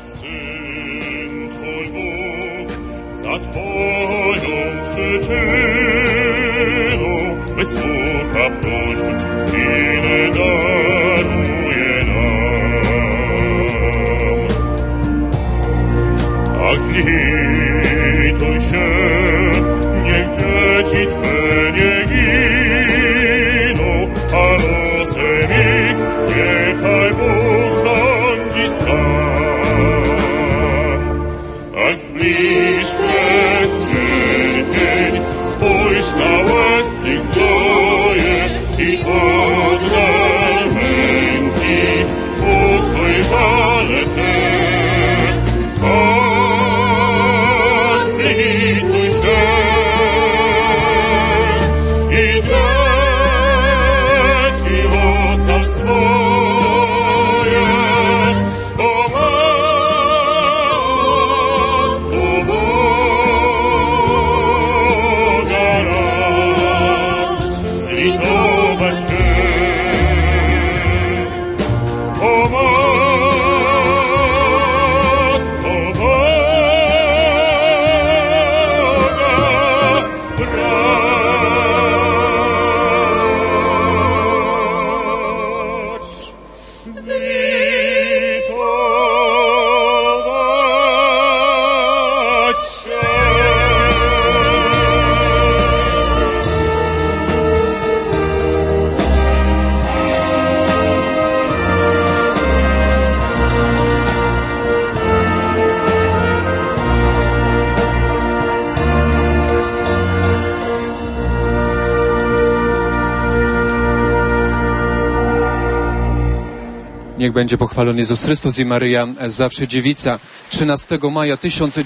Syn Twój Bóg za Twoją przyczyną wysłucha próśb i daruje nam. Ach, zlituj się, niech dzieci Twe nie giną, a losem ich niechaj Bóg rządzi sam. Ach, zbliż przez cierpień, spójrz na łez ich zdroje i oddal męki, ukryj żale te. Ach, zlituj się i dzieci ocal swoje, bo Matko Boga racz zlitować się. O Matko Boga racz zlitować się. Niech będzie pochwalony Jezus Chrystus i Maryja zawsze dziewica. 13 maja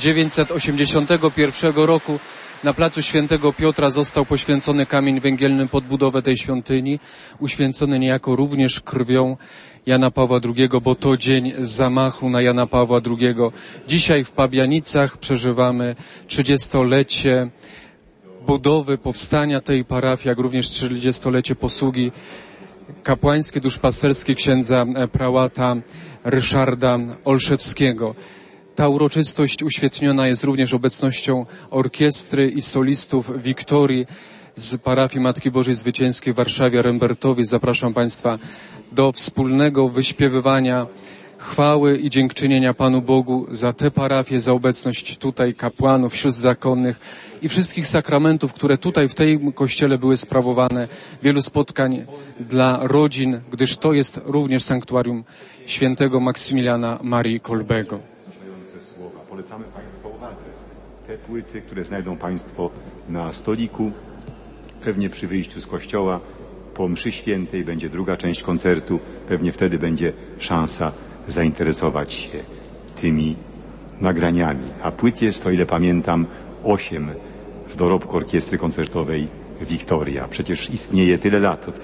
1981 roku na placu Świętego Piotra został poświęcony kamień węgielny pod budowę tej świątyni, uświęcony niejako również krwią Jana Pawła II, bo to dzień zamachu na Jana Pawła II. Dzisiaj w Pabianicach przeżywamy 30-lecie budowy, powstania tej parafii, jak również 30-lecie posługi kapłańskiej, duszpasterskiej księdza prałata Ryszarda Olszewskiego. Ta uroczystość uświetniona jest również obecnością orkiestry i solistów Wiktorii z parafii Matki Bożej Zwycięskiej w Warszawie, Rembertowie. Zapraszam Państwa do wspólnego wyśpiewywania chwały i dziękczynienia Panu Bogu za tę parafię, za obecność tutaj kapłanów, sióstr zakonnych i wszystkich sakramentów, które tutaj w tej kościele były sprawowane, wielu spotkań dla rodzin, gdyż to jest również sanktuarium świętego Maksymiliana Marii Kolbego. Słowa. Polecamy Państwu uwadze te płyty, które znajdą Państwo na stoliku, pewnie przy wyjściu z kościoła. Po mszy świętej będzie druga część koncertu, pewnie wtedy będzie szansa zainteresować się tymi nagraniami. A płyt jest, o ile pamiętam, 8 w dorobku orkiestry koncertowej Wiktoria. Przecież istnieje tyle lat, od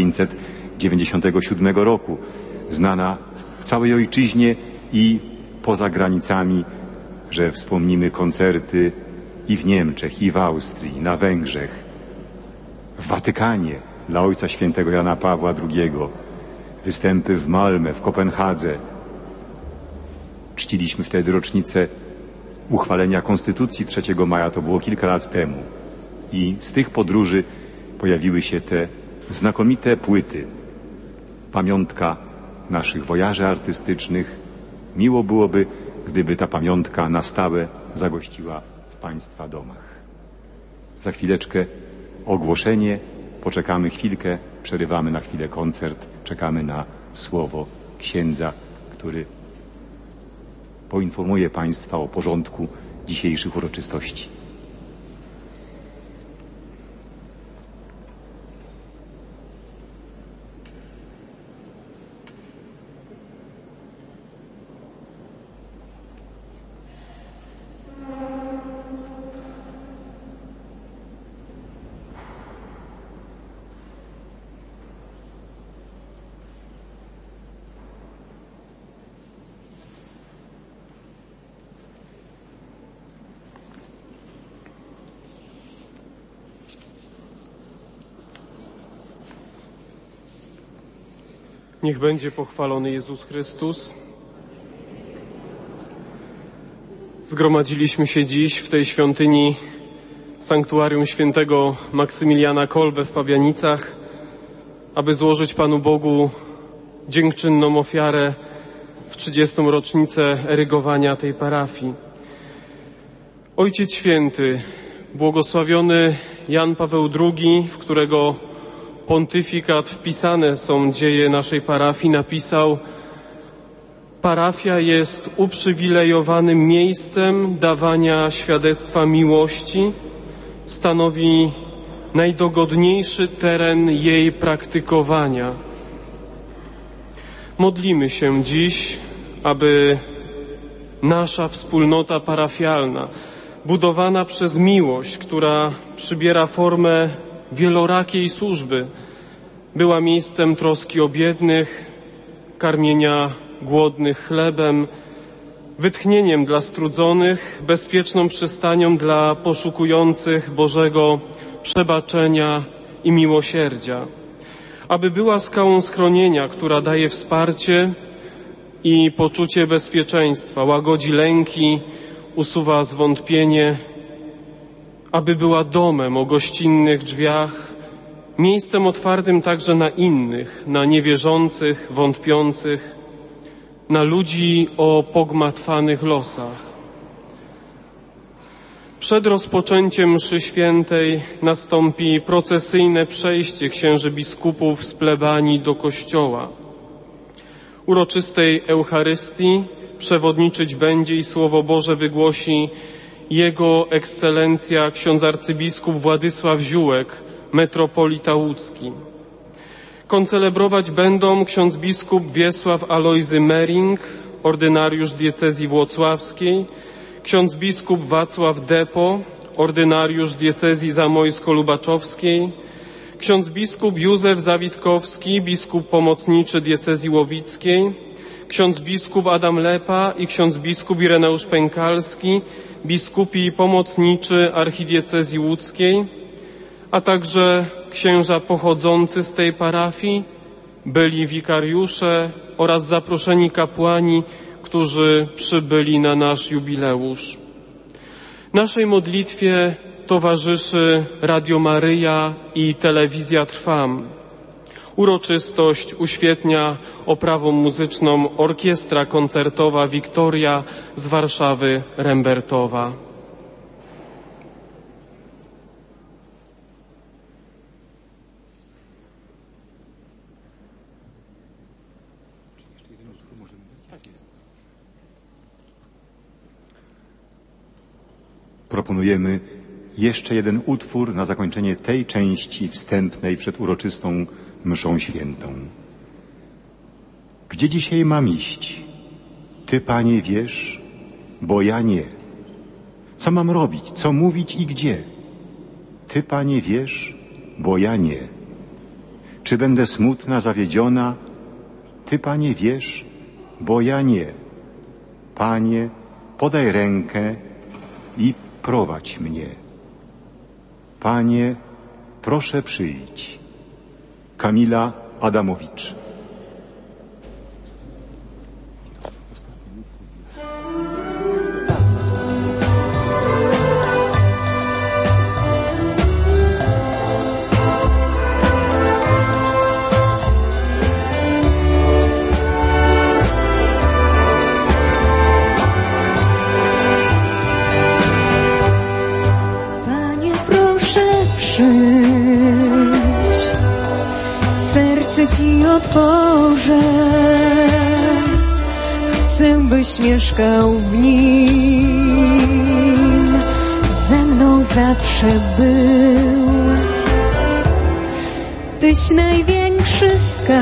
1997 roku, znana w całej ojczyźnie i poza granicami, że wspomnimy koncerty i w Niemczech, i w Austrii, na Węgrzech, w Watykanie dla Ojca Świętego Jana Pawła II, występy w Malmę, w Kopenhadze. Czciliśmy wtedy rocznicę uchwalenia Konstytucji 3 maja, to było kilka lat temu. I z tych podróży pojawiły się te znakomite płyty. Pamiątka naszych wojaży artystycznych. Miło byłoby, gdyby ta pamiątka na stałe zagościła w Państwa domach. Za chwileczkę ogłoszenie, poczekamy chwilkę, przerywamy na chwilę koncert, czekamy na słowo księdza, który poinformuje Państwa o porządku dzisiejszych uroczystości. Niech będzie pochwalony Jezus Chrystus. Zgromadziliśmy się dziś w tej świątyni sanktuarium świętego Maksymiliana Kolbe w Pabianicach, aby złożyć Panu Bogu dziękczynną ofiarę w 30. rocznicę erygowania tej parafii. Ojciec Święty, błogosławiony Jan Paweł II, w którego pontyfikat wpisane są dzieje naszej parafii, napisał: parafia jest uprzywilejowanym miejscem dawania świadectwa miłości, stanowi najdogodniejszy teren jej praktykowania. Modlimy się dziś, aby nasza wspólnota parafialna, budowana przez miłość, która przybiera formę wielorakiej służby, była miejscem troski o biednych, karmienia głodnych chlebem, wytchnieniem dla strudzonych, bezpieczną przystanią dla poszukujących Bożego przebaczenia i miłosierdzia, aby była skałą schronienia, która daje wsparcie i poczucie bezpieczeństwa, łagodzi lęki, usuwa zwątpienie, aby była domem o gościnnych drzwiach, miejscem otwartym także na innych, na niewierzących, wątpiących, na ludzi o pogmatwanych losach. Przed rozpoczęciem mszy świętej nastąpi procesyjne przejście księży biskupów z plebanii do kościoła. Uroczystej Eucharystii przewodniczyć będzie i Słowo Boże wygłosi Jego Ekscelencja ksiądz arcybiskup Władysław Ziółek, metropolita łódzki. Koncelebrować będą ksiądz biskup Wiesław Alojzy Mering, ordynariusz diecezji włocławskiej, ksiądz biskup Wacław Depo, ordynariusz diecezji zamojsko-lubaczowskiej, ksiądz biskup Józef Zawitkowski, biskup pomocniczy diecezji łowickiej, ksiądz biskup Adam Lepa i ksiądz biskup Ireneusz Pękalski, biskupi pomocniczy archidiecezji łódzkiej, a także księża pochodzący z tej parafii, byli wikariusze oraz zaproszeni kapłani, którzy przybyli na nasz jubileusz. Naszej modlitwie towarzyszy Radio Maryja i Telewizja Trwam. Uroczystość uświetnia oprawą muzyczną Orkiestra Koncertowa Wiktoria z Warszawy Rembertowa. Proponujemy jeszcze jeden utwór na zakończenie tej części wstępnej przed uroczystą mszą świętą. Gdzie dzisiaj mam iść? Ty, Panie, wiesz, bo ja nie. Co mam robić, co mówić i gdzie? Ty, Panie, wiesz, bo ja nie. Czy będę smutna, zawiedziona? Ty, Panie, wiesz, bo ja nie. Panie, podaj rękę i prowadź mnie. Panie, proszę przyjdź. Kamila Adamowicz. Ci otworzę, chcę, byś mieszkał w nim, ze mną zawsze był. Tyś największy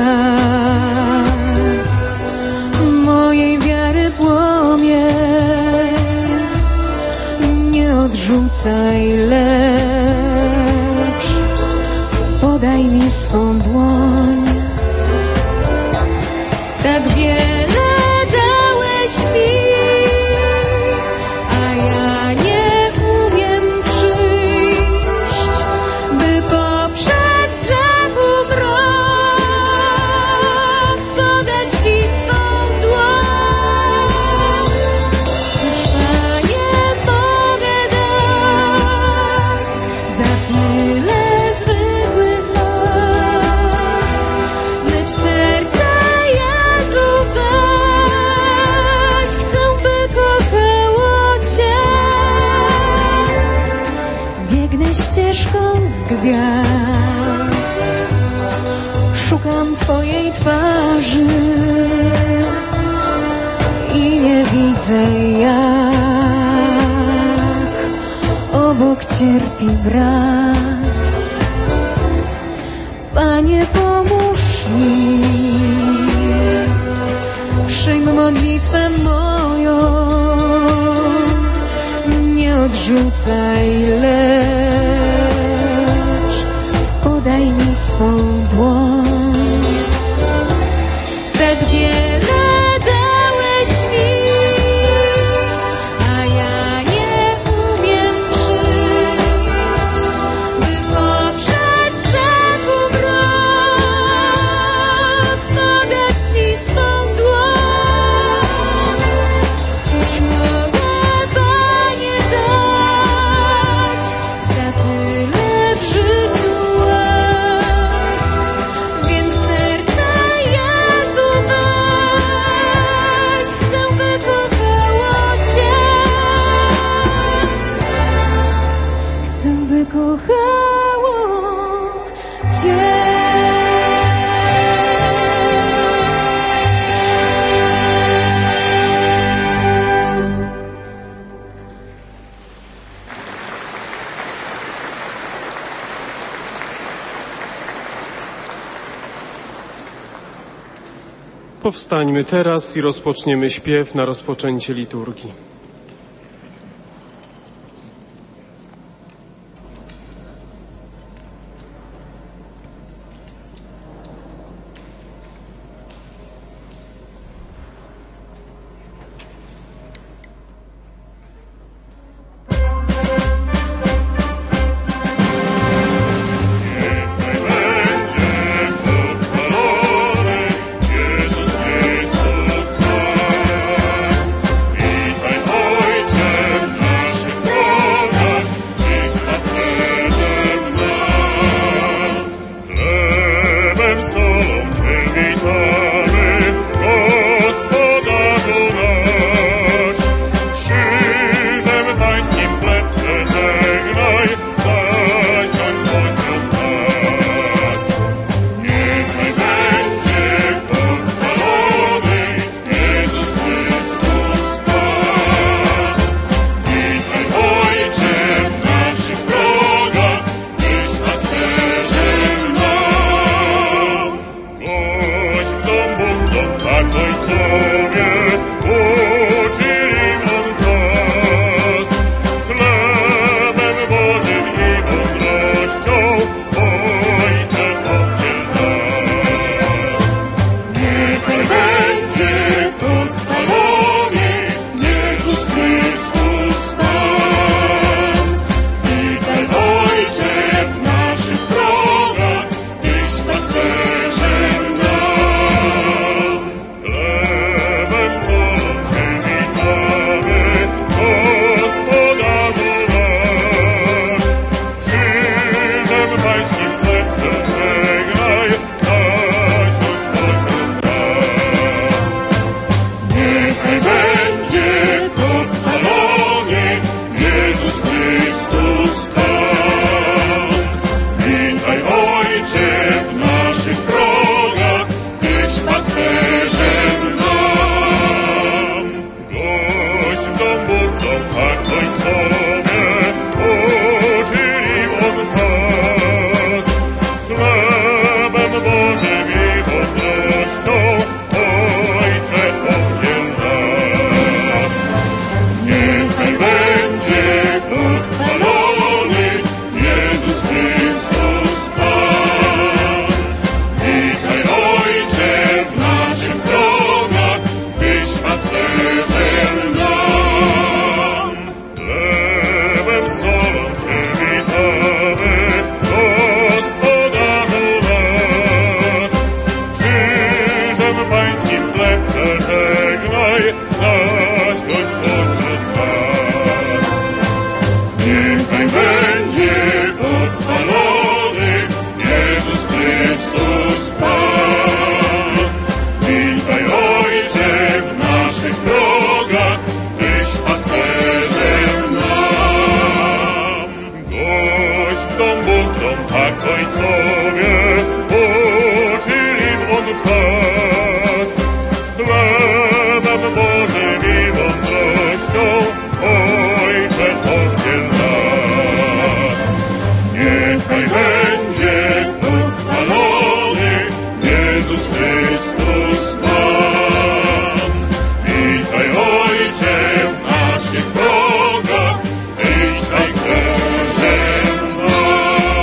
skarb mojej wiary płomień, nie odrzucaj, lecz podaj mi swą dłoń. Tak wiele dałeś mi, a ja nie umiem przyjść, by poprzez brzegu mrok podać Ci swą dłoń. Cóż, Panie, szukam Twojej twarzy i nie widzę, jak obok cierpi brat. Panie, pomóż mi, przyjm modlitwę moją, nie odrzucaj, lecz podaj mi swą dłoń. Tak wiele dałeś mi, a ja nie umiem przyjść, by poprzez grzechów rok podać Ci swą dłoń. Cóż mogę, Panie, dać za tyle w życiu łask, więc serce Jezu weź, chcę, by kochało Cię, chcę, by kochało Cię. Powstańmy teraz i rozpoczniemy śpiew na rozpoczęcie liturgii. Jezus Chrystus, Witaj, Jezus Chrystus nam. Witaj Ojcze w naszych drogach, tyś najzwyższym nam.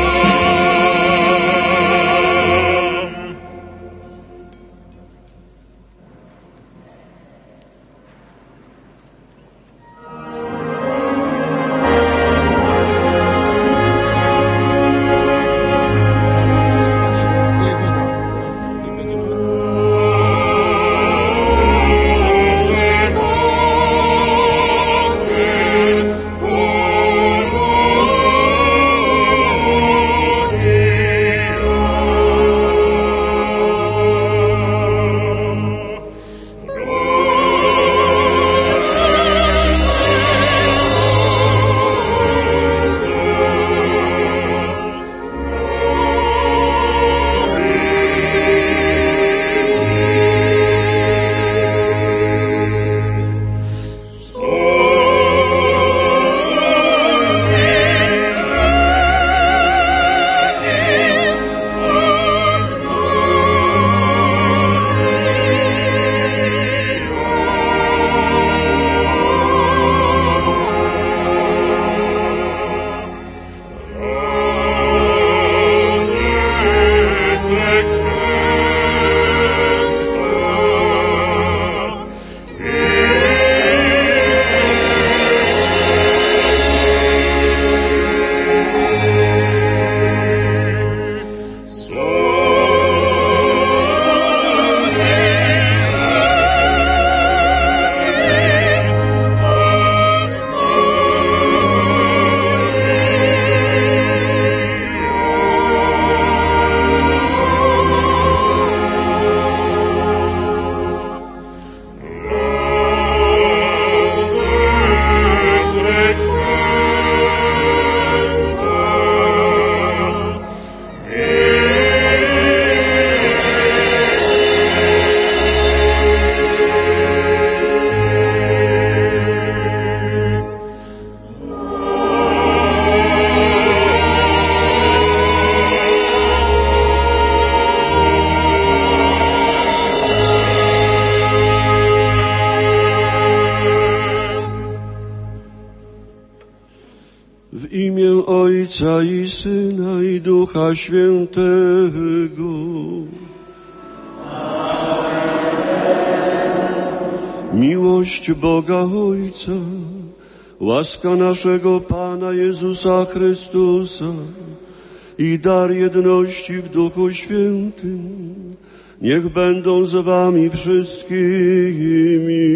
W imię Ojca i Syna i Ducha Świętego. Miłość Boga Ojca, łaska naszego Pana Jezusa Chrystusa i dar jedności w Duchu Świętym niech będą z wami wszystkimi.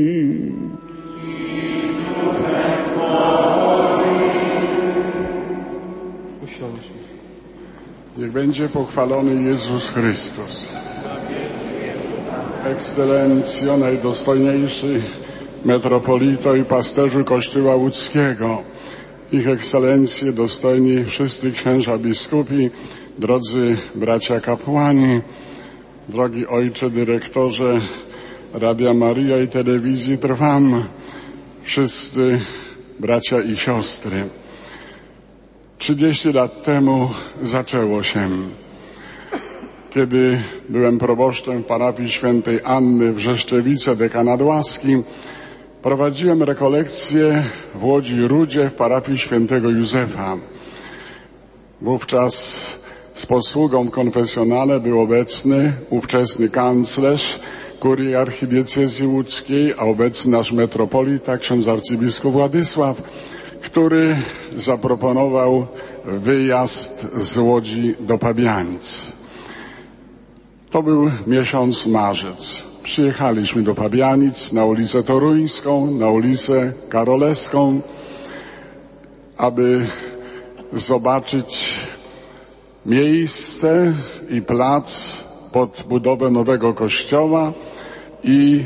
Niech będzie pochwalony Jezus Chrystus. Ekscelencjo, najdostojniejszy metropolito i pasterzu Kościoła łódzkiego, ich ekscelencje, dostojni wszyscy księża biskupi, drodzy bracia kapłani, drogi ojcze dyrektorze Radia Maryja i Telewizji Trwam, wszyscy bracia i siostry. 30 lat temu zaczęło się. Kiedy byłem proboszczem w parafii świętej Anny w Rzeszczewice, dekanat łaski, prowadziłem rekolekcje w Łodzi-Rudzie w parafii świętego Józefa. Wówczas z posługą w konfesjonale był obecny ówczesny kanclerz kurii archidiecezji łódzkiej, a obecny nasz metropolita, ksiądz arcybiskup Władysław, który zaproponował wyjazd z Łodzi do Pabianic. To był miesiąc marzec. Przyjechaliśmy do Pabianic na ulicę Toruńską, na ulicę Karolewską, aby zobaczyć miejsce i plac pod budowę nowego kościoła i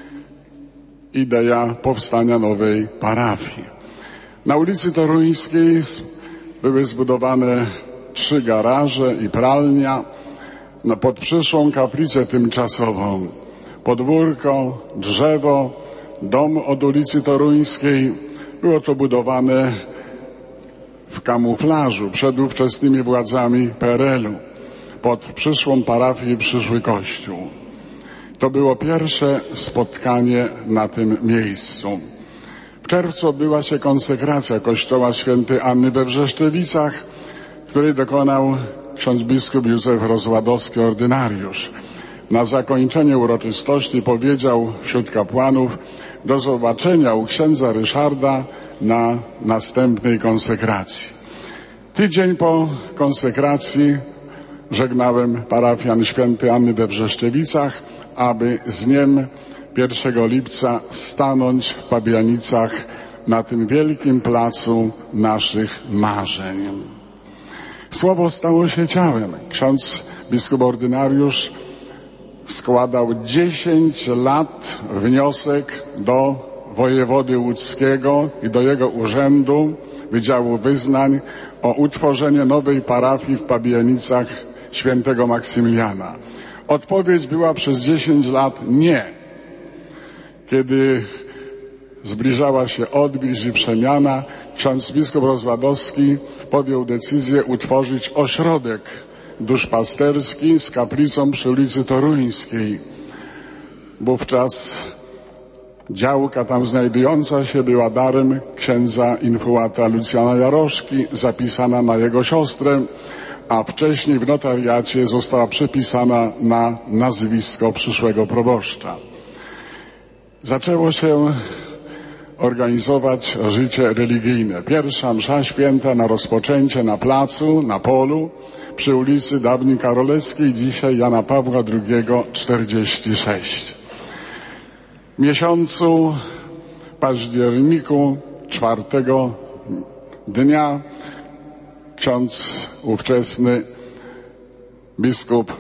idea powstania nowej parafii. Na ulicy Toruńskiej były zbudowane 3 garaże i pralnia pod przyszłą kaplicę tymczasową. Podwórko, drzewo, dom od ulicy Toruńskiej. Było to budowane w kamuflażu przed ówczesnymi władzami PRL-u. pod przyszłą parafię i przyszły kościół. To było pierwsze spotkanie na tym miejscu. W czerwcu odbyła się konsekracja kościoła świętej Anny we Wrzeszczewicach, której dokonał ksiądz biskup Józef Rozładowski, ordynariusz. Na zakończenie uroczystości powiedział wśród kapłanów: do zobaczenia u księdza Ryszarda na następnej konsekracji. Tydzień po konsekracji żegnałem parafian świętej Anny we Wrzeszczewicach, aby z dniem 1 lipca stanąć w Pabianicach na tym wielkim placu naszych marzeń. Słowo stało się ciałem. Ksiądz biskup ordynariusz składał 10 lat wniosek do wojewody łódzkiego i do jego urzędu Wydziału Wyznań o utworzenie nowej parafii w Pabianicach świętego Maksymiliana. Odpowiedź była przez 10 lat nie. Kiedy zbliżała się odwilż i przemiana, ksiądz biskup Rozładowski podjął decyzję utworzyć ośrodek duszpasterski z kaplicą przy ulicy Toruńskiej. Wówczas działka tam znajdująca się była darem księdza infułata Lucjana Jaroszki, zapisana na jego siostrę, a wcześniej w notariacie została przepisana na nazwisko przyszłego proboszcza. Zaczęło się organizować życie religijne. Pierwsza msza święta na rozpoczęcie na placu, na polu, przy ulicy dawniej Karolewskiej, dzisiaj Jana Pawła II 46. W miesiącu październiku 4 dnia ksiądz ówczesny biskup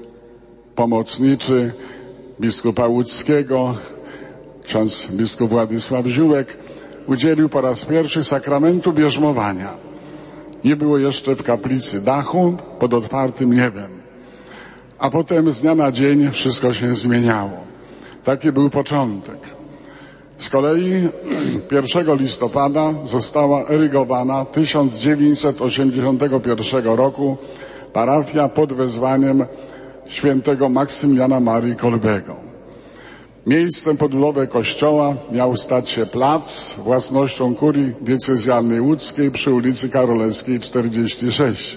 pomocniczy biskupa łódzkiego, ksiądz biskup Władysław Ziółek, udzielił po raz pierwszy sakramentu bierzmowania. Nie było jeszcze w kaplicy dachu, pod otwartym niebem. A potem z dnia na dzień wszystko się zmieniało. Taki był początek. Z kolei 1 listopada została erygowana 1981 roku parafia pod wezwaniem świętego Maksymiliana Marii Kolbego. Miejscem podbudowę kościoła miał stać się plac własnością kurii diecezjalnej łódzkiej przy ulicy Karolewskiej 46.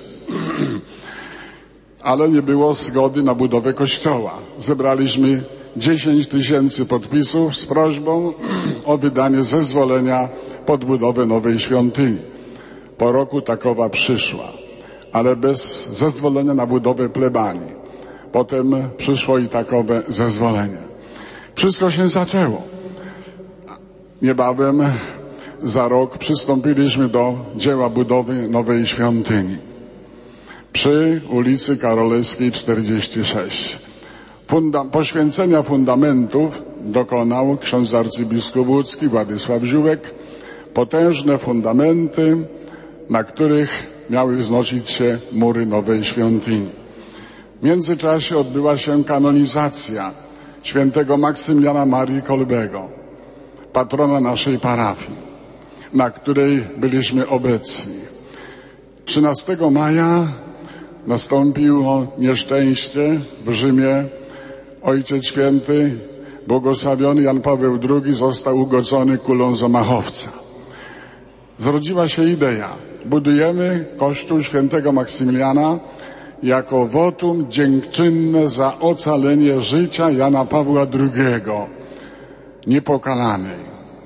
Ale nie było zgody na budowę kościoła. Zebraliśmy 10 000 podpisów z prośbą o wydanie zezwolenia pod budowę nowej świątyni. Po roku takowa przyszła, ale bez zezwolenia na budowę plebanii. Potem przyszło i takowe zezwolenie. Wszystko się zaczęło. Niebawem za rok przystąpiliśmy do dzieła budowy nowej świątyni przy ulicy Karolewskiej 46. Poświęcenia fundamentów dokonał ksiądz arcybiskup łódzki Władysław Ziółek. Potężne fundamenty, na których miały wznosić się mury nowej świątyni. W międzyczasie odbyła się kanonizacja świętego Maksymiliana Marii Kolbego, patrona naszej parafii, na której byliśmy obecni. 13 maja nastąpiło nieszczęście w Rzymie. Ojciec Święty, błogosławiony Jan Paweł II, został ugodzony kulą zamachowca. Zrodziła się idea. Budujemy kościół świętego Maksymiliana jako wotum dziękczynne za ocalenie życia Jana Pawła II, niepokalanej.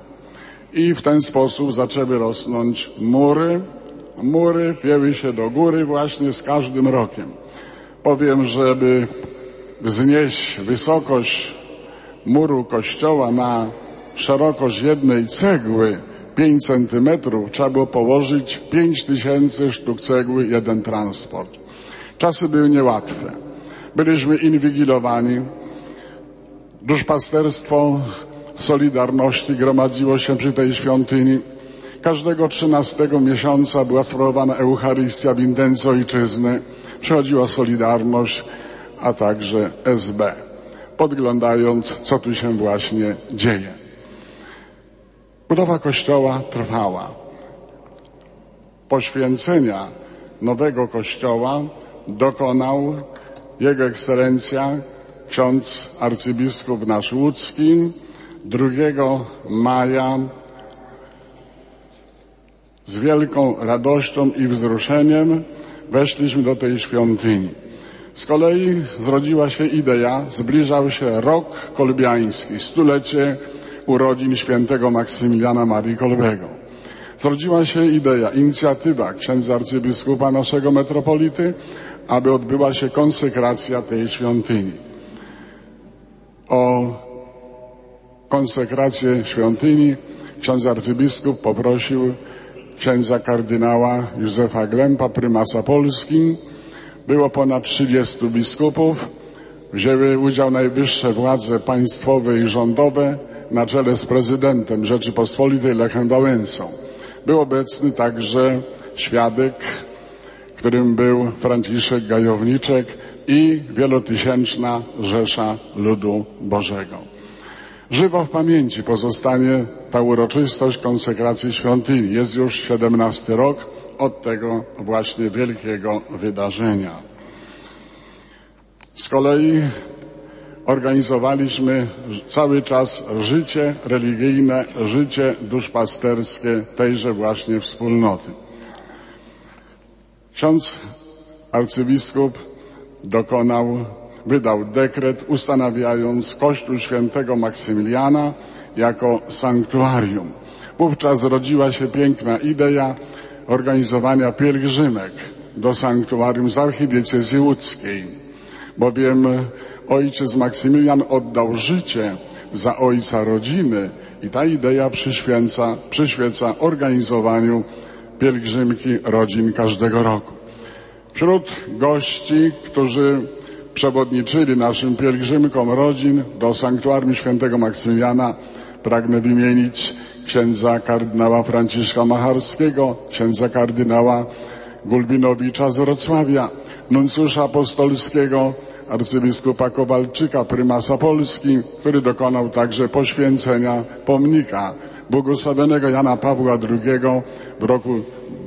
I w ten sposób zaczęły rosnąć mury. Mury wieły się do góry właśnie z każdym rokiem. Powiem, żeby wznieść wysokość muru kościoła na szerokość jednej cegły 5 centymetrów, trzeba było położyć 5000 sztuk cegły, jeden transport. Czasy były niełatwe. Byliśmy inwigilowani. Duszpasterstwo Solidarności gromadziło się przy tej świątyni. Każdego 13 miesiąca była sprawowana Eucharystia w intencji ojczyzny. Przychodziła Solidarność, a także SB, podglądając, co tu się właśnie dzieje. Budowa kościoła trwała. Poświęcenia nowego kościoła dokonał Jego Ekscelencja ksiądz arcybiskup nasz łódzki 2 maja z wielką radością i wzruszeniem weszliśmy do tej świątyni. Z kolei zrodziła się idea, zbliżał się rok kolbiański, 100-lecie urodzin świętego Maksymiliana Marii Kolbego. Zrodziła się idea, inicjatywa księdza arcybiskupa naszego metropolity, aby odbyła się konsekracja tej świątyni. O konsekrację świątyni ksiądz arcybiskup poprosił księdza kardynała Józefa Glempa, prymasa Polski. Było ponad 30 biskupów. Wzięły udział najwyższe władze państwowe i rządowe na czele z prezydentem Rzeczypospolitej Lechem Wałęsą. Był obecny także świadek, którym był Franciszek Gajowniczek i wielotysięczna rzesza ludu Bożego. Żywo w pamięci pozostanie ta uroczystość konsekracji świątyni. Jest już 17 rok od tego właśnie wielkiego wydarzenia. Z kolei organizowaliśmy cały czas życie religijne, życie duszpasterskie tejże właśnie wspólnoty. Ksiądz arcybiskup wydał dekret ustanawiając Kościół Świętego Maksymiliana jako sanktuarium. Wówczas rodziła się piękna idea organizowania pielgrzymek do sanktuarium z archidiecezji łódzkiej, bowiem ojciec Maksymilian oddał życie za ojca rodziny i ta idea przyświeca organizowaniu pielgrzymki rodzin każdego roku. Wśród gości, którzy przewodniczyli naszym pielgrzymkom rodzin do sanktuarium świętego Maksymiliana, pragnę wymienić księdza kardynała Franciszka Macharskiego, księdza kardynała Gulbinowicza z Wrocławia, nuncjusza apostolskiego arcybiskupa Kowalczyka, prymasa Polski, który dokonał także poświęcenia pomnika błogosławionego Jana Pawła II w roku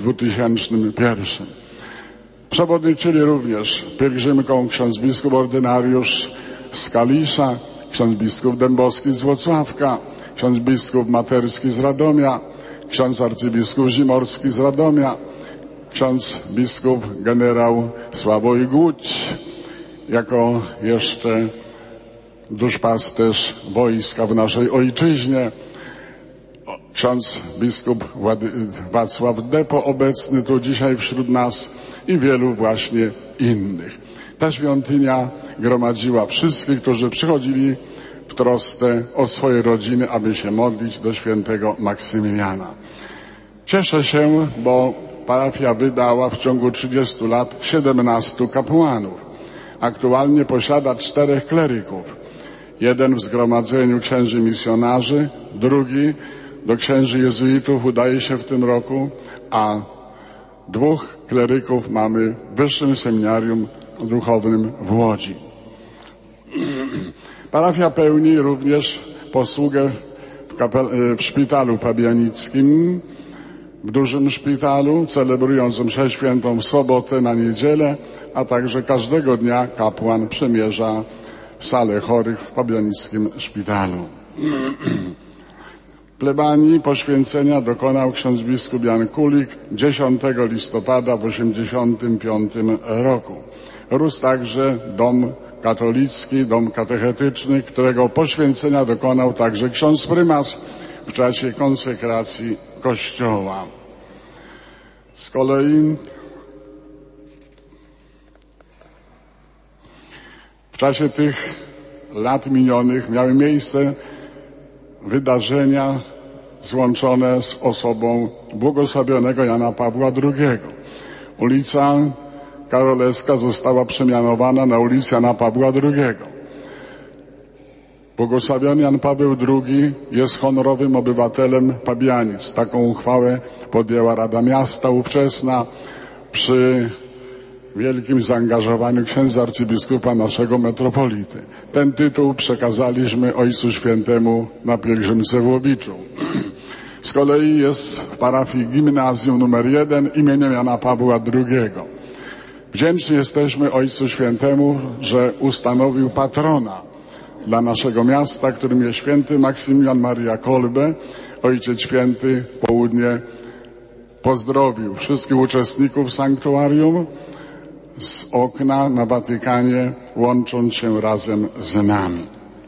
2001. Przewodniczyli również pielgrzymką ksiądz biskup ordynariusz z Kalisza, ksiądz biskup Dębowski z Włocławka, ksiądz biskup Materski z Radomia, ksiądz arcybiskup Zimorski z Radomia, ksiądz biskup generał Sławoj Głódź, jako jeszcze duszpasterz wojska w naszej ojczyźnie, ksiądz biskup Wacław Depo obecny tu dzisiaj wśród nas i wielu właśnie innych. Ta świątynia gromadziła wszystkich, którzy przychodzili w trosce o swoje rodziny, aby się modlić do świętego Maksymiliana. Cieszę się, bo parafia wydała w ciągu 30 lat 17 kapłanów. Aktualnie posiada 4 kleryków. Jeden w zgromadzeniu księży misjonarzy, drugi do księży jezuitów udaje się w tym roku, a 2 kleryków mamy w Wyższym Seminarium Duchownym w Łodzi. Parafia pełni również posługę w szpitalu pabianickim, w dużym szpitalu, celebrując mszę świętą w sobotę, na niedzielę, a także każdego dnia kapłan przemierza salę chorych w pabianickim szpitalu. Plebanii poświęcenia dokonał ksiądz biskup Jan Kulik 10 listopada w 1985 roku. Rósł także dom katolicki, dom katechetyczny, którego poświęcenia dokonał także ksiądz prymas w czasie konsekracji Kościoła. Z kolei w czasie tych lat minionych miały miejsce wydarzenia złączone z osobą błogosławionego Jana Pawła II. Ulica Karolewska została przemianowana na ulicę Jana Pawła II. Błogosławiony Jan Paweł II jest honorowym obywatelem Pabianic. Taką uchwałę podjęła Rada Miasta ówczesna przy wielkim zaangażowaniu księdza arcybiskupa naszego metropolity. Ten tytuł przekazaliśmy Ojcu Świętemu na pielgrzymce w Łowiczu. Z kolei jest w parafii gimnazjum numer 1 imieniem Jana Pawła II. Wdzięczni jesteśmy Ojcu Świętemu, że ustanowił patrona dla naszego miasta, którym jest święty Maksymilian Maria Kolbe. Ojciec Święty w południe pozdrowił wszystkich uczestników sanktuarium z okna na Watykanie, łącząc się razem z nami.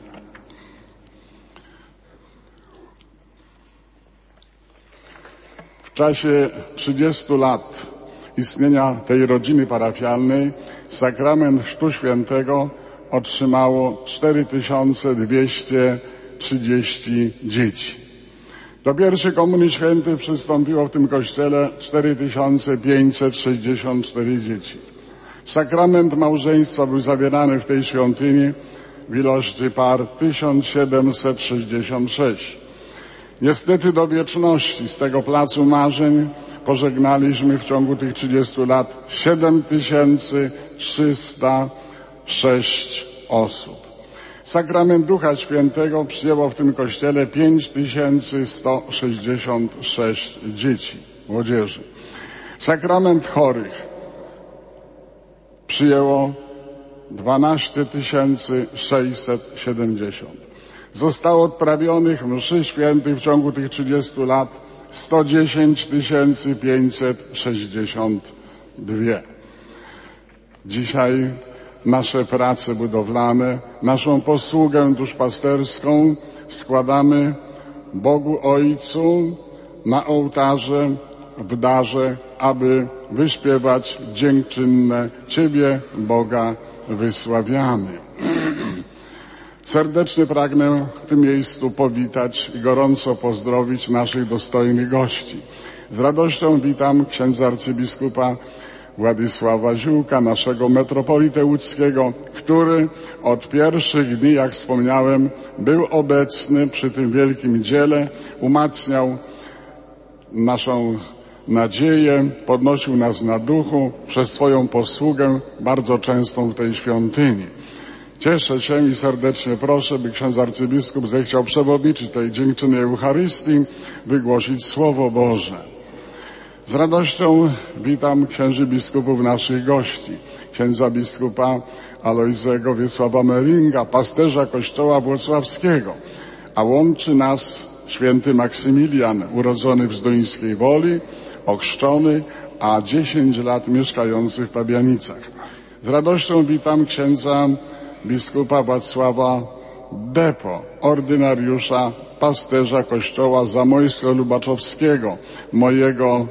W czasie 30 lat istnienia tej rodziny parafialnej sakrament Chrztu Świętego otrzymało 4230 dzieci. Do pierwszej Komunii Świętej przystąpiło w tym kościele 4564 dzieci. Sakrament małżeństwa był zawierany w tej świątyni w ilości par 1766. Niestety do wieczności z tego placu marzeń pożegnaliśmy w ciągu tych 30 lat 7306 osób. Sakrament Ducha Świętego przyjęło w tym kościele 5166 dzieci, młodzieży. Sakrament chorych przyjęło 12670. Zostało odprawionych mszy świętych w ciągu tych 30 lat 110 562. Dzisiaj nasze prace budowlane, naszą posługę duszpasterską składamy Bogu Ojcu na ołtarze, w darze, aby wyśpiewać dziękczynne Ciebie, Boga, wysławiamy. Serdecznie pragnę w tym miejscu powitać i gorąco pozdrowić naszych dostojnych gości. Z radością witam księdza arcybiskupa Władysława Ziółka, naszego metropolitę łódzkiego, który od pierwszych dni, jak wspomniałem, był obecny przy tym wielkim dziele, umacniał naszą nadzieję, podnosił nas na duchu przez swoją posługę bardzo częstą w tej świątyni. Cieszę się i serdecznie proszę, by ksiądz arcybiskup zechciał przewodniczyć tej dziękczynnej Eucharystii, wygłosić Słowo Boże. Z radością witam księży biskupów naszych gości, księdza biskupa Alojzego Wiesława Meringa, pasterza Kościoła Włocławskiego, a łączy nas święty Maksymilian, urodzony w Zduńskiej Woli, ochrzczony, a 10 lat mieszkający w Pabianicach. Z radością witam księdza biskupa Wacława Depo, ordynariusza, pasterza Kościoła Zamojsko-Lubaczowskiego, mojego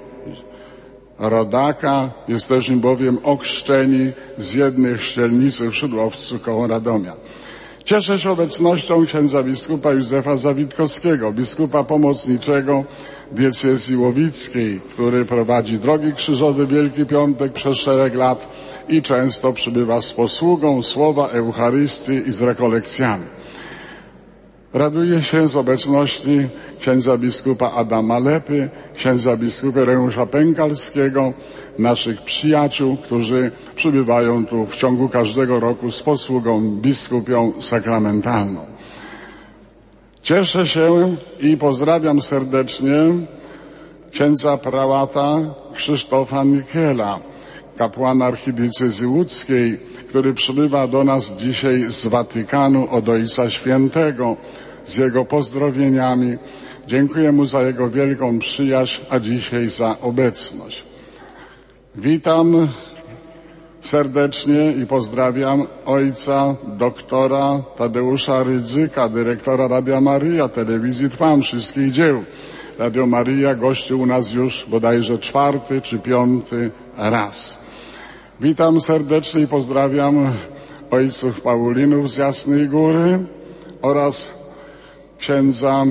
rodaka. Jesteśmy bowiem ochrzczeni z jednej chrzcielnicy w Szydłowcu koło Radomia. Cieszę się obecnością księdza biskupa Józefa Zawitkowskiego, biskupa pomocniczego diecezji łowickiej, który prowadzi drogi krzyżowe Wielki Piątek przez szereg lat i często przybywa z posługą słowa Eucharystii i z rekolekcjami. Raduję się z obecności księdza biskupa Adama Lepy, księdza biskupa Ireneusza Pękalskiego, naszych przyjaciół, którzy przybywają tu w ciągu każdego roku z posługą biskupią sakramentalną. Cieszę się i pozdrawiam serdecznie księdza prałata Krzysztofa Nikiela, kapłana archidiecezji łódzkiej, który przybywa do nas dzisiaj z Watykanu od Ojca Świętego, z jego pozdrowieniami. Dziękuję mu za jego wielką przyjaźń, a dzisiaj za obecność. Witam serdecznie i pozdrawiam ojca doktora Tadeusza Rydzyka, dyrektora Radia Maryja, telewizji Trwam, wszystkich dzieł. Radio Maryja gości u nas już bodajże 4. czy 5. raz. Witam serdecznie i pozdrawiam ojców Paulinów z Jasnej Góry oraz księdza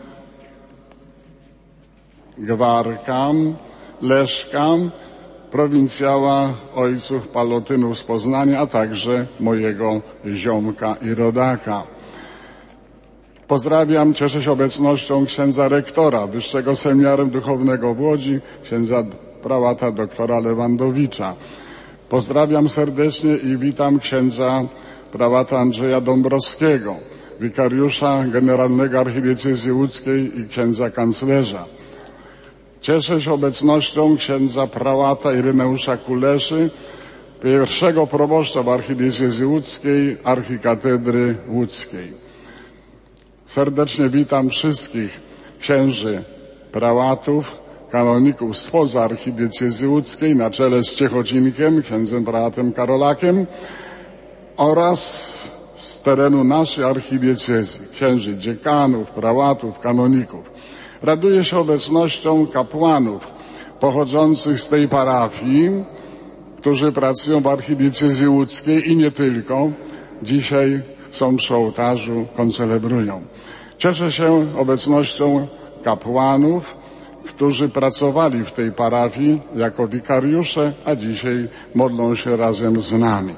Gwarka, Leszka, prowincjała ojców Palotynów z Poznania, a także mojego ziomka i rodaka. Pozdrawiam, cieszę się obecnością księdza rektora Wyższego Seminarium Duchownego w Łodzi, księdza prałata doktora Lewandowicza. Pozdrawiam serdecznie i witam księdza prałata Andrzeja Dąbrowskiego, wikariusza generalnego archidiecezji łódzkiej i księdza kanclerza. Cieszę się obecnością księdza prałata Ireneusza Kuleszy, pierwszego proboszcza w archidiecezji łódzkiej, archikatedry łódzkiej. Serdecznie witam wszystkich księży, prałatów, kanoników spoza archidiecezji łódzkiej na czele z Ciechocinkiem, księdzem prałatem Karolakiem oraz z terenu naszej archidiecezji, księży dziekanów, prałatów, kanoników. Raduję się obecnością kapłanów pochodzących z tej parafii, którzy pracują w archidiecezji łódzkiej i nie tylko. Dzisiaj są przy ołtarzu, koncelebrują. Cieszę się obecnością kapłanów, którzy pracowali w tej parafii jako wikariusze, a dzisiaj modlą się razem z nami.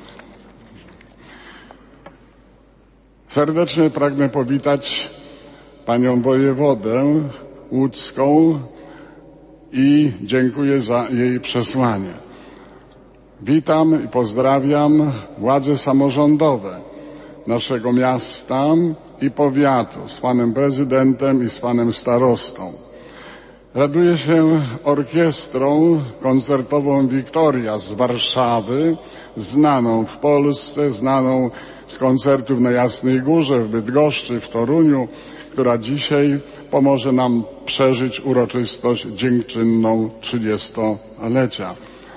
Serdecznie pragnę powitać panią wojewodę łódzką i dziękuję za jej przesłanie. Witam i pozdrawiam władze samorządowe naszego miasta i powiatu z panem prezydentem i z panem starostą. Raduję się orkiestrą koncertową Wiktoria z Warszawy, znaną w Polsce, znaną z koncertów na Jasnej Górze, w Bydgoszczy, w Toruniu, która dzisiaj pomoże nam przeżyć uroczystość dziękczynną 30-lecia.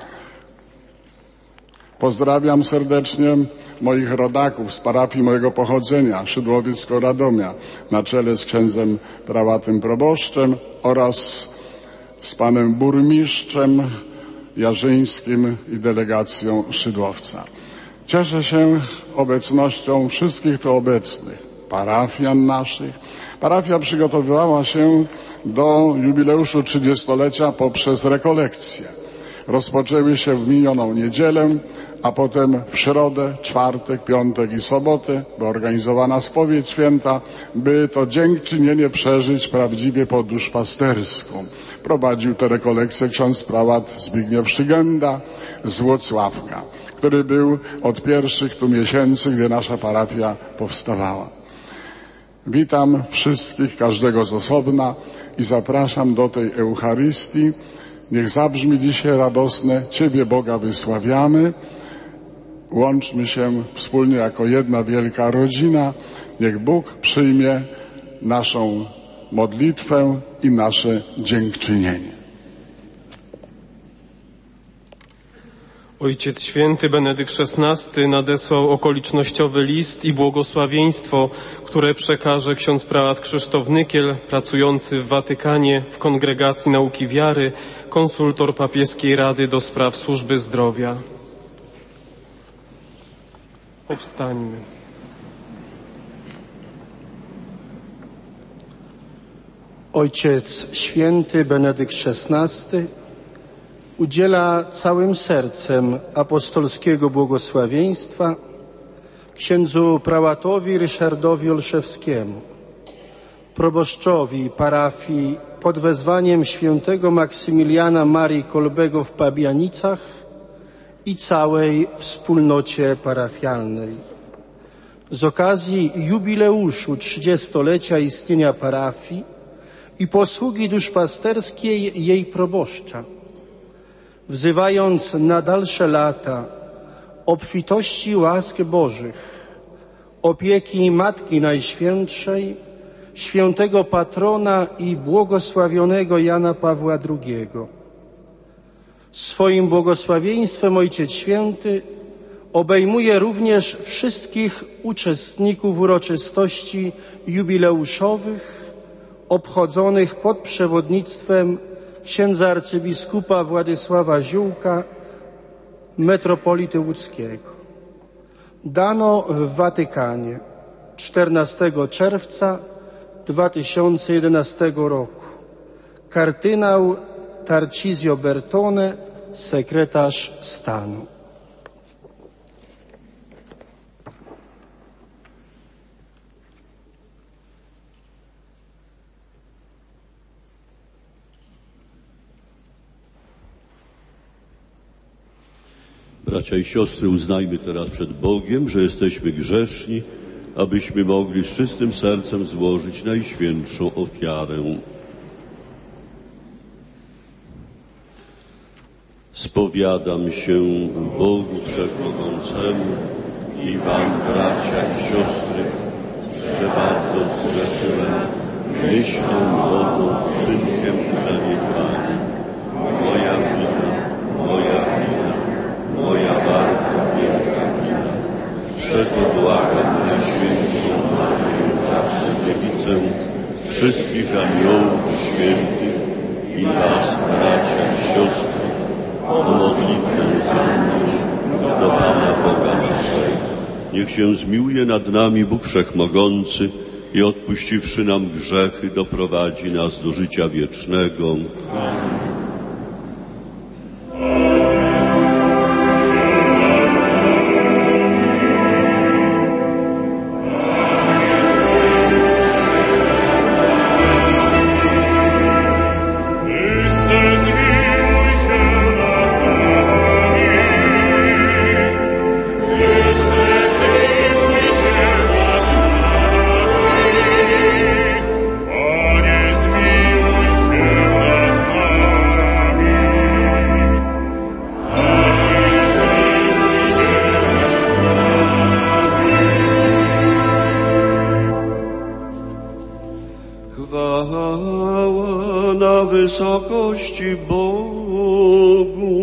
Pozdrawiam serdecznie moich rodaków z parafii mojego pochodzenia, Szydłowiec-Radomia, na czele z księdzem prałatem proboszczem oraz z panem burmistrzem Jarzyńskim i delegacją Szydłowca. Cieszę się obecnością wszystkich tu obecnych, parafian naszych. Parafia przygotowywała się do jubileuszu 30-lecia poprzez rekolekcje. Rozpoczęły się w minioną niedzielę, a potem w środę, czwartek, piątek i sobotę była organizowana spowiedź święta, by to dziękczynienie przeżyć prawdziwie po duszpastersku. Prowadził te rekolekcje ksiądz prałat Zbigniew Szygenda z Włocławka, który był od pierwszych tu miesięcy, gdy nasza parafia powstawała. Witam wszystkich, każdego z osobna i zapraszam do tej Eucharystii. Niech zabrzmi dzisiaj radosne Ciebie, Boga, wysławiamy. Łączmy się wspólnie jako jedna wielka rodzina. Niech Bóg przyjmie naszą modlitwę i nasze dziękczynienie. Ojciec Święty Benedykt XVI nadesłał okolicznościowy list i błogosławieństwo, które przekaże ksiądz prałat Krzysztof Nykiel, pracujący w Watykanie w Kongregacji Nauki Wiary, konsultor Papieskiej Rady do Spraw Służby Zdrowia. Powstańmy. Ojciec Święty Benedykt XVI udziela całym sercem apostolskiego błogosławieństwa księdzu prałatowi Ryszardowi Olszewskiemu, proboszczowi parafii pod wezwaniem świętego Maksymiliana Marii Kolbego w Pabianicach i całej wspólnocie parafialnej. Z okazji jubileuszu 30-lecia istnienia parafii i posługi duszpasterskiej jej proboszcza, wzywając na dalsze lata obfitości łask Bożych, opieki Matki Najświętszej, świętego patrona i błogosławionego Jana Pawła II. Swoim błogosławieństwem Ojciec Święty obejmuje również wszystkich uczestników uroczystości jubileuszowych obchodzonych pod przewodnictwem księdza arcybiskupa Władysława Ziółka, metropolity łódzkiego. Dano w Watykanie 14 czerwca 2011 roku. Kardynał Tarcisio Bertone, sekretarz stanu. Bracia i siostry, uznajmy teraz przed Bogiem, że jesteśmy grzeszni, abyśmy mogli z czystym sercem złożyć najświętszą ofiarę. Spowiadam się Bogu Wszechmogącemu i wam, bracia i siostry, że bardzo zgrzeszyłem myślą, mową, czynkiem i zaniedbaniem. Moja wina, moja bardzo wielka wina. Wszego błagam Najświętszą Maryję, zawsze Dziewicę, wszystkich aniołów i świętych i was, bracia i siostry, o modlitwę za mnie do Pana Boga naszego. Niech się zmiłuje nad nami Bóg Wszechmogący i odpuściwszy nam grzechy, doprowadzi nas do życia wiecznego. Amen. Wysokości Bogu.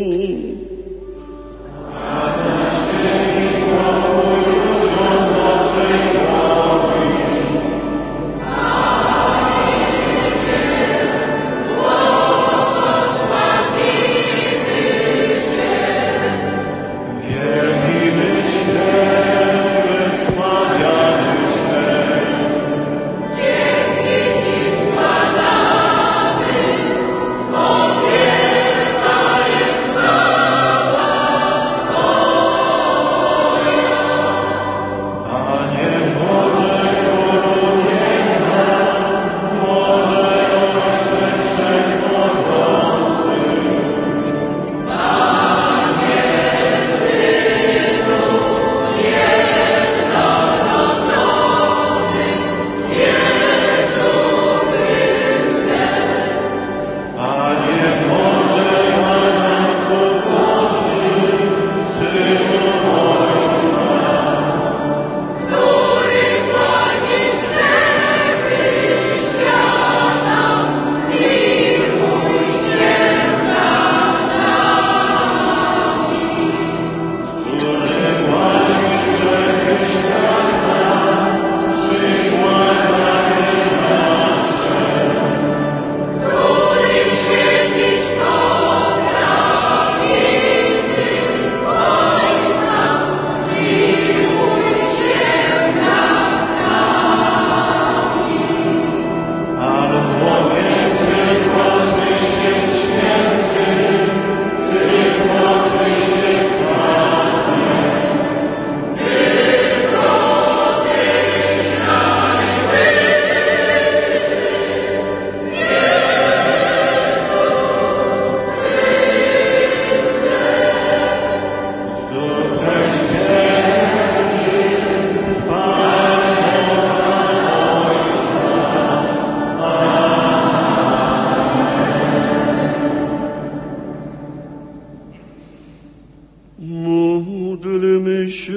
Módlmy się.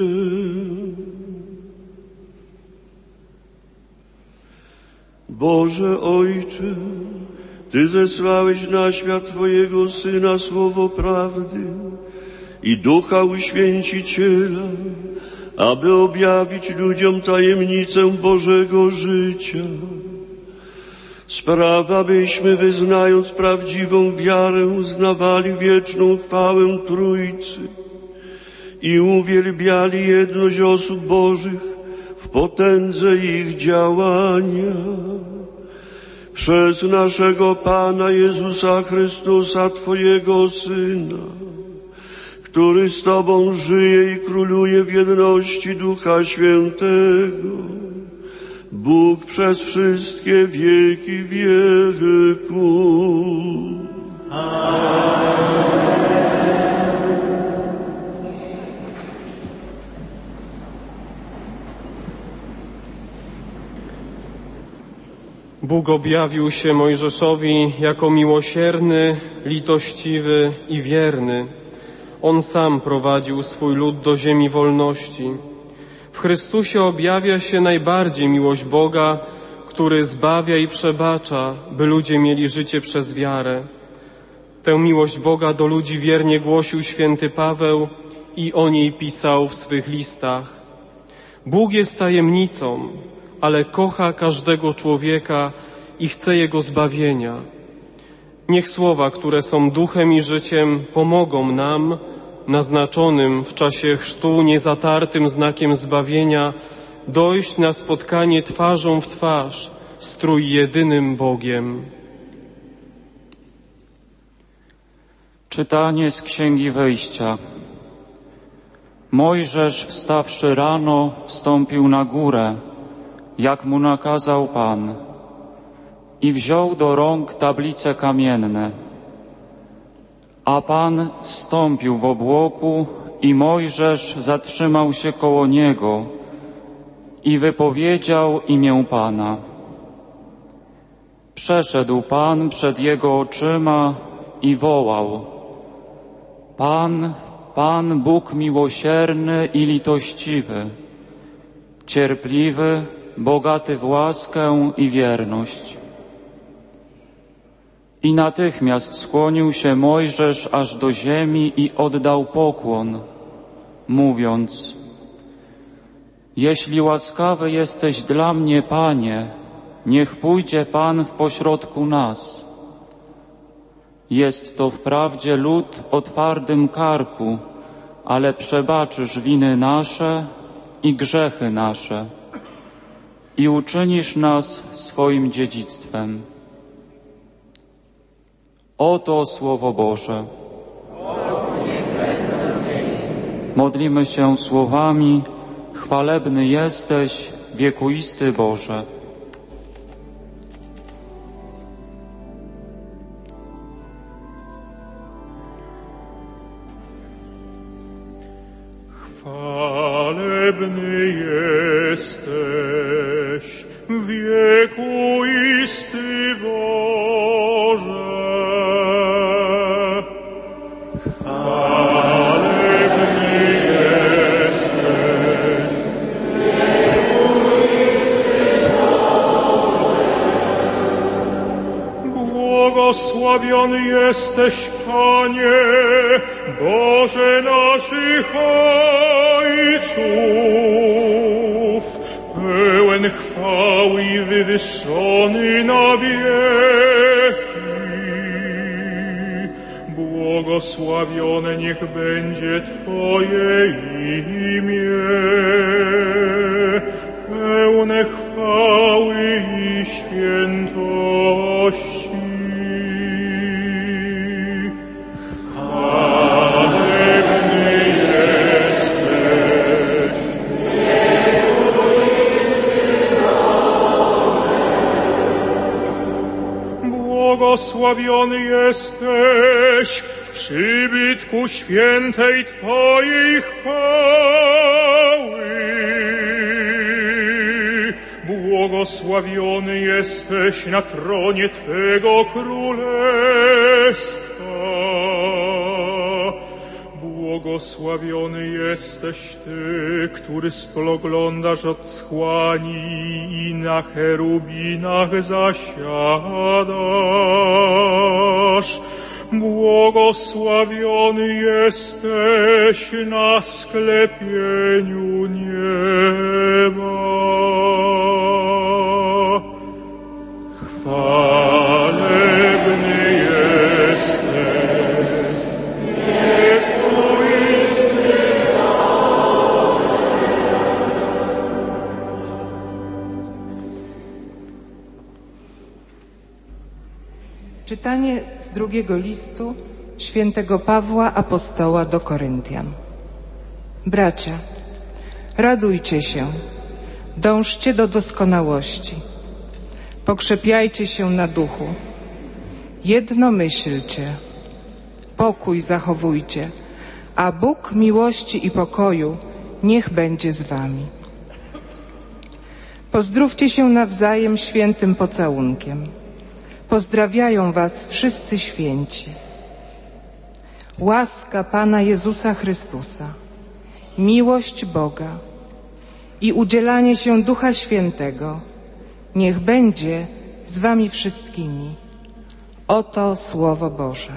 Boże Ojcze, Ty zesłałeś na świat Twojego Syna słowo prawdy i Ducha Uświęciciela, aby objawić ludziom tajemnicę Bożego życia. Spraw, abyśmy wyznając prawdziwą wiarę uznawali wieczną chwałę Trójcy i uwielbiali jedność osób Bożych w potędze ich działania. Przez naszego Pana Jezusa Chrystusa, Twojego Syna, który z Tobą żyje i króluje w jedności Ducha Świętego, Bóg przez wszystkie wieki wieków. Bóg objawił się Mojżeszowi jako miłosierny, litościwy i wierny. On sam prowadził swój lud do ziemi wolności. W Chrystusie objawia się najbardziej miłość Boga, który zbawia i przebacza, by ludzie mieli życie przez wiarę. Tę miłość Boga do ludzi wiernie głosił święty Paweł i o niej pisał w swych listach. Bóg jest tajemnicą, ale kocha każdego człowieka i chce jego zbawienia. Niech słowa, które są duchem i życiem, pomogą nam, naznaczonym w czasie chrztu niezatartym znakiem zbawienia, dojść na spotkanie twarzą w twarz z trójjedynym Bogiem. Czytanie z Księgi Wyjścia. Mojżesz, wstawszy rano, wstąpił na górę, jak mu nakazał Pan, i wziął do rąk tablice kamienne. A Pan zstąpił w obłoku i Mojżesz zatrzymał się koło niego i wypowiedział imię Pana. Przeszedł Pan przed jego oczyma i wołał: Pan, Pan Bóg miłosierny i litościwy, cierpliwy, bogaty w łaskę i wierność. I natychmiast skłonił się Mojżesz aż do ziemi i oddał pokłon, mówiąc: Jeśli łaskawy jesteś dla mnie, Panie, niech pójdzie Pan w pośrodku nas. Jest to wprawdzie lud o twardym karku, ale przebaczysz winy nasze i grzechy nasze i uczynisz nas swoim dziedzictwem. Oto Słowo Boże. Modlimy się słowami: chwalebny jesteś, wiekuisty Boże. Chwalebny jesteś, wiekuisty Boże. Chwalebny jesteś, wiekuisty Boże. Błogosławiony jesteś, Panie, Boże naszych ojców, pełen chwały i wywyższony na wieki. Błogosławione niech będzie Twoje imię, pełne chwały i świętości. Błogosławiony jesteś w przybytku świętej Twojej chwały. Błogosławiony jesteś na tronie Twego królestwa. Błogosławiony jesteś Ty, który spoglądasz otchłani i na cherubinach zasiadasz. Błogosławiony jesteś na sklepieniu nieba. Chwalebny jesteś, Czytanie z drugiego listu świętego Pawła apostoła do Koryntian. Bracia, radujcie się, dążcie do doskonałości, pokrzepiajcie się na duchu, jedno myślcie, pokój zachowujcie, a Bóg miłości i pokoju niech będzie z wami. Pozdrówcie się nawzajem świętym pocałunkiem. Pozdrawiają was wszyscy święci. Łaska Pana Jezusa Chrystusa, miłość Boga i udzielanie się Ducha Świętego niech będzie z wami wszystkimi. Oto Słowo Boże.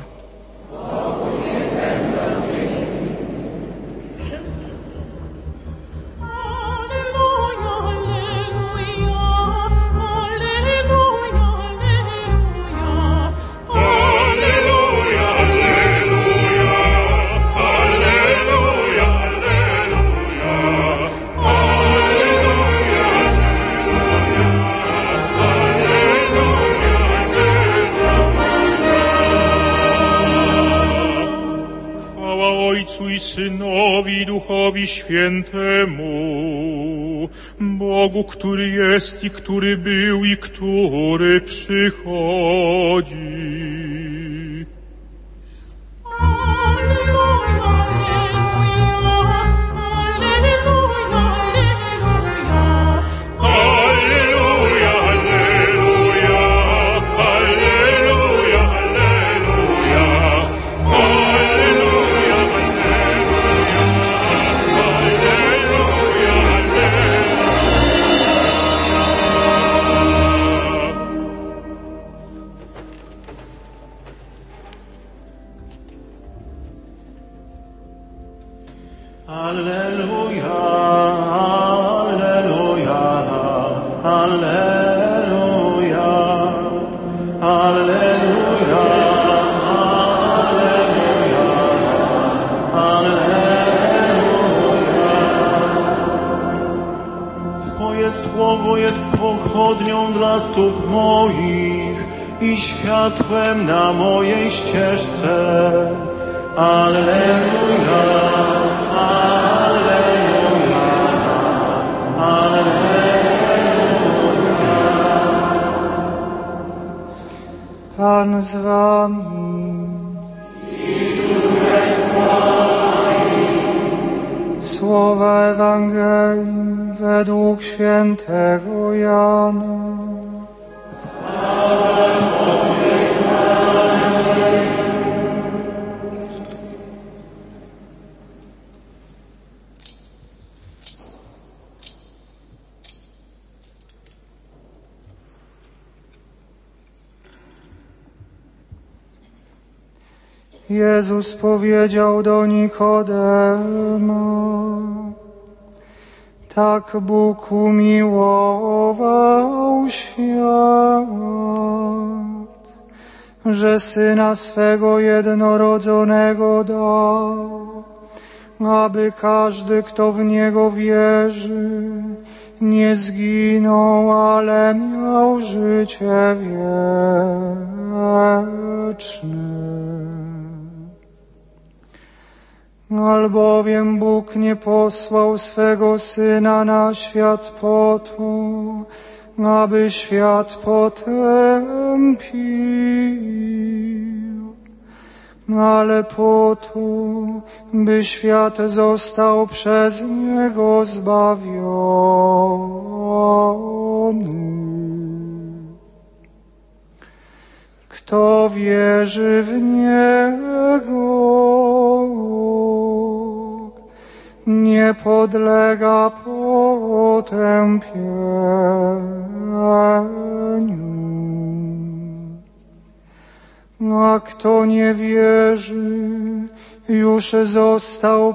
Ojcu i Synowi, i Duchowi Świętemu, Bogu, który jest i który był i który przychodzi. Słowo jest pochodnią dla stóp moich i światłem na mojej ścieżce. Alleluja, alleluja, alleluja. Pan z wami. Słowa Ewangelii według świętego Jana. Jezus powiedział do Nikodema: tak Bóg umiłował świat, że Syna swego jednorodzonego dał, aby każdy, kto w Niego wierzy, nie zginął, ale miał życie wieczne. Albowiem Bóg nie posłał swego Syna na świat po to, aby świat potępił, ale po to, by świat został przez Niego zbawiony. Kto wierzy w Niego, nie podlega potępieniu. A kto nie wierzy, już został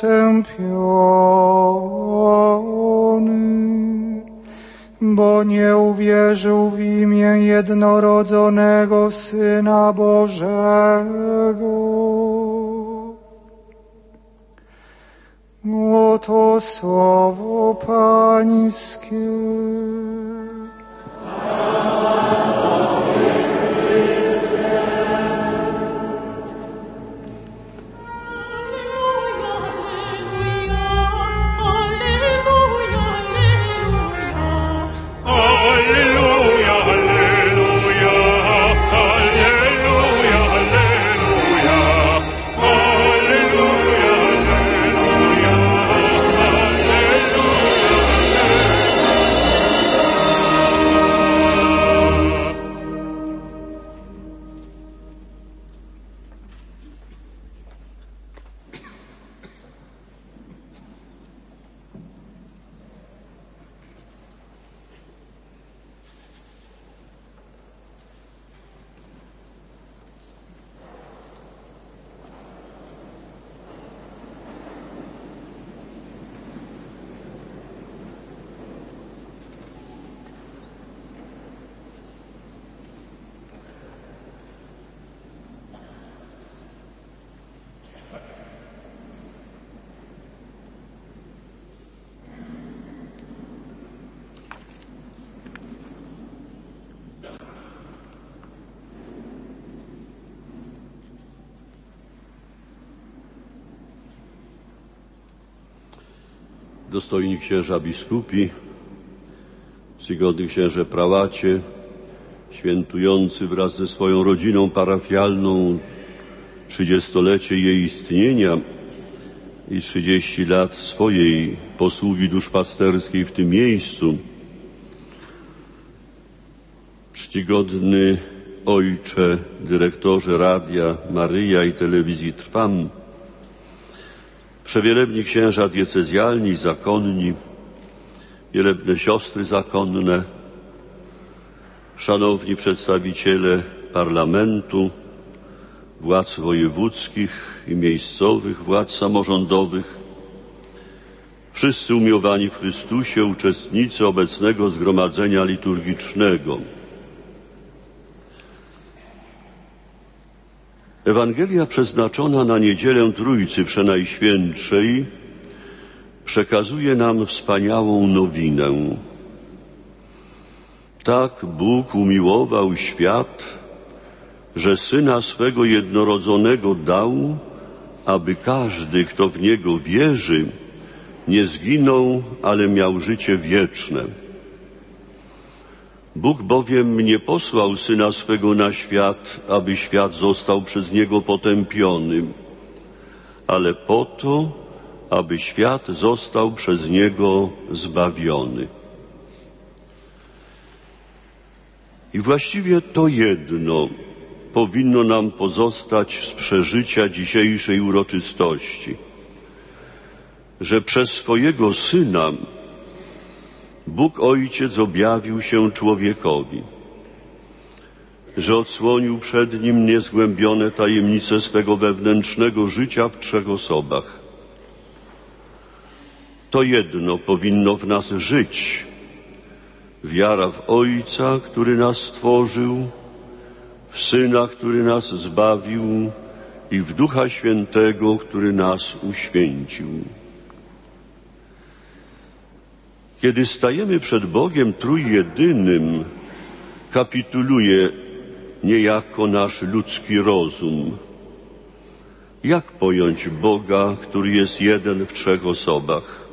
potępiony, bo nie uwierzył w imię jednorodzonego Syna Bożego. Oto słowo Pańskie. Dostojni księża biskupi, czcigodny księże prałacie, świętujący wraz ze swoją rodziną parafialną 30-lecie jej istnienia i 30 lat swojej posługi duszpasterskiej w tym miejscu. Czcigodny ojcze, dyrektorze Radia Maryja i Telewizji Trwam, przewielebni księża diecezjalni, zakonni, wielebne siostry zakonne, szanowni przedstawiciele parlamentu, władz wojewódzkich i miejscowych, władz samorządowych, wszyscy umiłowani w Chrystusie, uczestnicy obecnego zgromadzenia liturgicznego. Ewangelia przeznaczona na Niedzielę Trójcy Przenajświętszej przekazuje nam wspaniałą nowinę. Tak Bóg umiłował świat, że Syna swego jednorodzonego dał, aby każdy, kto w Niego wierzy, nie zginął, ale miał życie wieczne. Bóg bowiem nie posłał Syna swego na świat, aby świat został przez Niego potępiony, ale po to, aby świat został przez Niego zbawiony. I właściwie to jedno powinno nam pozostać z przeżycia dzisiejszej uroczystości, że przez swojego Syna Bóg Ojciec objawił się człowiekowi, że odsłonił przed Nim niezgłębione tajemnice swego wewnętrznego życia w 3 osobach. To jedno powinno w nas żyć: wiara w Ojca, który nas stworzył, w Syna, który nas zbawił i w Ducha Świętego, który nas uświęcił. Kiedy stajemy przed Bogiem Trójjedynym, kapituluje niejako nasz ludzki rozum. Jak pojąć Boga, który jest jeden w 3 osobach?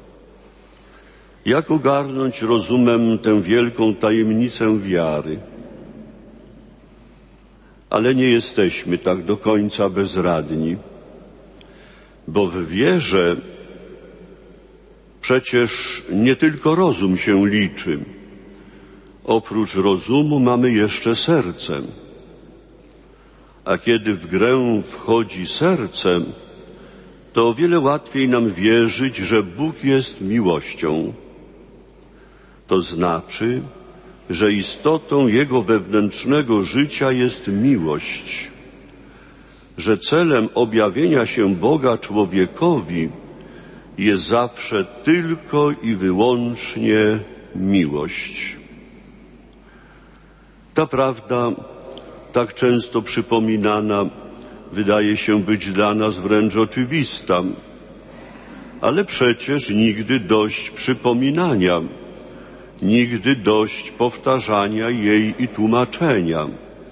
Jak ogarnąć rozumem tę wielką tajemnicę wiary? Ale nie jesteśmy tak do końca bezradni, bo w wierze przecież nie tylko rozum się liczy. Oprócz rozumu mamy jeszcze serce. A kiedy w grę wchodzi serce, to o wiele łatwiej nam wierzyć, że Bóg jest miłością. To znaczy, że istotą Jego wewnętrznego życia jest miłość, że celem objawienia się Boga człowiekowi jest zawsze tylko i wyłącznie miłość. Ta prawda, tak często przypominana, wydaje się być dla nas wręcz oczywista, ale przecież nigdy dość przypominania, nigdy dość powtarzania jej i tłumaczenia.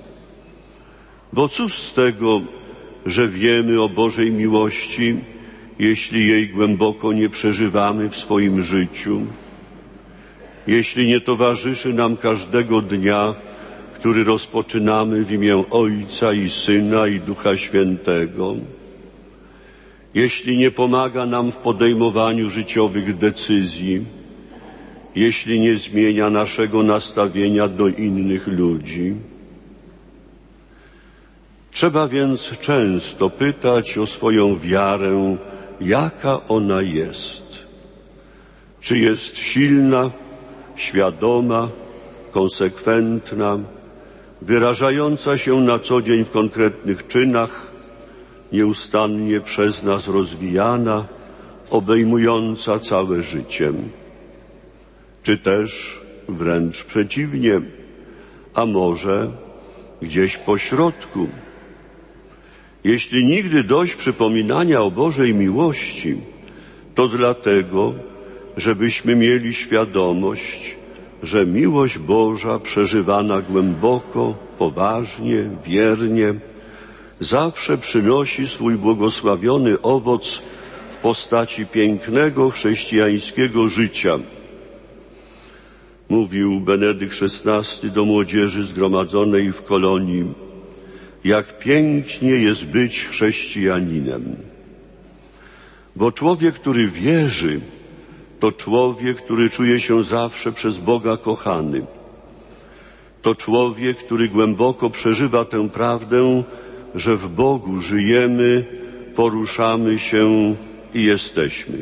Bo cóż z tego, że wiemy o Bożej miłości, jeśli jej głęboko nie przeżywamy w swoim życiu, jeśli nie towarzyszy nam każdego dnia, który rozpoczynamy w imię Ojca i Syna i Ducha Świętego, jeśli nie pomaga nam w podejmowaniu życiowych decyzji, jeśli nie zmienia naszego nastawienia do innych ludzi. Trzeba więc często pytać o swoją wiarę, jaka ona jest. Czy jest silna, świadoma, konsekwentna, wyrażająca się na co dzień w konkretnych czynach, nieustannie przez nas rozwijana, obejmująca całe życie. Czy też wręcz przeciwnie, a może gdzieś po środku. Jeśli nigdy dość przypominania o Bożej miłości, to dlatego, żebyśmy mieli świadomość, że miłość Boża przeżywana głęboko, poważnie, wiernie, zawsze przynosi swój błogosławiony owoc w postaci pięknego chrześcijańskiego życia. Mówił Benedykt XVI do młodzieży zgromadzonej w Kolonii: jak pięknie jest być chrześcijaninem. Bo człowiek, który wierzy, to człowiek, który czuje się zawsze przez Boga kochany. To człowiek, który głęboko przeżywa tę prawdę, że w Bogu żyjemy, poruszamy się i jesteśmy.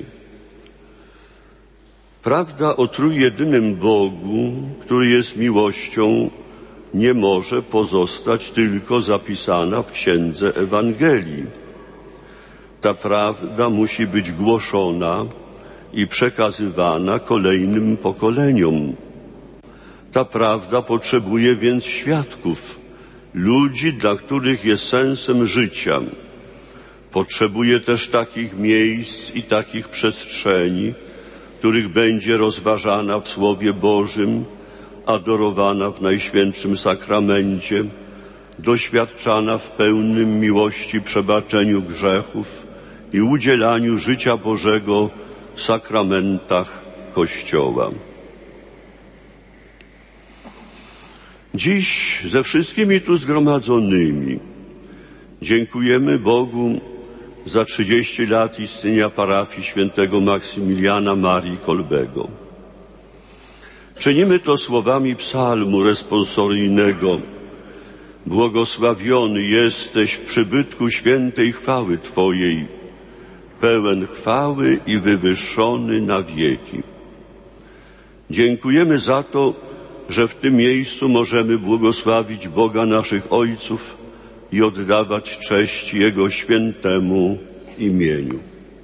Prawda o trójjedynym Bogu, który jest miłością, nie może pozostać tylko zapisana w Księdze Ewangelii. Ta prawda musi być głoszona i przekazywana kolejnym pokoleniom. Ta prawda potrzebuje więc świadków, ludzi, dla których jest sensem życia. Potrzebuje też takich miejsc i takich przestrzeni, w których będzie rozważana w Słowie Bożym, adorowana w Najświętszym Sakramencie, doświadczana w pełnym miłości przebaczeniu grzechów i udzielaniu życia Bożego w sakramentach Kościoła. Dziś ze wszystkimi tu zgromadzonymi dziękujemy Bogu za 30 lat istnienia parafii świętego Maksymiliana Marii Kolbego. Czynimy to słowami psalmu responsoryjnego: błogosławiony jesteś w przybytku świętej chwały Twojej, pełen chwały i wywyższony na wieki. Dziękujemy za to, że w tym miejscu możemy błogosławić Boga naszych ojców i oddawać cześć Jego świętemu imieniu.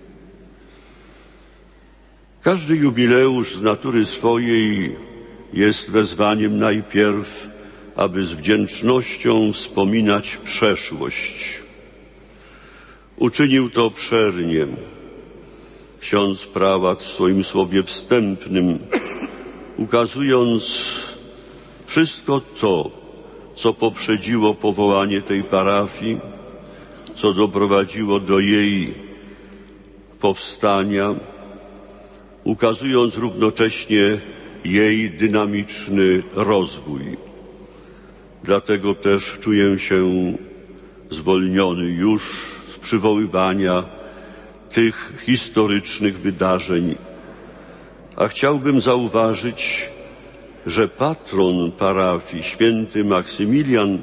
Każdy jubileusz z natury swojej jest wezwaniem najpierw, aby z wdzięcznością wspominać przeszłość. Uczynił to obszernie ksiądz prałat w swoim słowie wstępnym, ukazując wszystko to, co poprzedziło powołanie tej parafii, co doprowadziło do jej powstania, ukazując równocześnie jej dynamiczny rozwój. Dlatego też czuję się zwolniony już z przywoływania tych historycznych wydarzeń, a chciałbym zauważyć, że patron parafii, święty Maksymilian,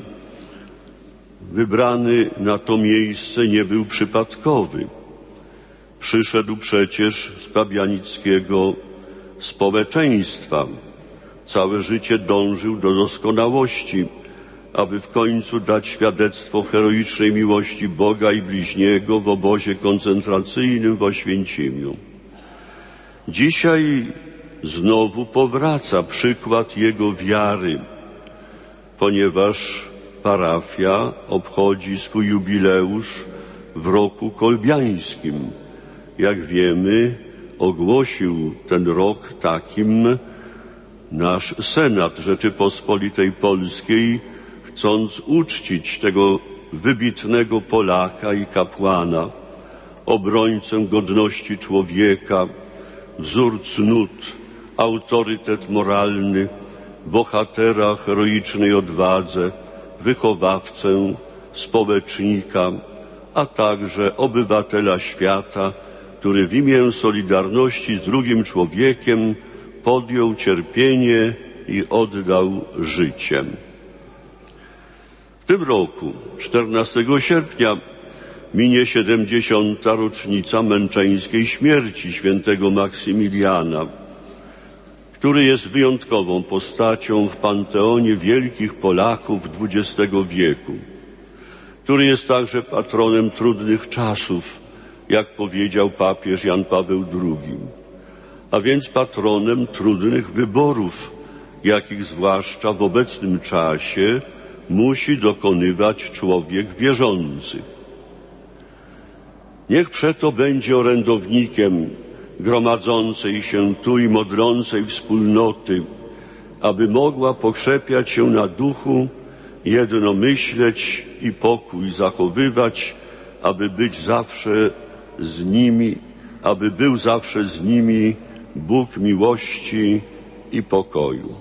wybrany na to miejsce, nie był przypadkowy. Przyszedł przecież z pabianickiego społeczeństwa. Całe życie dążył do doskonałości, aby w końcu dać świadectwo heroicznej miłości Boga i bliźniego w obozie koncentracyjnym w Oświęcimiu. Dzisiaj znowu powraca przykład jego wiary, ponieważ parafia obchodzi swój jubileusz w roku kolbiańskim. Jak wiemy, ogłosił ten rok takim nasz Senat Rzeczypospolitej Polskiej, chcąc uczcić tego wybitnego Polaka i kapłana, obrońcę godności człowieka, wzór cnót, autorytet moralny, bohatera heroicznej odwadze, wychowawcę, społecznika, a także obywatela świata, który w imię solidarności z drugim człowiekiem podjął cierpienie i oddał życie. W tym roku, 14 sierpnia, minie 70. rocznica męczeńskiej śmierci świętego Maksymiliana, który jest wyjątkową postacią w panteonie wielkich Polaków XX wieku, który jest także patronem trudnych czasów, jak powiedział papież Jan Paweł II, a więc patronem trudnych wyborów, jakich zwłaszcza w obecnym czasie musi dokonywać człowiek wierzący. Niech przeto będzie orędownikiem gromadzącej się tu i modlącej wspólnoty, aby mogła pokrzepiać się na duchu, jedno myśleć i pokój zachowywać, aby być zawsze z nimi, aby był zawsze z nimi Bóg miłości i pokoju.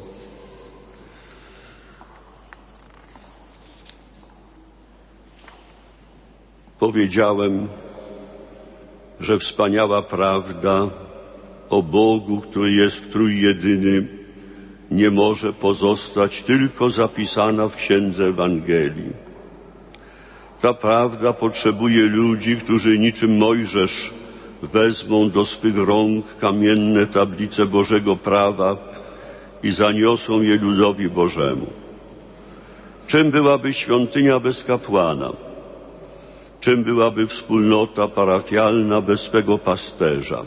Powiedziałem, że wspaniała prawda o Bogu, który jest trójjedyny, nie może pozostać tylko zapisana w Księdze Ewangelii. Ta prawda potrzebuje ludzi, którzy niczym Mojżesz wezmą do swych rąk kamienne tablice Bożego prawa i zaniosą je ludowi Bożemu. Czym byłaby świątynia bez kapłana? Czym byłaby wspólnota parafialna bez swego pasterza?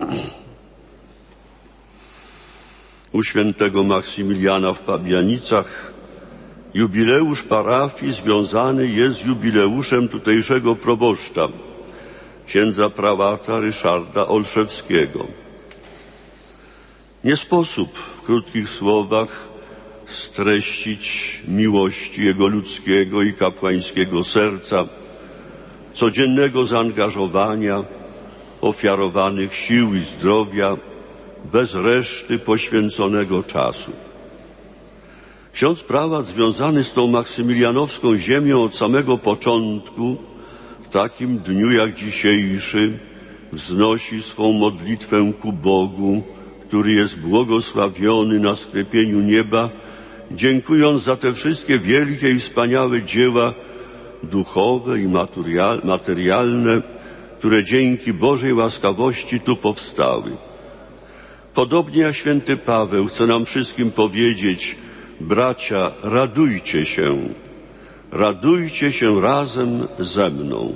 U świętego Maksymiliana w Pabianicach jubileusz parafii związany jest z jubileuszem tutejszego proboszcza, księdza prałata Ryszarda Olszewskiego. Nie sposób w krótkich słowach streścić miłości jego ludzkiego i kapłańskiego serca, codziennego zaangażowania, ofiarowanych sił i zdrowia, bez reszty poświęconego czasu. Ksiądz prałat związany z tą maksymilianowską ziemią od samego początku, w takim dniu jak dzisiejszy, wznosi swą modlitwę ku Bogu, który jest błogosławiony na sklepieniu nieba, dziękując za te wszystkie wielkie i wspaniałe dzieła duchowe i materialne, które dzięki Bożej łaskawości tu powstały. Podobnie jak święty Paweł chce nam wszystkim powiedzieć: bracia, radujcie się razem ze mną.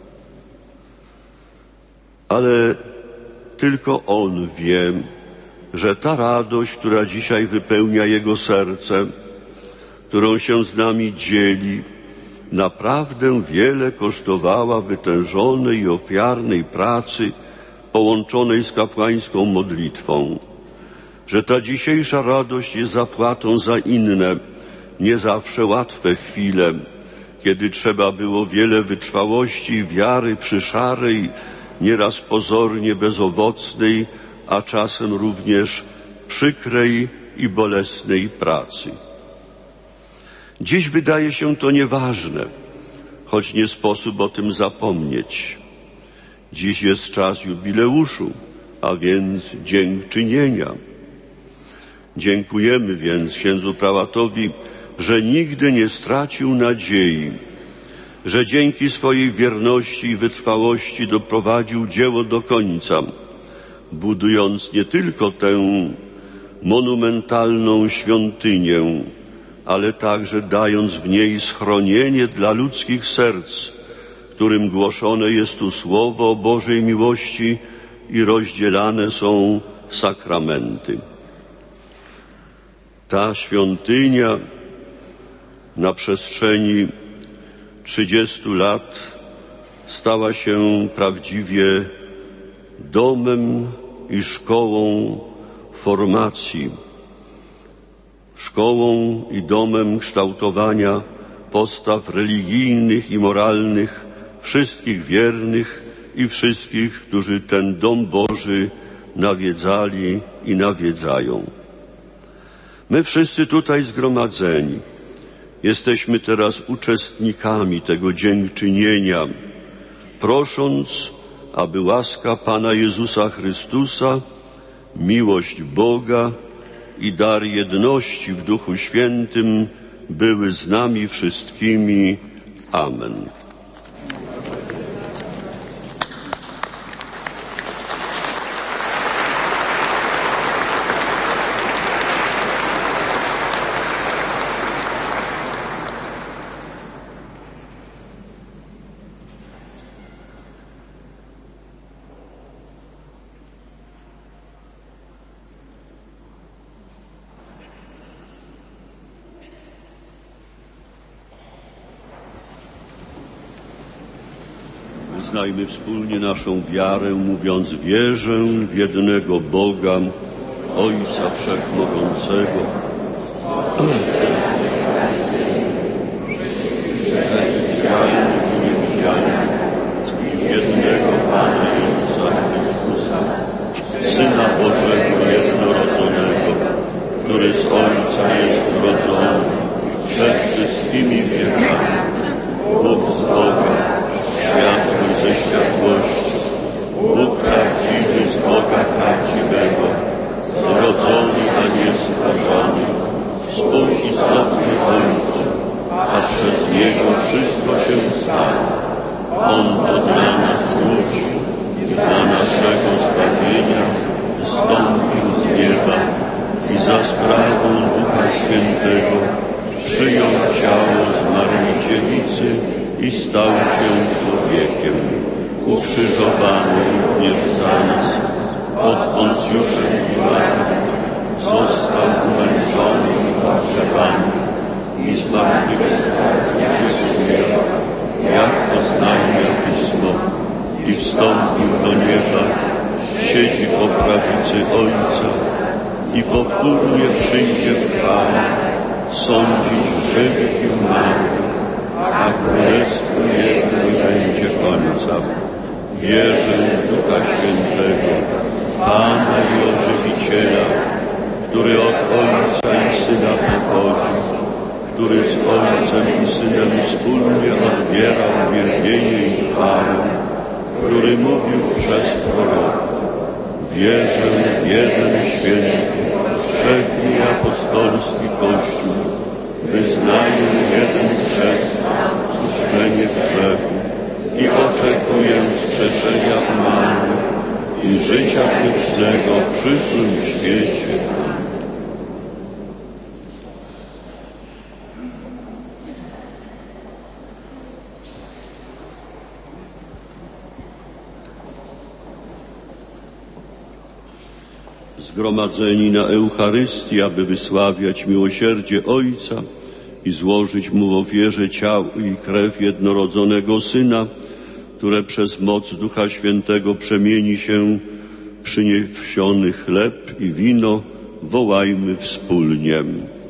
Ale tylko On wie, że ta radość, która dzisiaj wypełnia Jego serce, którą się z nami dzieli, naprawdę wiele kosztowała wytężonej i ofiarnej pracy połączonej z kapłańską modlitwą, że ta dzisiejsza radość jest zapłatą za inne, nie zawsze łatwe chwile, kiedy trzeba było wiele wytrwałości i wiary przy szarej, nieraz pozornie bezowocnej, a czasem również przykrej i bolesnej pracy. Dziś wydaje się to nieważne, choć nie sposób o tym zapomnieć. Dziś jest czas jubileuszu, a więc dziękczynienia. Dziękujemy więc księdzu prałatowi, że nigdy nie stracił nadziei, że dzięki swojej wierności i wytrwałości doprowadził dzieło do końca, budując nie tylko tę monumentalną świątynię, ale także dając w niej schronienie dla ludzkich serc, którym głoszone jest tu słowo o Bożej miłości i rozdzielane są sakramenty. Ta świątynia na przestrzeni 30 lat stała się prawdziwie domem i szkołą formacji, szkołą i domem kształtowania postaw religijnych i moralnych wszystkich wiernych i wszystkich, którzy ten dom Boży nawiedzali i nawiedzają. My wszyscy tutaj zgromadzeni jesteśmy teraz uczestnikami tego dziękczynienia, prosząc, aby łaska Pana Jezusa Chrystusa, miłość Boga i dar jedności w Duchu Świętym były z nami wszystkimi. Amen. Wyznajmy wspólnie naszą wiarę, mówiąc: wierzę w jednego Boga, Ojca Wszechmogącego, widzialnych i niewidzialnych, i jednego Pana Jezusa Chrystusa, wszystkimi wiekami. Bóg z Boga, światły ze światłości, Bóg prawdziwy z Boga prawdziwego, zrodzony, a nie stworzony, współistotny Ojcu, a przez Niego wszystko się stało. On to dla nas ludzi i dla naszego zbawienia zstąpił z nieba i za sprawą Ducha Świętego przyjął ciało zmarłej dziewicy i stał się człowiekiem, ukrzyżowany również za nas pod Poncjuszem Piłatem, został umęczony i pogrzebany i zmartwychwstał jak oznajmia Pismo, i wstąpił do nieba, siedzi po prawicy Ojca i powtórnie przyjdzie w chwale sądzić żywych i umarłych, a królestwu Jego nie będzie końca. Wierzę w Ducha Świętego, Pana i Ożywiciela, który od Ojca i Syna pochodzi, który z Ojcem i Synem wspólnie odbiera uwielbienie i chwałę, który mówił przez proroków. Wierzę w jeden święty, wszechny i apostolski Kościół, wyznaję jeden chrzest, odpuszczenie grzechów i oczekuję wskrzeszenia umarłych i życia wiecznego w przyszłym świecie. Zgromadzeni na Eucharystii, aby wysławiać miłosierdzie Ojca i złożyć Mu w ofierze ciało i krew jednorodzonego Syna, które przez moc Ducha Świętego przemieni się w przyniesiony chleb i wino, wołajmy wspólnie.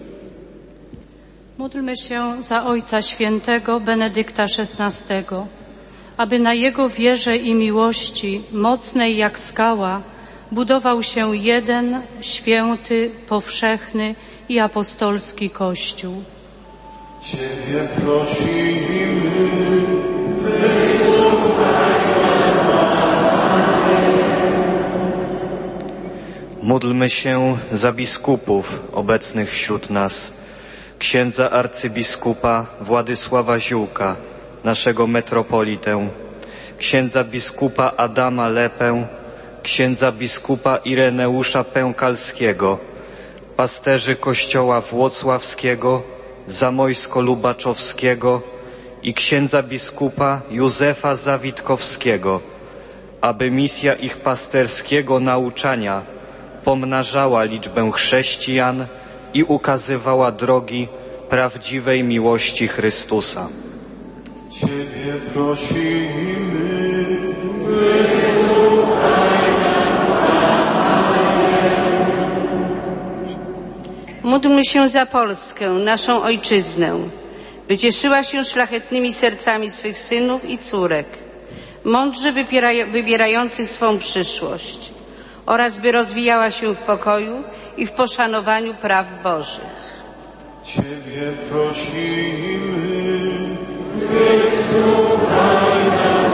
Módlmy się za Ojca Świętego Benedykta XVI, aby na Jego wierze i miłości, mocnej jak skała, budował się jeden, święty, powszechny i apostolski Kościół. Ciebie prosimy, wysłuchaj nas. Módlmy się za biskupów obecnych wśród nas, księdza arcybiskupa Władysława Ziółka, naszego metropolitę, księdza biskupa Adama Lepę, księdza biskupa Ireneusza Pękalskiego, pasterzy kościoła włocławskiego, zamojsko-lubaczowskiego i księdza biskupa Józefa Zawitkowskiego, aby misja ich pasterskiego nauczania pomnażała liczbę chrześcijan i ukazywała drogi prawdziwej miłości Chrystusa. Ciebie prosimy, Módlmy się za Polskę, naszą ojczyznę, by cieszyła się szlachetnymi sercami swych synów i córek, mądrze wybierających swą przyszłość, oraz by rozwijała się w pokoju i w poszanowaniu praw Bożych. Ciebie prosimy, wysłuchaj nas.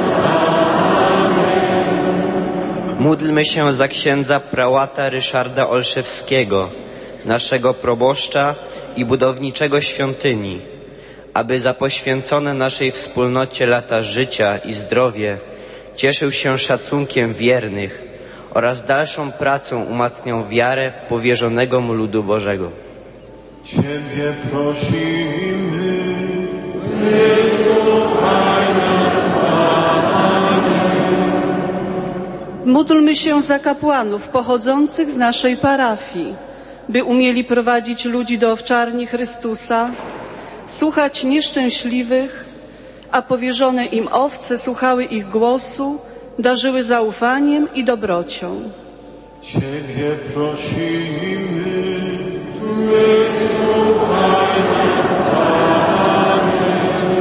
Módlmy się za księdza prałata Ryszarda Olszewskiego, naszego proboszcza i budowniczego świątyni, aby za poświęcone naszej wspólnocie lata życia i zdrowie cieszył się szacunkiem wiernych oraz dalszą pracą umacniał wiarę powierzonego mu ludu Bożego. Ciebie prosimy, wysłuchaj nas, Panie. Módlmy się za kapłanów pochodzących z naszej parafii, by umieli prowadzić ludzi do owczarni Chrystusa, słuchać nieszczęśliwych, a powierzone im owce słuchały ich głosu, darzyły zaufaniem i dobrocią. Ciebie prosimy, wysłuchaj nas, Panie.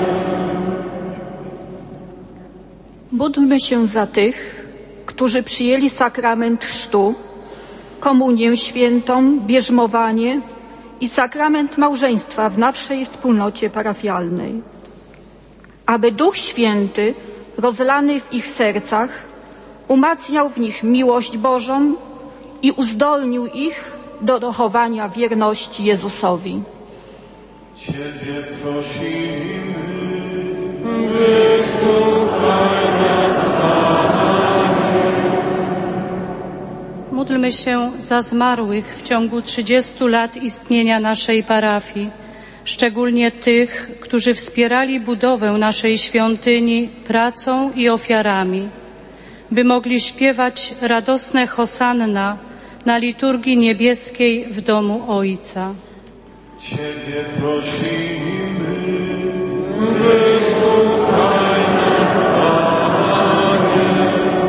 Módlmy się za tych, którzy przyjęli sakrament chrztu, komunię świętą, bierzmowanie i sakrament małżeństwa w naszej wspólnocie parafialnej. Aby Duch Święty, rozlany w ich sercach, umacniał w nich miłość Bożą i uzdolnił ich do dochowania wierności Jezusowi. Ciebie prosimy, wysłuchaj nas, Panie. Módlmy się za zmarłych w ciągu 30 lat istnienia naszej parafii, szczególnie tych, którzy wspierali budowę naszej świątyni pracą i ofiarami, by mogli śpiewać radosne hosanna na liturgii niebieskiej w domu Ojca. Ciebie prosimy, wysłuchaj nas, Panie.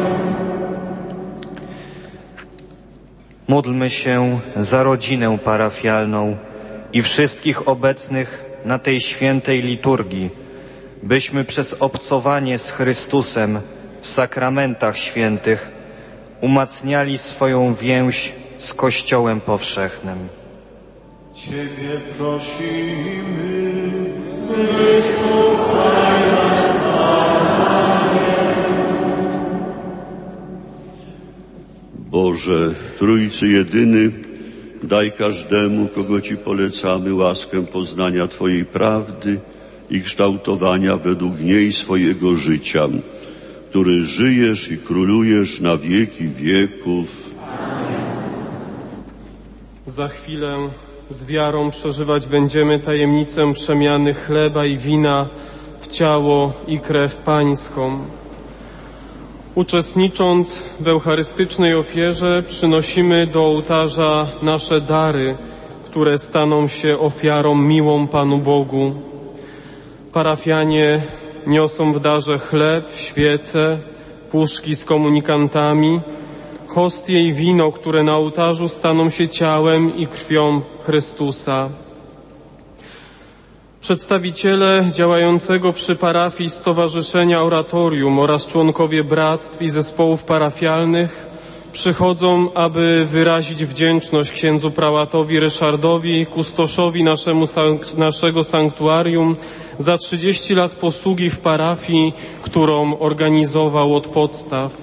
Módlmy się za rodzinę parafialną i wszystkich obecnych na tej świętej liturgii, byśmy przez obcowanie z Chrystusem w sakramentach świętych umacniali swoją więź z Kościołem powszechnym. Ciebie prosimy, wysłuchaj nas, Panie. Boże, Trójcy Jedyny, daj każdemu, kogo Ci polecamy, łaskę poznania Twojej prawdy i kształtowania według niej swojego życia, który żyjesz i królujesz na wieki wieków. Za chwilę z wiarą przeżywać będziemy tajemnicę przemiany chleba i wina w ciało i krew Pańską. Uczestnicząc w eucharystycznej ofierze, przynosimy do ołtarza nasze dary, które staną się ofiarą miłą Panu Bogu. Parafianie niosą w darze chleb, świece, puszki z komunikantami, hostie i wino, które na ołtarzu staną się ciałem i krwią Chrystusa. Przedstawiciele działającego przy parafii Stowarzyszenia Oratorium oraz członkowie bractw i zespołów parafialnych przychodzą, aby wyrazić wdzięczność księdzu prałatowi Ryszardowi, kustoszowi naszego sanktuarium za 30 lat posługi w parafii, którą organizował od podstaw.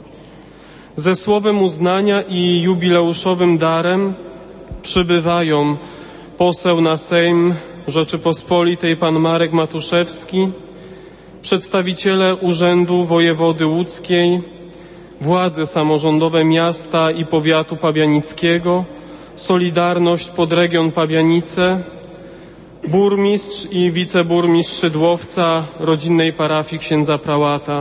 Ze słowem uznania i jubileuszowym darem przybywają poseł na Sejm Rzeczypospolitej pan Marek Matuszewski, przedstawiciele Urzędu Wojewody Łódzkiej, władze samorządowe miasta i powiatu pabianickiego, Solidarność Podregion Pabianice, burmistrz i wiceburmistrz Szydłowca, rodzinnej parafii księdza prałata.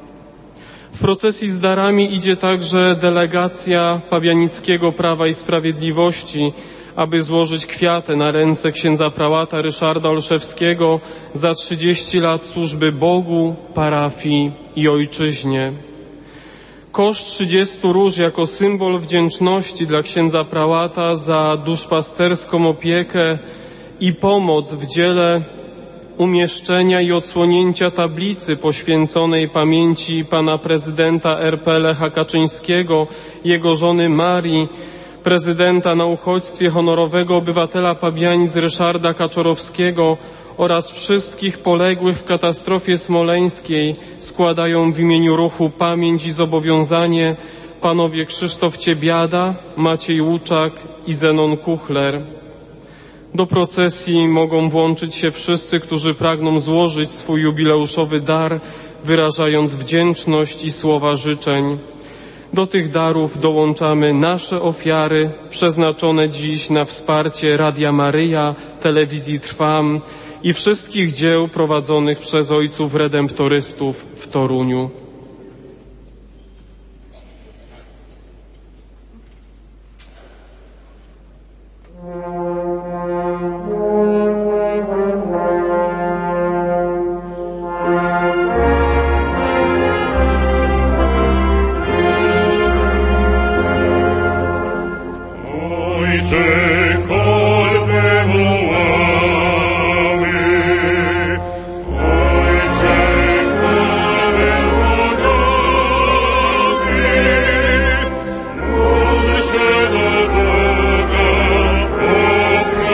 W procesji z darami idzie także delegacja Pabianickiego Prawa i Sprawiedliwości, aby złożyć kwiaty na ręce księdza prałata Ryszarda Olszewskiego za 30 lat służby Bogu, parafii i ojczyźnie. Kosz 30 róż jako symbol wdzięczności dla księdza prałata za duszpasterską opiekę i pomoc w dziele umieszczenia i odsłonięcia tablicy poświęconej pamięci pana prezydenta RP Lecha Kaczyńskiego, jego żony Marii, prezydenta na uchodźstwie honorowego obywatela Pabianic Ryszarda Kaczorowskiego oraz wszystkich poległych w katastrofie smoleńskiej składają w imieniu ruchu Pamięć i Zobowiązanie panowie Krzysztof Ciebiada, Maciej Łuczak i Zenon Kuchler. Do procesji mogą włączyć się wszyscy, którzy pragną złożyć swój jubileuszowy dar, wyrażając wdzięczność i słowa życzeń. Do tych darów dołączamy nasze ofiary przeznaczone dziś na wsparcie Radia Maryja, Telewizji Trwam i wszystkich dzieł prowadzonych przez ojców redemptorystów w Toruniu. Boga, o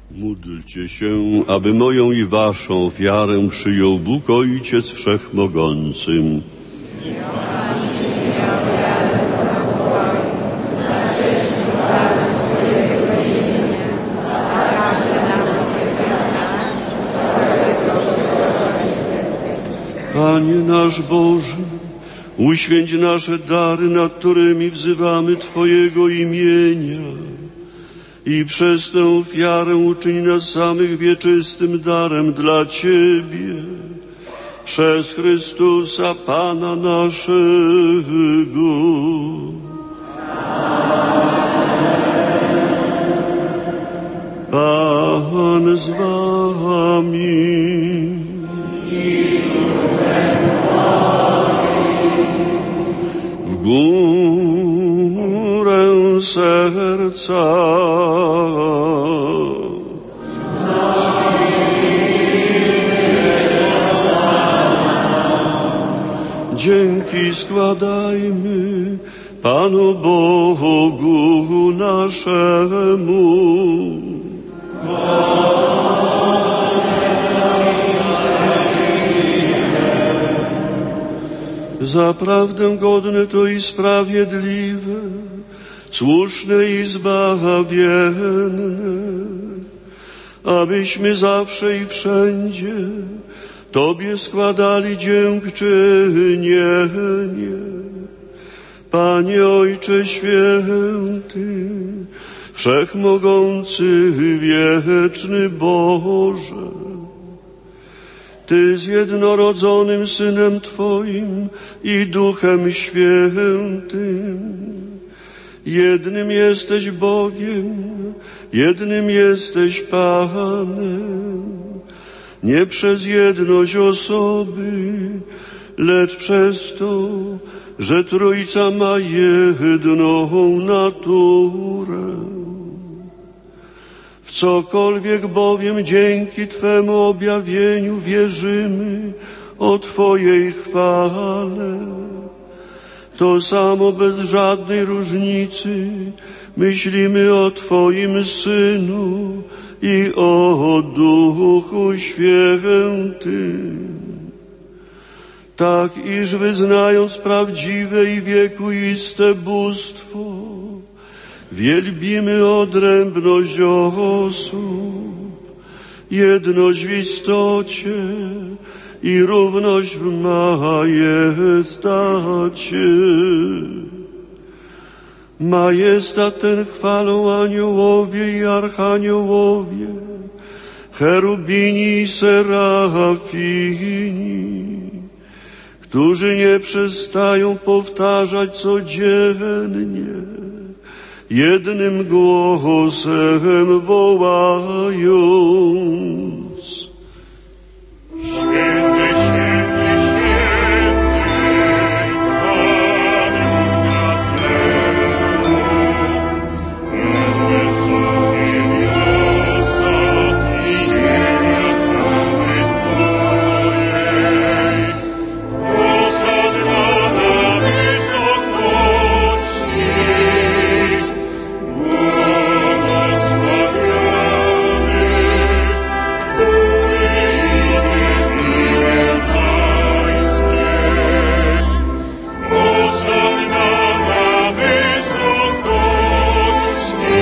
Módlcie się, aby moją i waszą ofiarę przyjął Bóg Ojciec Wszechmogący. Panie nasz Boże, uświęć nasze dary, nad którymi wzywamy Twojego imienia i przez tę ofiarę uczyń nas samych wieczystym darem dla Ciebie. Przez Chrystusa Pana naszego. Pan z Wami. W górę serca. Dzięki składajmy Panu Bogu naszemu. Zaprawdę godne to i sprawiedliwe, słuszne i zbawienne, abyśmy zawsze i wszędzie Tobie składali dziękczynienie. Panie Ojcze Święty, Wszechmogący, wieczny Boże, Ty z jednorodzonym Synem Twoim i Duchem Świętym jednym jesteś Bogiem, jednym jesteś Panem, nie przez jedność osoby, lecz przez to, że Trójca ma jedną naturę. W cokolwiek bowiem dzięki Twemu objawieniu wierzymy o Twojej chwale, to samo bez żadnej różnicy myślimy o Twoim Synu i o Duchu Świętym. Tak, iż wyznając prawdziwe i wiekuiste bóstwo, wielbimy odrębność osób, jedność w istocie i równość w majestacie. Majestat ten chwalą aniołowie i archaniołowie, cherubini i serafini, którzy nie przestają powtarzać codziennie, jednym głosem wołając: Święty, święty, święty, Pan zastępów, pełne są niebiosa i ziemia chwały Twojej. Hosanna na wysokości, błogosławiony, który idzie w imię Pańskie. Hosanna na wysokości.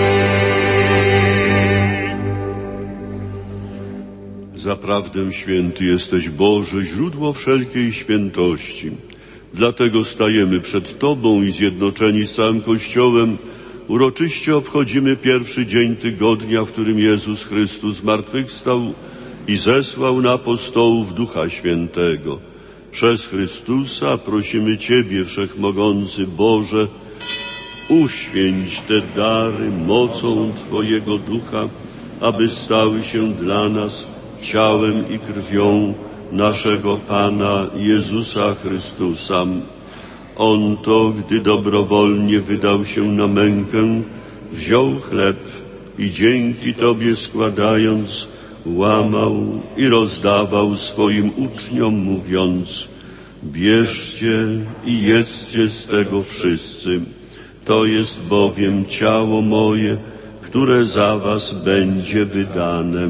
Zaprawdę święty jesteś Boże, źródło wszelkiej świętości. Dlatego stajemy przed Tobą i zjednoczeni z całym Kościołem uroczyście obchodzimy pierwszy dzień tygodnia, w którym Jezus Chrystus zmartwychwstał i zesłał na apostołów Ducha Świętego. Przez Chrystusa prosimy Ciebie, Wszechmogący Boże, uświęć te dary mocą Twojego Ducha, aby stały się dla nas ciałem i krwią naszego Pana Jezusa Chrystusa. On to, gdy dobrowolnie wydał się na mękę, wziął chleb i dzięki Tobie składając, łamał i rozdawał swoim uczniom, mówiąc: bierzcie i jedzcie z tego wszyscy. To jest bowiem ciało moje, które za was będzie wydane.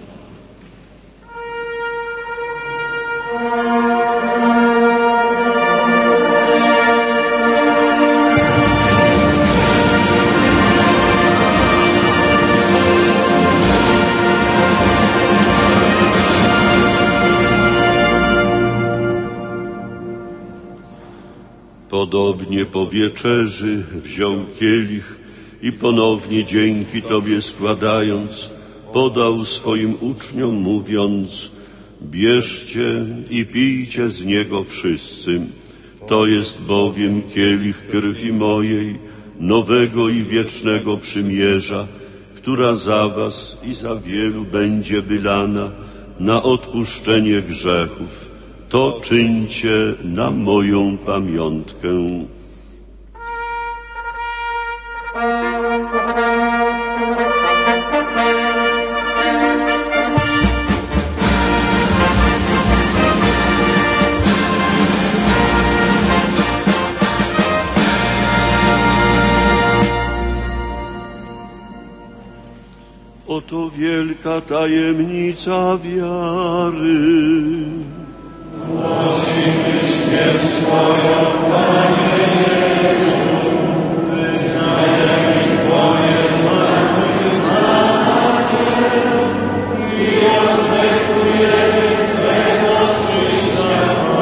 Podobnie po wieczerzy wziął kielich i ponownie dzięki Tobie składając, podał swoim uczniom, mówiąc: bierzcie i pijcie z niego wszyscy. To jest bowiem kielich krwi mojej, nowego i wiecznego przymierza, która za was i za wielu będzie wylana na odpuszczenie grzechów. To czyńcie na moją pamiątkę. Oto wielka tajemnica wiary. Głosimy śmierć Twoją, Panie Jezu, wyznajemy Twoje zmartwychwstanie i oczekujemy Twego przyjścia.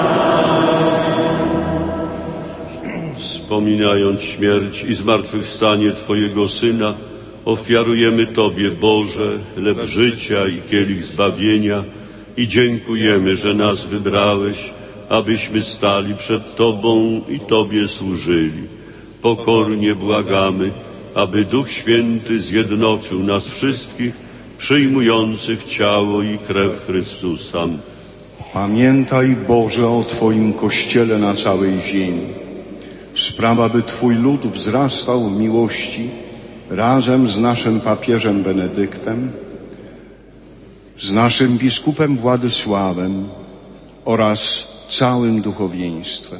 Wspominając śmierć i zmartwychwstanie Twojego Syna, ofiarujemy Tobie, Boże, chleb życia i kielich zbawienia i dziękujemy, że nas wybrałeś, abyśmy stali przed Tobą i Tobie służyli. Pokornie błagamy, aby Duch Święty zjednoczył nas wszystkich, przyjmujących ciało i krew Chrystusa. Pamiętaj, Boże, o Twoim Kościele na całej ziemi. Spraw, aby Twój lud wzrastał w miłości razem z naszym papieżem Benedyktem, z naszym biskupem Władysławem oraz całym duchowieństwem.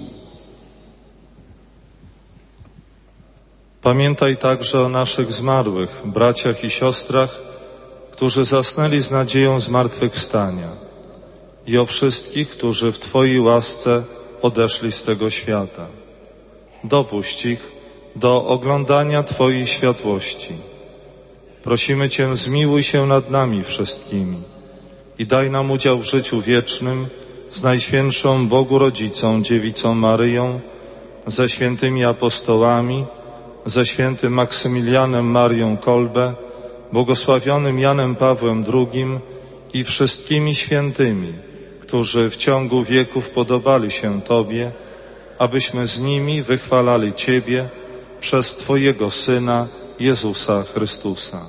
Pamiętaj także o naszych zmarłych braciach i siostrach, którzy zasnęli z nadzieją zmartwychwstania, i o wszystkich, którzy w Twojej łasce odeszli z tego świata. Dopuść ich do oglądania Twojej światłości. Prosimy Cię, zmiłuj się nad nami wszystkimi i daj nam udział w życiu wiecznym z Najświętszą Bogu Rodzicą, Dziewicą Maryją, ze świętymi apostołami, ze świętym Maksymilianem Marią Kolbe, błogosławionym Janem Pawłem II i wszystkimi świętymi, którzy w ciągu wieków podobali się Tobie, abyśmy z nimi wychwalali Ciebie przez Twojego Syna, Jezusa Chrystusa.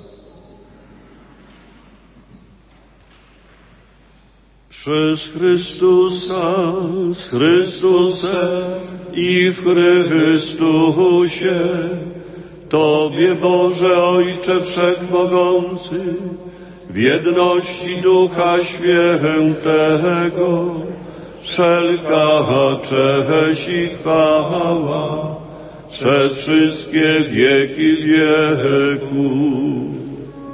Przez Chrystusa, z Chrystusem i w Chrystusie, Tobie, Boże Ojcze Wszechmogący, w jedności Ducha Świętego, wszelka cześć i chwała przez wszystkie wieki wieków.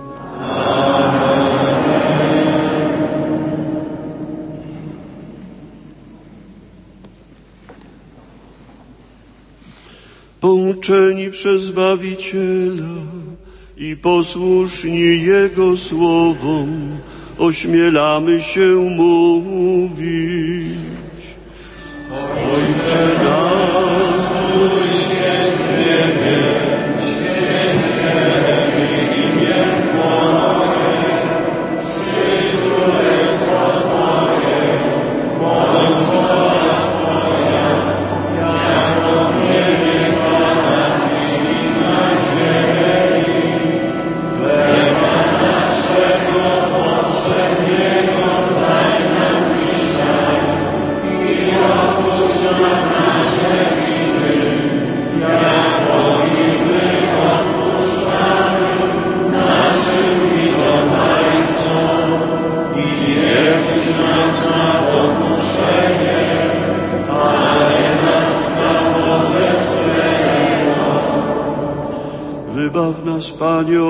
Pouczeni przez Zbawiciela i posłuszni Jego słowom, ośmielamy się mówić: Ojcze nasz, któryś jest w niebie, święć się imię Twoje, przyjdź królestwo Twoje, bądź wola Twoja, jako w niebie, i na ziemi. Chleba naszego powszedniego daj nam dzisiaj i odpuść nam nasze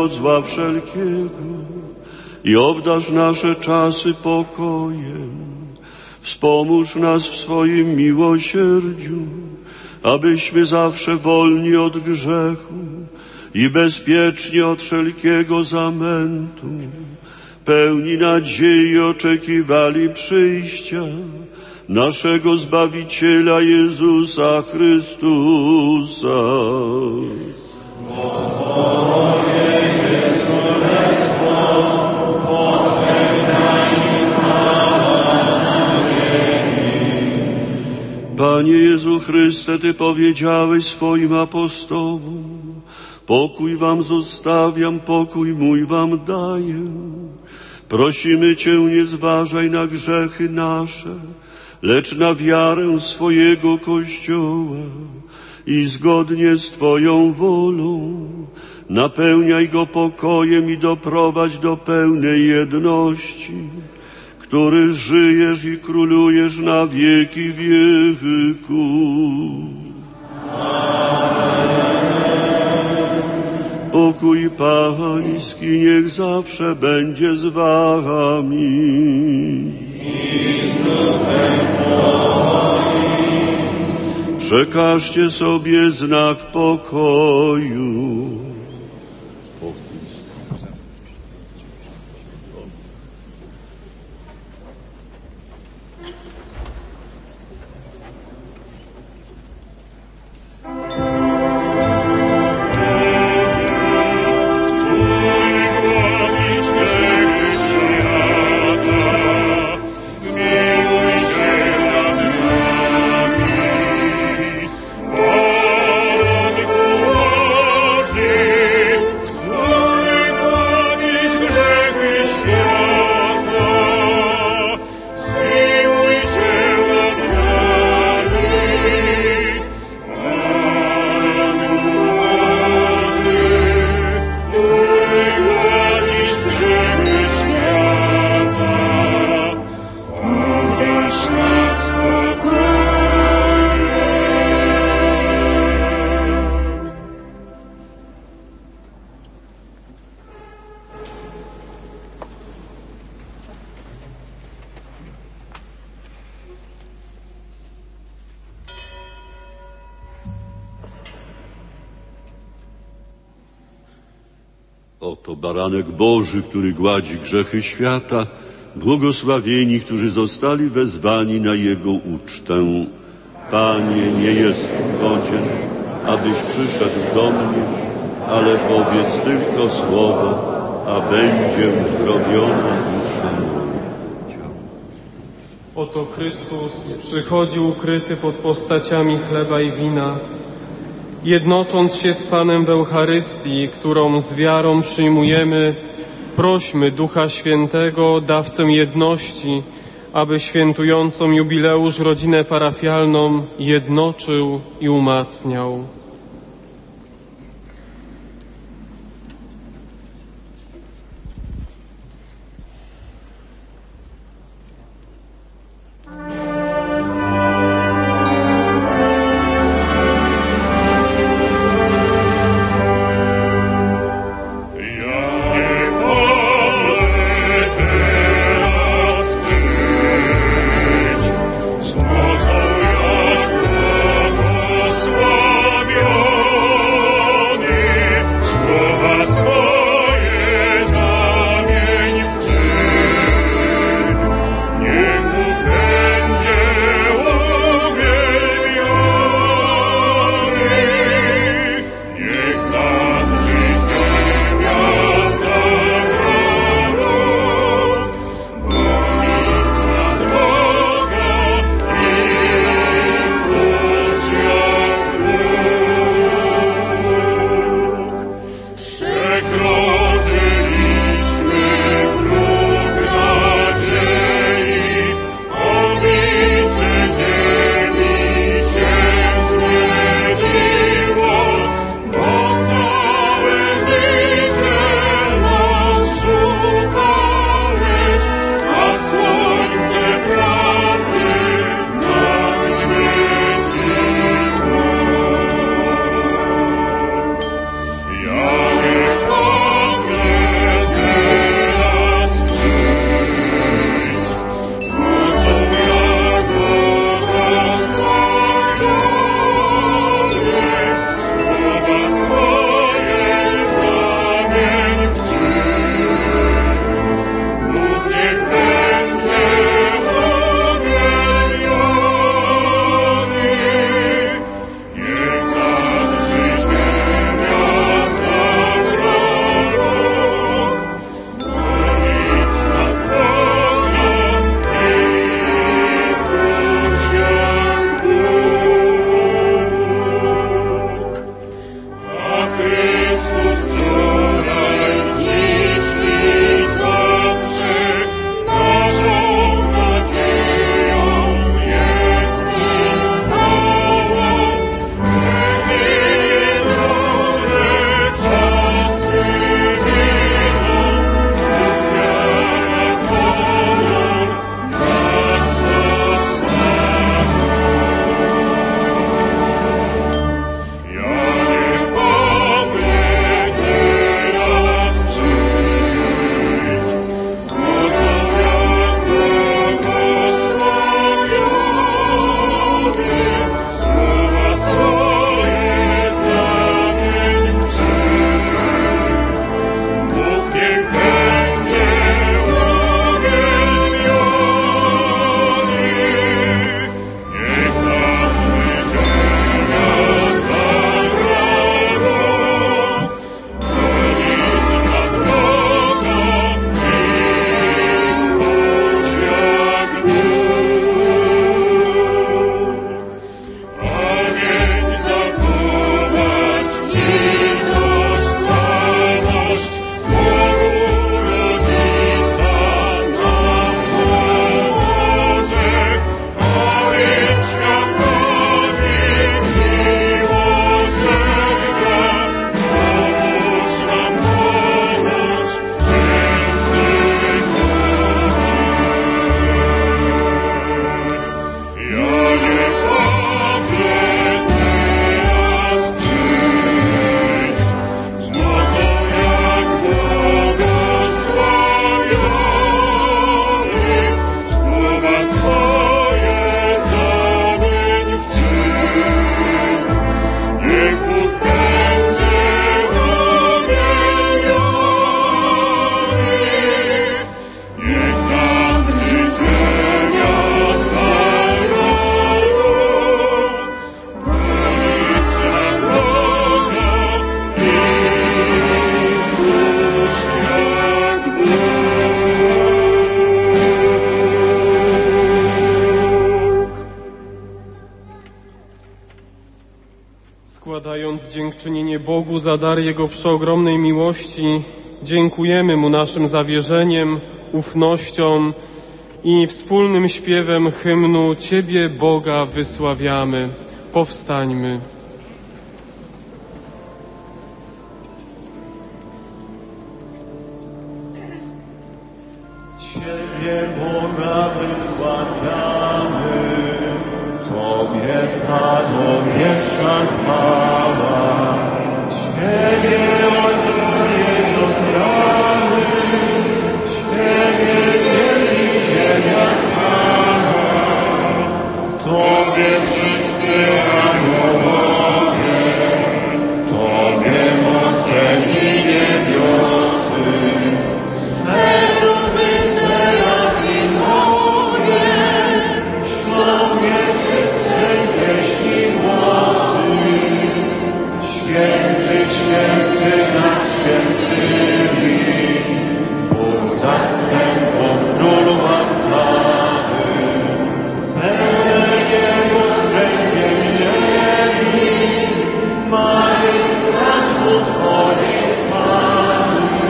od zła wszelkiego i obdarz nasze czasy pokojem. Wspomóż nas w swoim miłosierdziu, abyśmy zawsze wolni od grzechu i bezpieczni od wszelkiego zamętu, pełni nadziei oczekiwali przyjścia naszego Zbawiciela Jezusa Chrystusa. Panie Jezu Chryste, Ty powiedziałeś swoim apostołom: pokój wam zostawiam, pokój mój wam daję. Prosimy Cię, nie zważaj na grzechy nasze, lecz na wiarę swojego Kościoła i zgodnie z Twoją wolą napełniaj go pokojem i doprowadź do pełnej jedności, który żyjesz i królujesz na wieki wieków. Pokój Pański niech zawsze będzie z wami. Przekażcie sobie znak pokoju. Oto baranek Boży, który gładzi grzechy świata, błogosławieni, którzy zostali wezwani na Jego ucztę. Panie, nie jestem godzien, abyś przyszedł do mnie, ale powiedz tylko słowo, a będzie uzdrowiona dusza moja. Oto Chrystus przychodzi ukryty pod postaciami chleba i wina, jednocząc się z Panem w Eucharystii, którą z wiarą przyjmujemy, prośmy Ducha Świętego, dawcę jedności, aby świętującą jubileusz rodzinę parafialną jednoczył i umacniał. Błogosławiony Oddając dziękczynienie Bogu za dar Jego przeogromnej miłości, dziękujemy Mu naszym zawierzeniem, ufnością i wspólnym śpiewem hymnu Ciebie, Boga, wysławiamy. Powstańmy. Ciebie, Boga, wysławiamy, Tobie, Panowiesza chwała, Ciebie, Ojca nieprozbrany, Ciebie wielki ziemia znana, Tobie wszyscy aniołowie, Tobie moceni niebiosy, Cheruby, serafimowie, żołnierze swe pieśni głosy. Święty, święty nad świętymi, Bóg zastępów, Król łaskawy, pełne niebo stręgiem ziemi, majestatu Twojej sławy.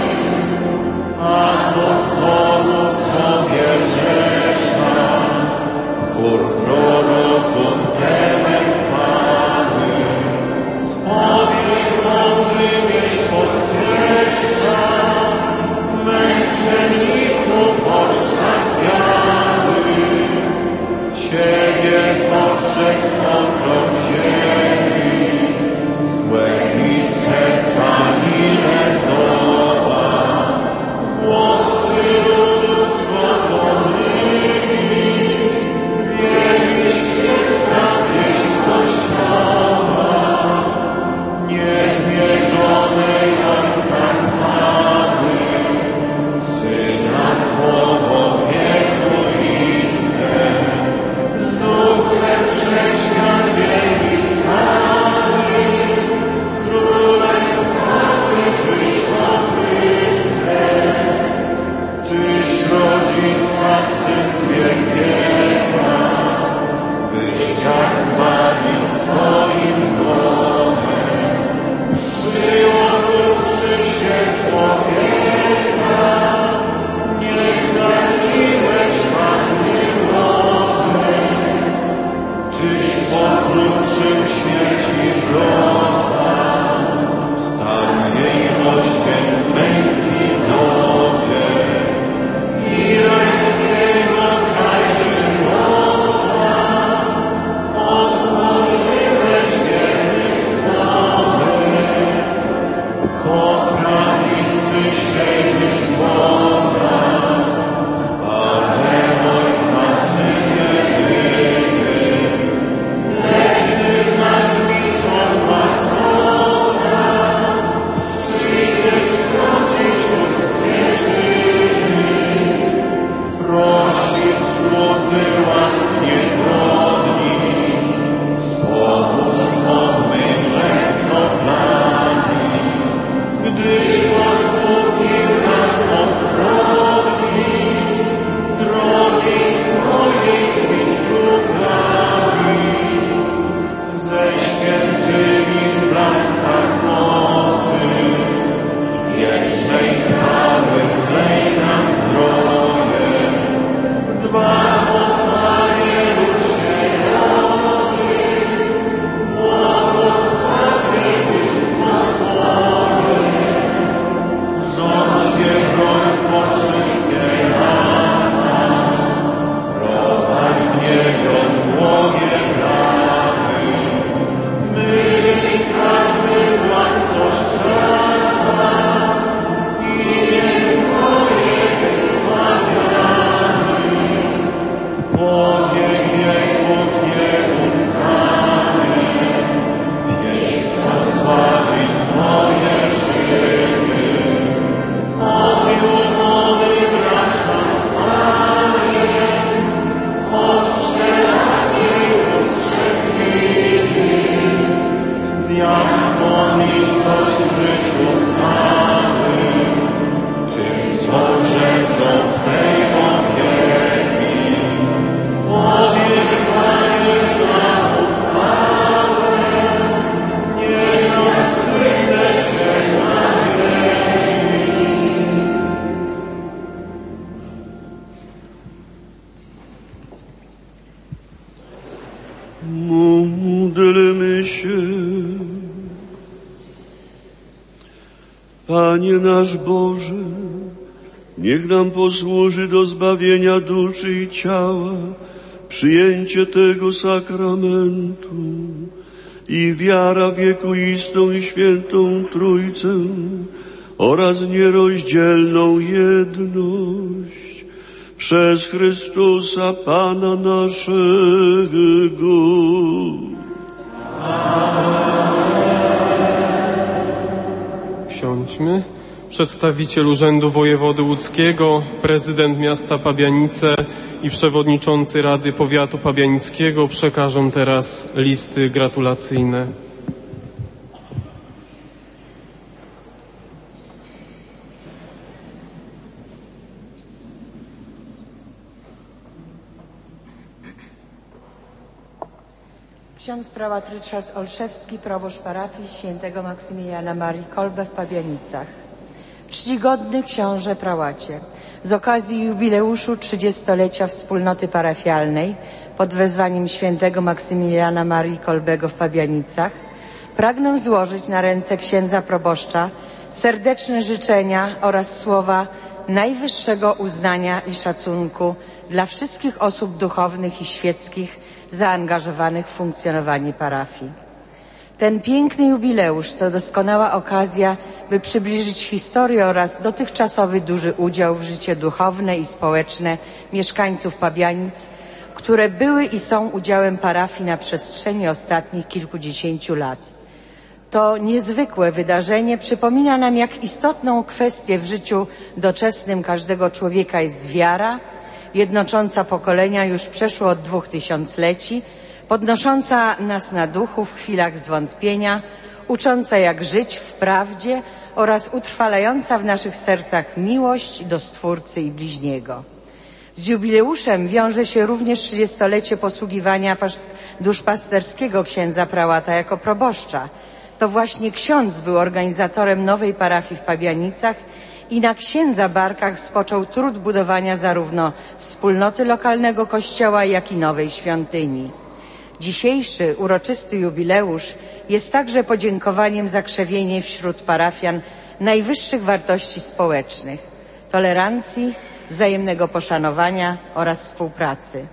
Apostołów Tobie rzesza, chór proroków pełen chwały, Tobie mądry wieść postrzeżca, męczenników orsach białych, Ciebie poprzez okrąg ziemi, złe krwi serca ile zdoła, głosy ludów złodzonymi, wielki święta pieśń Kościoła, niezmierzonej Ojca chwały, Syna słowo wiekuiste, z duchem wszechświat wielki cały, Królem chwały Tyś o Chryste, Tyś rodzica, Syn z wielkiego, byś świat zbawił swoim złomem, przyjąwszy się człowieka, nie zdradziłeś Panny łomem, Tyś pokruszył śmierć i wroga, stał jej gościem męki Tobie, i rajskiego kraj żywota, Módlmy się. Panie nasz Boże, niech nam posłuży do zbawienia duszy i ciała przyjęcie tego sakramentu i wiara w wiekuistą i świętą Trójcę oraz nierozdzielną jedność przez Chrystusa Pana naszego. Usiądźmy. Przedstawiciel Urzędu Wojewody Łódzkiego, prezydent miasta Pabianice i przewodniczący Rady Powiatu Pabianickiego przekażą teraz listy gratulacyjne. Ksiądz prałat Ryszard Olszewski, proboszcz parafii świętego Maksymiliana Marii Kolbe w Pabianicach. Czcigodny książę prałacie, z okazji jubileuszu 30-lecia wspólnoty parafialnej pod wezwaniem świętego Maksymiliana Marii Kolbego w Pabianicach pragnę złożyć na ręce księdza proboszcza serdeczne życzenia oraz słowa najwyższego uznania i szacunku dla wszystkich osób duchownych i świeckich zaangażowanych w funkcjonowanie parafii. Ten piękny jubileusz to doskonała okazja, by przybliżyć historię oraz dotychczasowy duży udział w życie duchowne i społeczne mieszkańców Pabianic, które były i są udziałem parafii na przestrzeni ostatnich kilkudziesięciu lat. To niezwykłe wydarzenie przypomina nam, jak istotną kwestię w życiu doczesnym każdego człowieka jest wiara, jednocząca pokolenia już przeszło od 2000-leci, podnosząca nas na duchu w chwilach zwątpienia, ucząca jak żyć w prawdzie oraz utrwalająca w naszych sercach miłość do Stwórcy i bliźniego. Z jubileuszem wiąże się również 30-lecie posługiwania duszpasterskiego księdza prałata jako proboszcza. To właśnie ksiądz był organizatorem nowej parafii w Pabianicach i na księdza barkach spoczął trud budowania zarówno wspólnoty lokalnego kościoła, jak i nowej świątyni. Dzisiejszy uroczysty jubileusz jest także podziękowaniem za krzewienie wśród parafian najwyższych wartości społecznych, tolerancji, wzajemnego poszanowania oraz współpracy.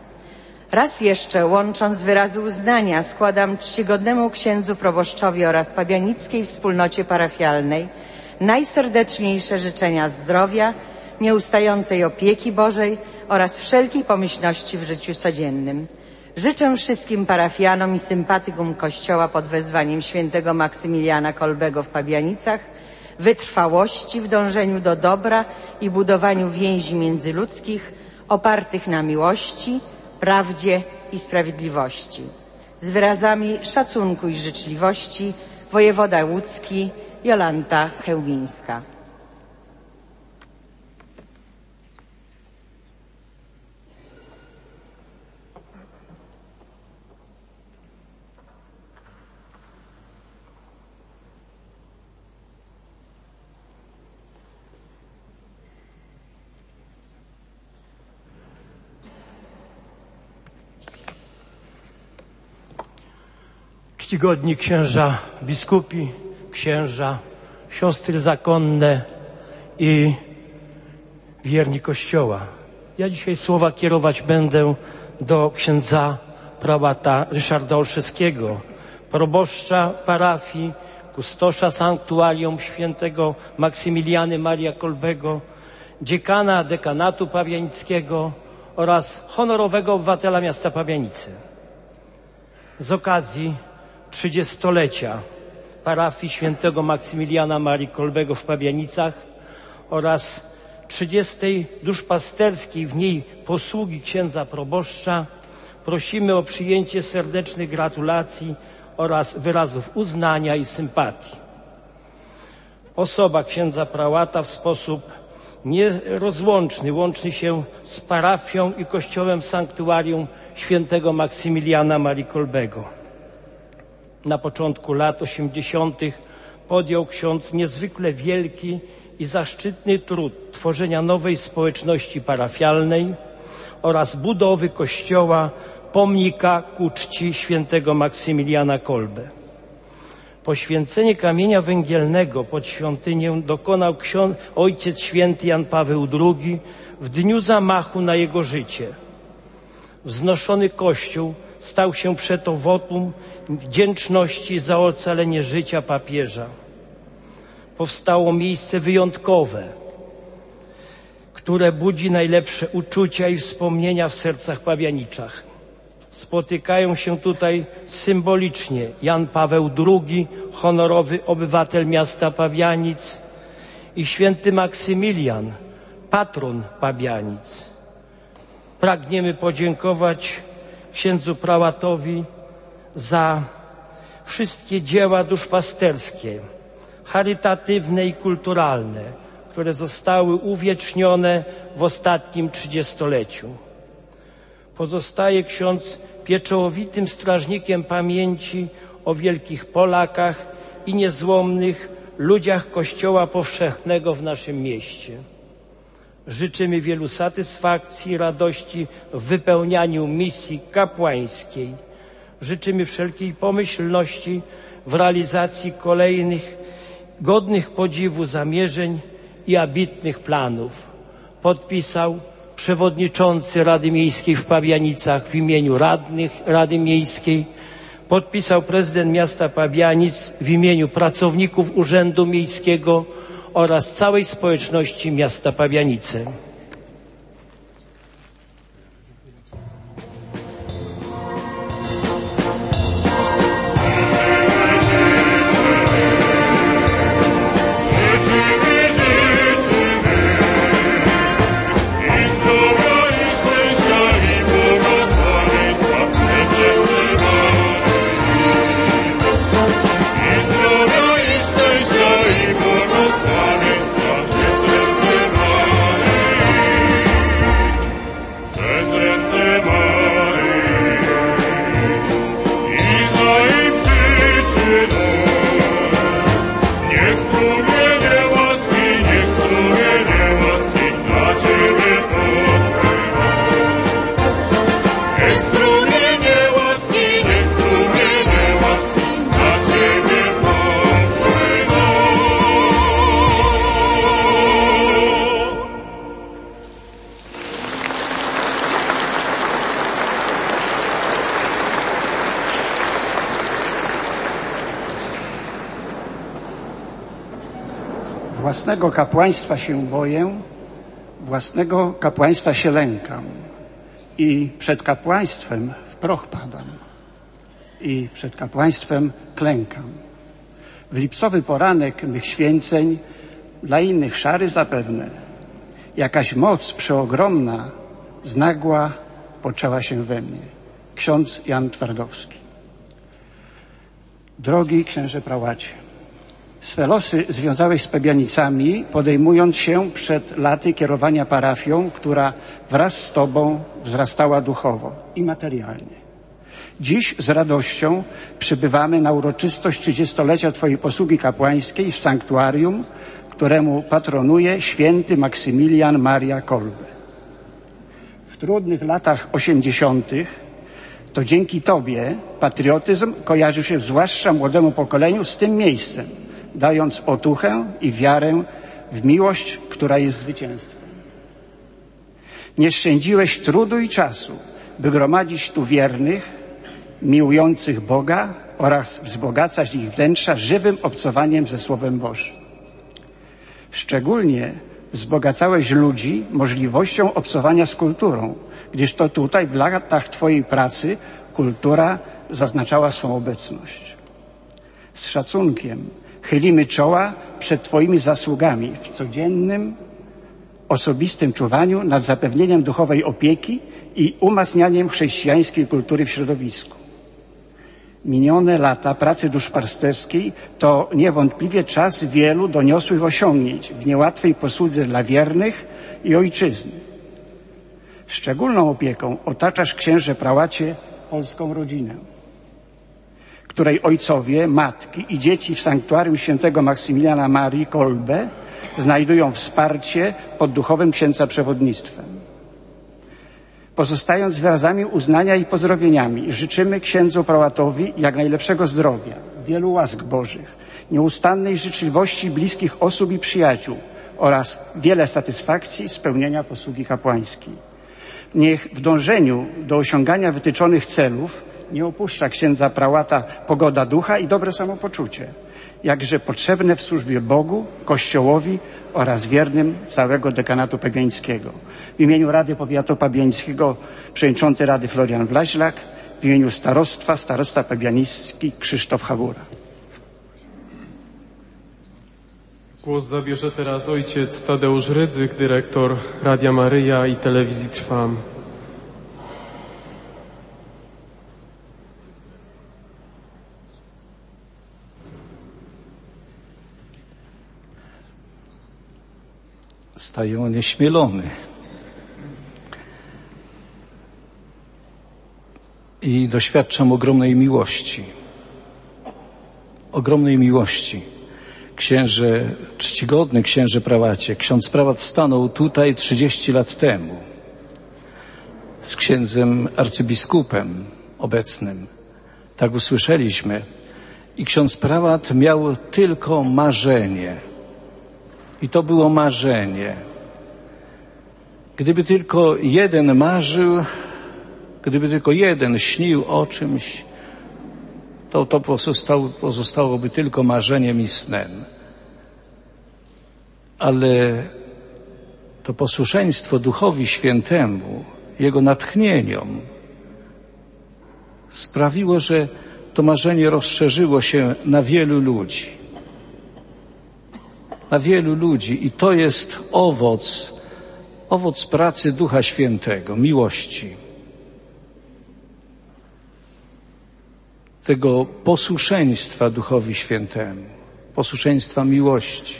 Raz jeszcze, łącząc wyrazy uznania, składam czcigodnemu księdzu proboszczowi oraz pabianickiej wspólnocie parafialnej najserdeczniejsze życzenia zdrowia, nieustającej opieki Bożej oraz wszelkiej pomyślności w życiu codziennym. Życzę wszystkim parafianom i sympatykom Kościoła pod wezwaniem świętego Maksymiliana Kolbego w Pabianicach wytrwałości w dążeniu do dobra i budowaniu więzi międzyludzkich opartych na miłości, prawdzie i sprawiedliwości. Z wyrazami szacunku i życzliwości wojewoda łódzki Jolanta Chełmińska. Czcigodni księża biskupi, księża, siostry zakonne i wierni Kościoła. Ja dzisiaj słowa kierować będę do księdza prałata Ryszarda Olszewskiego, proboszcza parafii, kustosza sanktuarium świętego Maksymiliany Maria Kolbego, dziekana dekanatu pabianickiego oraz honorowego obywatela miasta Pabianice. Z okazji 30-lecia parafii świętego Maksymiliana Marii Kolbego w Pabianicach oraz 30. duszpasterskiej w niej posługi księdza proboszcza prosimy o przyjęcie serdecznych gratulacji oraz wyrazów uznania i sympatii. Osoba księdza prałata w sposób nierozłączny łączy się z parafią i kościołem sanktuarium świętego Maksymiliana Marii Kolbego. Na początku lat 80. podjął ksiądz niezwykle wielki i zaszczytny trud tworzenia nowej społeczności parafialnej oraz budowy kościoła pomnika ku czci świętego Maksymiliana Kolbe. Poświęcenie kamienia węgielnego pod świątynię dokonał ojciec święty Jan Paweł II w dniu zamachu na jego życie. Wznoszony kościół stał się przeto wotum wdzięczności za ocalenie życia papieża. Powstało miejsce wyjątkowe, które budzi najlepsze uczucia i wspomnienia w sercach pabianiczach. Spotykają się tutaj symbolicznie Jan Paweł II, honorowy obywatel miasta Pabianic, i święty Maksymilian, patron Pabianic. Pragniemy podziękować księdzu prałatowi za wszystkie dzieła duszpasterskie, charytatywne i kulturalne, które zostały uwiecznione w ostatnim 30-leciu. Pozostaje ksiądz pieczołowitym strażnikiem pamięci o wielkich Polakach i niezłomnych ludziach Kościoła powszechnego w naszym mieście. Życzymy wielu satysfakcji i radości w wypełnianiu misji kapłańskiej. Życzymy wszelkiej pomyślności w realizacji kolejnych godnych podziwu zamierzeń i ambitnych planów. Podpisał przewodniczący Rady Miejskiej w Pabianicach w imieniu radnych Rady Miejskiej. Podpisał prezydent miasta Pabianic w imieniu pracowników Urzędu Miejskiego oraz całej społeczności miasta Pabianice. Własnego kapłaństwa się boję, własnego kapłaństwa się lękam i przed kapłaństwem w proch padam i przed kapłaństwem klękam. W lipcowy poranek mych święceń, dla innych szary zapewne, jakaś moc przeogromna znagła poczęła się we mnie. Ksiądz Jan Twardowski. Drogi księże prałacie, swe losy związałeś z Pabianicami, podejmując się przed laty kierowania parafią, która wraz z Tobą wzrastała duchowo i materialnie. Dziś z radością przybywamy na uroczystość 30-lecia Twojej posługi kapłańskiej w sanktuarium, któremu patronuje święty Maksymilian Maria Kolbe. W trudnych latach 80. to dzięki Tobie patriotyzm kojarzył się zwłaszcza młodemu pokoleniu z tym miejscem, dając otuchę i wiarę w miłość, która jest zwycięstwem. Nie szczędziłeś trudu i czasu, by gromadzić tu wiernych, miłujących Boga oraz wzbogacać ich wnętrza żywym obcowaniem ze Słowem Bożym. Szczególnie wzbogacałeś ludzi możliwością obcowania z kulturą, gdyż to tutaj w latach Twojej pracy kultura zaznaczała swą obecność. Z szacunkiem chylimy czoła przed Twoimi zasługami w codziennym, osobistym czuwaniu nad zapewnieniem duchowej opieki i umacnianiem chrześcijańskiej kultury w środowisku. Minione lata pracy duszpasterskiej to niewątpliwie czas wielu doniosłych osiągnięć w niełatwej posłudze dla wiernych i ojczyzny. Szczególną opieką otaczasz, księże prałacie, polską rodzinę, której ojcowie, matki i dzieci w sanktuarium świętego Maksymiliana Marii Kolbe znajdują wsparcie pod duchowym księdza przewodnictwem. Pozostając wyrazami uznania i pozdrowieniami, życzymy księdzu prałatowi jak najlepszego zdrowia, wielu łask Bożych, nieustannej życzliwości bliskich osób i przyjaciół oraz wiele satysfakcji z pełnienia posługi kapłańskiej. Niech w dążeniu do osiągania wytyczonych celów nie opuszcza księdza prałata pogoda ducha i dobre samopoczucie, jakże potrzebne w służbie Bogu, Kościołowi oraz wiernym całego dekanatu pabiańskiego. W imieniu Rady Powiatu Pabiańskiego przewodniczący Rady Florian Wlaźlak, w imieniu starostwa starosta pabiański Krzysztof Hagura. Głos zabierze teraz ojciec Tadeusz Rydzyk, dyrektor Radia Maryja i Telewizji Trwam. Staję onieśmielony i doświadczam ogromnej miłości. Ogromnej miłości. Księże, czcigodny księże prałacie, ksiądz prałat stanął tutaj 30 lat temu z księdzem arcybiskupem obecnym. Tak usłyszeliśmy. I ksiądz prałat miał tylko marzenie. I to było marzenie. Gdyby tylko jeden marzył, gdyby tylko jeden śnił o czymś, to pozostałoby tylko marzeniem i snem. Ale to posłuszeństwo Duchowi Świętemu, Jego natchnieniom sprawiło, że to marzenie rozszerzyło się na wielu ludzi. Na wielu ludzi i to jest owoc pracy Ducha Świętego, miłości. Tego posłuszeństwa Duchowi Świętemu, posłuszeństwa miłości.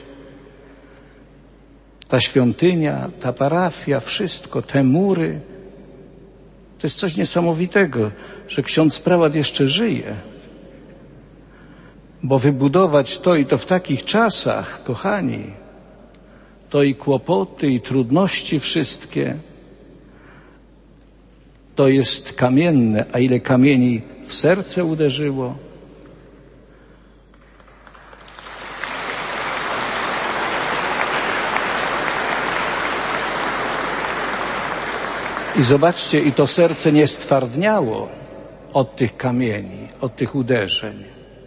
Ta świątynia, ta parafia, wszystko, te mury, to jest coś niesamowitego, że ksiądz prałat jeszcze żyje. Bo wybudować to i to w takich czasach, kochani, to i kłopoty, i trudności wszystkie, to jest kamienne, a ile kamieni w serce uderzyło. I zobaczcie, i to serce nie stwardniało od tych kamieni, od tych uderzeń.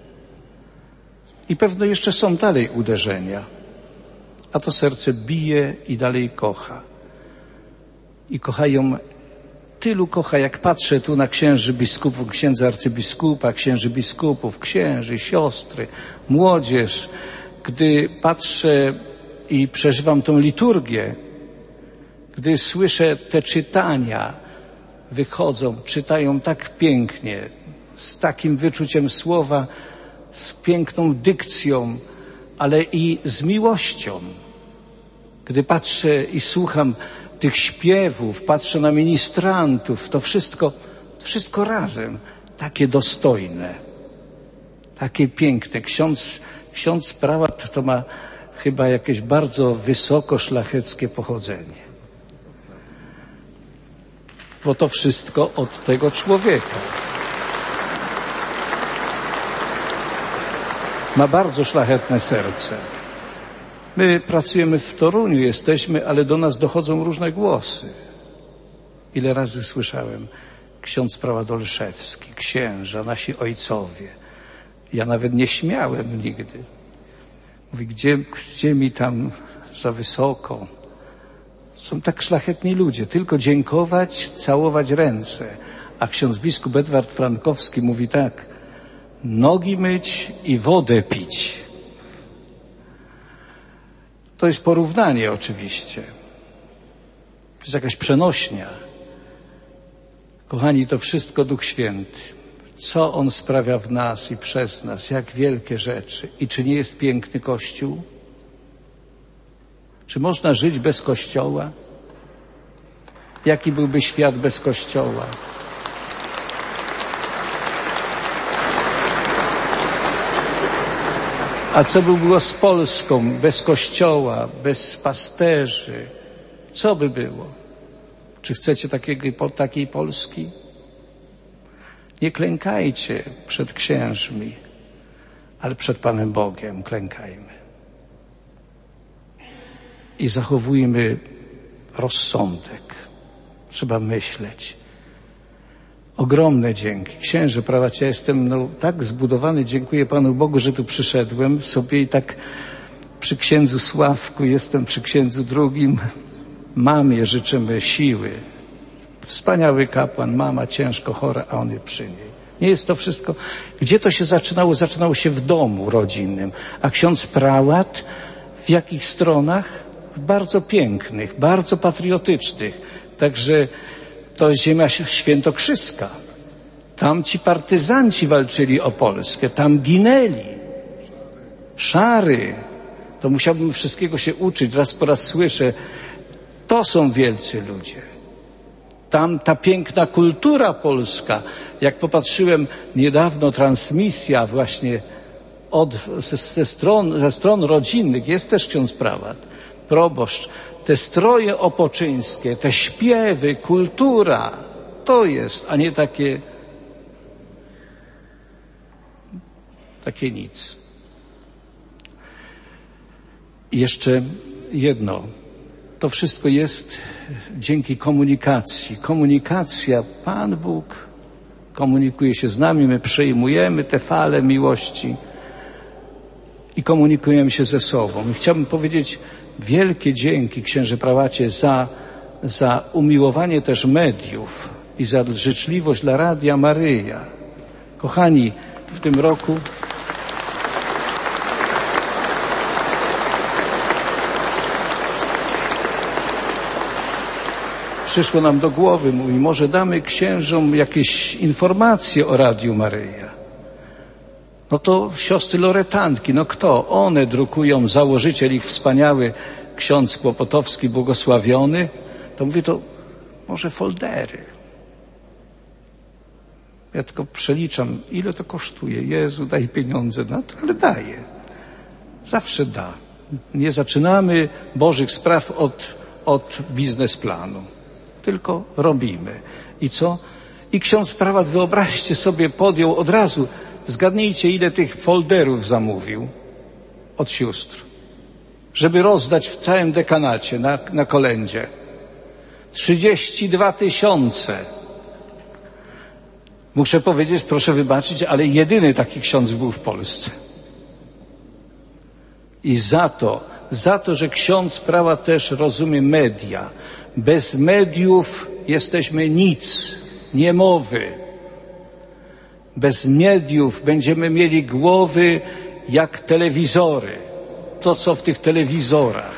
I pewno jeszcze są dalej uderzenia, a to serce bije i dalej kocha. I kochają, tylu kocha, jak patrzę tu na księży biskupów, księdza arcybiskupa, księży biskupów, księży, siostry, młodzież. Gdy patrzę i przeżywam tą liturgię, gdy słyszę te czytania, wychodzą, czytają tak pięknie, z takim wyczuciem słowa, z piękną dykcją, ale i z miłością. Gdy patrzę i słucham tych śpiewów, patrzę na ministrantów, to wszystko razem, takie dostojne, takie piękne. Ksiądz prałat to ma chyba jakieś bardzo wysoko szlacheckie pochodzenie. Bo to wszystko od tego człowieka. Ma bardzo szlachetne serce. My pracujemy w Toruniu, jesteśmy, ale do nas dochodzą różne głosy. Ile razy słyszałem, ksiądz prałat Olszewski, księża, nasi ojcowie. Ja nawet nie śmiałem nigdy. Mówi, gdzie mi tam za wysoko? Są tak szlachetni ludzie, tylko dziękować, całować ręce. A ksiądz biskup Edward Frankowski mówi tak, nogi myć i wodę pić. To jest porównanie oczywiście. To jest jakaś przenośnia. Kochani, to wszystko Duch Święty. Co On sprawia w nas i przez nas, jak wielkie rzeczy. I czy nie jest piękny Kościół? Czy można żyć bez Kościoła? Jaki byłby świat bez Kościoła? A co by było z Polską bez Kościoła, bez pasterzy? Co by było? Czy chcecie takiej Polski? Nie klękajcie przed księżmi, ale przed Panem Bogiem klękajmy. I zachowujmy rozsądek. Trzeba myśleć. Ogromne dzięki. Księże, prawacie, ja jestem tak zbudowany, dziękuję Panu Bogu, że tu przyszedłem sobie i tak przy księdzu Sławku, jestem przy księdzu drugim. Mamie życzymy siły. Wspaniały kapłan, mama ciężko chora, a on jest przy niej. Nie jest to wszystko. Gdzie to się zaczynało? Zaczynało się w domu rodzinnym. A ksiądz prałat w jakich stronach? Bardzo pięknych, bardzo patriotycznych. Także to ziemia świętokrzyska. Tam ci partyzanci walczyli o Polskę, tam ginęli. Szary. To musiałbym wszystkiego się uczyć, raz po raz słyszę. To są wielcy ludzie. Tam ta piękna kultura polska. Jak popatrzyłem niedawno, transmisja właśnie ze stron rodzinnych, jest też ksiądz prałat, proboszcz, te stroje opoczyńskie, te śpiewy, kultura, to jest, a nie takie nic. I jeszcze jedno. To wszystko jest dzięki komunikacji. Komunikacja, Pan Bóg komunikuje się z nami, my przejmujemy te fale miłości i komunikujemy się ze sobą. I chciałbym powiedzieć wielkie dzięki, księże prawacie, za umiłowanie też mediów i za życzliwość dla Radia Maryja. Kochani, w tym roku przyszło nam do głowy, mówi, może damy księżom jakieś informacje o Radiu Maryja. No to siostry Loretanki, no kto? One drukują, założyciel ich wspaniały, ksiądz Kłopotowski, błogosławiony. To mówię, to może foldery. Ja tylko przeliczam, ile to kosztuje. Jezu, daj pieniądze na to, ale daje. Zawsze da. Nie zaczynamy Bożych spraw od biznesplanu. Tylko robimy. I co? I ksiądz prałat, wyobraźcie sobie, podjął od razu, zgadnijcie, ile tych folderów zamówił od sióstr, żeby rozdać w całym dekanacie na kolędzie. 32 000. Muszę powiedzieć, proszę wybaczyć, ale jedyny taki ksiądz był w Polsce. I za to, że ksiądz prałat też rozumie media. Bez mediów jesteśmy nic, niemowy. Bez mediów będziemy mieli głowy jak telewizory. To, co w tych telewizorach.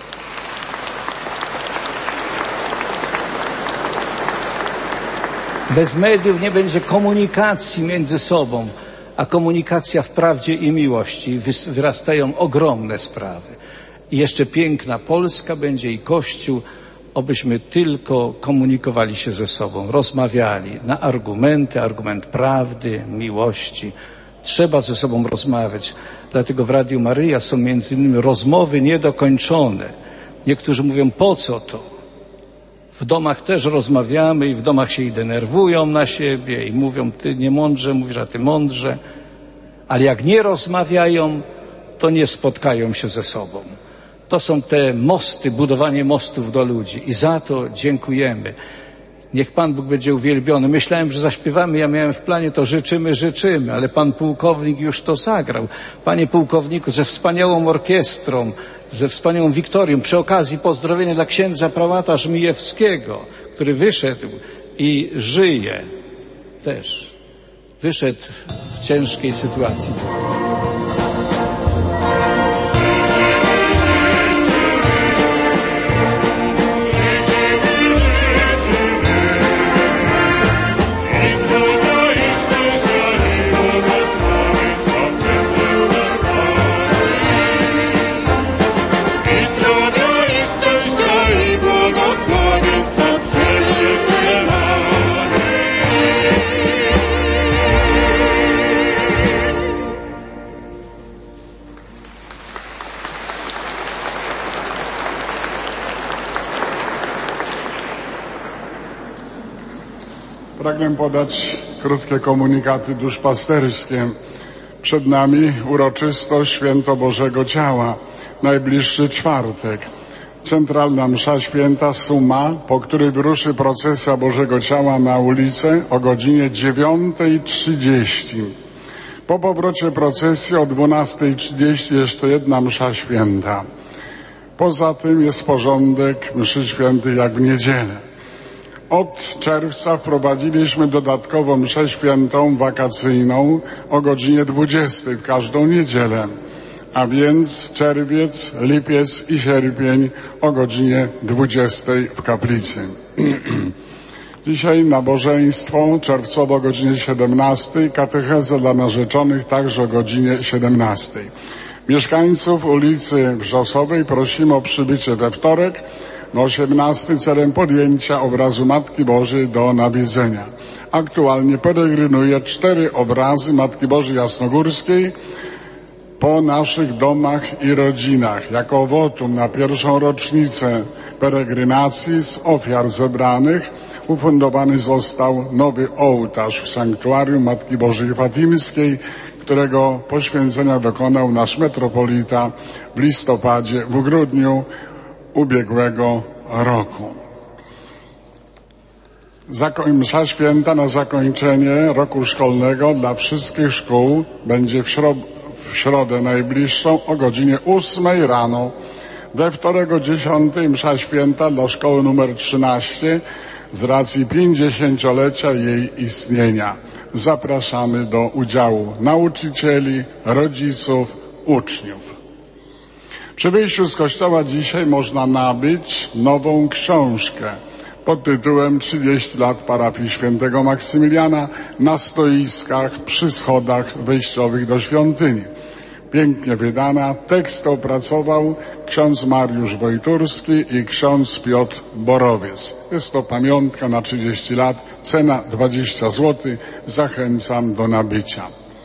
Bez mediów nie będzie komunikacji między sobą, a komunikacja w prawdzie i miłości. Wyrastają ogromne sprawy. I jeszcze piękna Polska będzie i Kościół, obyśmy tylko komunikowali się ze sobą, rozmawiali na argument prawdy, miłości. Trzeba ze sobą rozmawiać. Dlatego w Radiu Maryja są między innymi rozmowy niedokończone. Niektórzy mówią, po co to? W domach też rozmawiamy i w domach się i denerwują na siebie i mówią, ty niemądrze, mówisz, a ty mądrze. Ale jak nie rozmawiają, to nie spotkają się ze sobą. To są te mosty, budowanie mostów do ludzi i za to dziękujemy. Niech Pan Bóg będzie uwielbiony. Myślałem, że zaśpiewamy, ja miałem w planie to życzymy, ale Pan pułkownik już to zagrał. Panie pułkowniku, ze wspaniałą orkiestrą, ze wspaniałą Wiktorią, przy okazji pozdrowienia dla księdza prałata Żmijewskiego, który wyszedł i żyje też. Wyszedł w ciężkiej sytuacji. Pragnę podać krótkie komunikaty duszpasterskie. Przed nami uroczystość Święto Bożego Ciała, najbliższy czwartek. Centralna msza święta Suma, po której wyruszy procesja Bożego Ciała na ulicę o godzinie 9:30. Po powrocie procesji o 12:30 jeszcze jedna msza święta. Poza tym jest porządek mszy świętej jak w niedzielę. Od czerwca wprowadziliśmy dodatkową mszę świętą wakacyjną o godzinie 20 w każdą niedzielę, a więc czerwiec, lipiec i sierpień o godzinie 20 w kaplicy. Dzisiaj nabożeństwo czerwcowo o godzinie 17, katechezę dla narzeczonych także o godzinie 17. Mieszkańców ulicy Wrzosowej prosimy o przybycie we wtorek o 18 celem podjęcia obrazu Matki Bożej do nawiedzenia. Aktualnie peregrynuję 4 obrazy Matki Bożej Jasnogórskiej po naszych domach i rodzinach. Jako wotum na pierwszą rocznicę peregrynacji z ofiar zebranych ufundowany został nowy ołtarz w sanktuarium Matki Bożej Fatimskiej, którego poświęcenia dokonał nasz metropolita w grudniu ubiegłego roku. Msza święta na zakończenie roku szkolnego dla wszystkich szkół będzie w środę najbliższą o godzinie 8 rano. We wtorek o 10 msza święta dla szkoły numer 13 z racji 50-lecia jej istnienia. Zapraszamy do udziału nauczycieli, rodziców, uczniów. Przy wyjściu z kościoła dzisiaj można nabyć nową książkę pod tytułem 30 lat parafii świętego Maksymiliana na stoiskach przy schodach wejściowych do świątyni. Pięknie wydana, tekst opracował ksiądz Mariusz Wojturski i ksiądz Piotr Borowiec. Jest to pamiątka na 30 lat, cena 20 zł. Zachęcam do nabycia.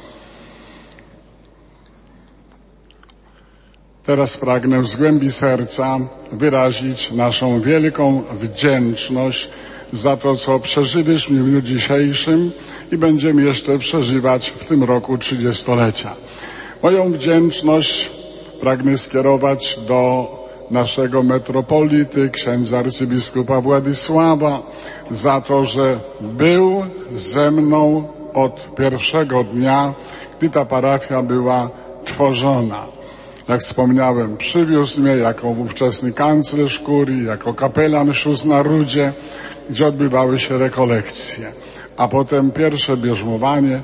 Teraz pragnę z głębi serca wyrazić naszą wielką wdzięczność za to, co przeżyliśmy w dniu dzisiejszym i będziemy jeszcze przeżywać w tym roku 30-lecia. Moją wdzięczność pragnę skierować do naszego metropolity, księdza arcybiskupa Władysława, za to, że był ze mną od pierwszego dnia, gdy ta parafia była tworzona. Jak wspomniałem, przywiózł mnie jako ówczesny kanclerz kurii, jako kapelan sióstr na Rudzie, gdzie odbywały się rekolekcje. A potem pierwsze bierzmowanie,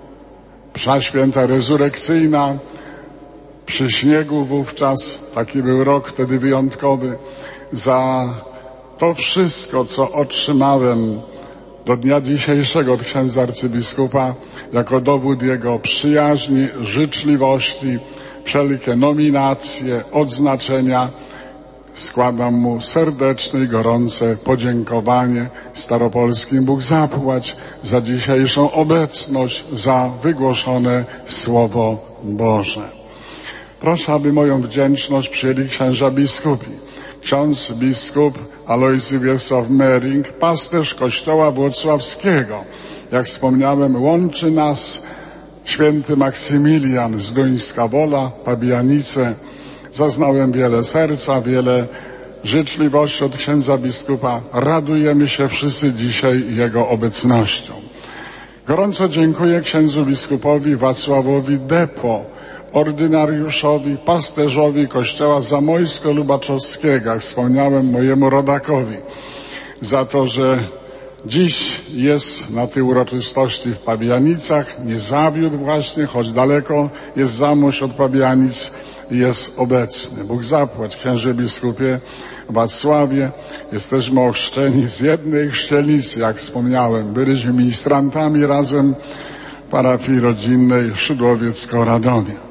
msza święta rezurekcyjna, przy śniegu wówczas, taki był rok wtedy wyjątkowy. Za to wszystko, co otrzymałem do dnia dzisiejszego od księdza arcybiskupa, jako dowód jego przyjaźni, życzliwości, wszelkie nominacje, odznaczenia, składam mu serdeczne i gorące podziękowanie. Staropolskim Bóg zapłać za dzisiejszą obecność, za wygłoszone Słowo Boże. Proszę, aby moją wdzięczność przyjęli księża biskupi. Ksiądz biskup Alojzy Wiesław Mering, pasterz kościoła włocławskiego. Jak wspomniałem, łączy nas święty Maksymilian z Duńska Wola, Pabianice. Zaznałem wiele serca, wiele życzliwości od księdza biskupa. Radujemy się wszyscy dzisiaj jego obecnością. Gorąco dziękuję księdzu biskupowi Wacławowi Depo, ordynariuszowi, pasterzowi kościoła zamojsko-lubaczowskiego, jak wspomniałem, mojemu rodakowi, za to, że dziś jest na tej uroczystości w Pabianicach, nie zawiódł właśnie, choć daleko jest Zamość od Pabianic, jest obecny. Bóg zapłać, księże biskupie Wacławie. Jesteśmy ochrzczeni z jednej chrzcielnicy, jak wspomniałem. Byliśmy ministrantami razem parafii rodzinnej Szydłowiec-Radomia.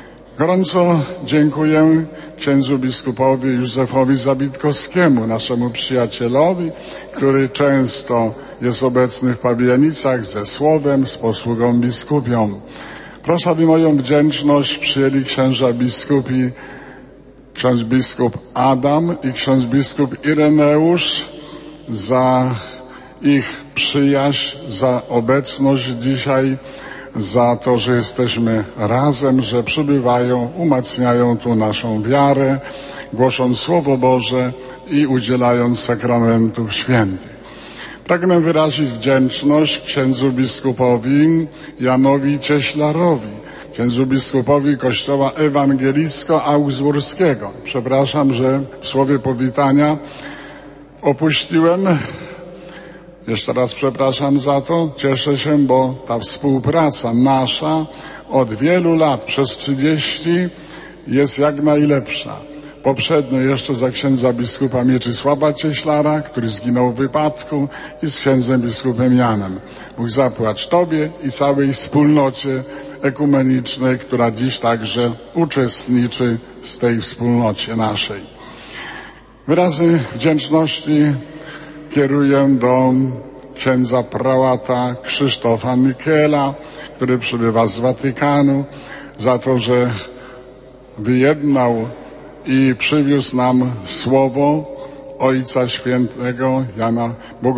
Gorąco dziękuję księdzu biskupowi Józefowi Zabitkowskiemu, naszemu przyjacielowi, który często jest obecny w Pabianicach ze słowem, z posługą biskupią. Proszę, aby moją wdzięczność przyjęli księża biskupi, ksiądz biskup Adam i ksiądz biskup Ireneusz za ich przyjaźń, za obecność dzisiaj, za to, że jesteśmy razem, że przybywają, umacniają tu naszą wiarę, głosząc Słowo Boże i udzielając sakramentów świętych. Pragnę wyrazić wdzięczność księdzu biskupowi Janowi Cieślarowi, księdzu biskupowi Kościoła Ewangelicko-Augsburskiego. Przepraszam, że w słowie powitania opuściłem. Jeszcze raz przepraszam za to. Cieszę się, bo ta współpraca nasza od wielu lat, przez 30, jest jak najlepsza. Poprzednio jeszcze za księdza biskupa Mieczysława Cieślara, który zginął w wypadku, i z księdzem biskupem Janem. Bóg zapłać Tobie i całej wspólnocie ekumenicznej, która dziś także uczestniczy w tej wspólnocie naszej. Wyrazy wdzięczności kieruję do księdza prałata Krzysztofa Mikiela, który przybywa z Watykanu, za to, że wyjednał i przywiózł nam słowo Ojca Świętego Jana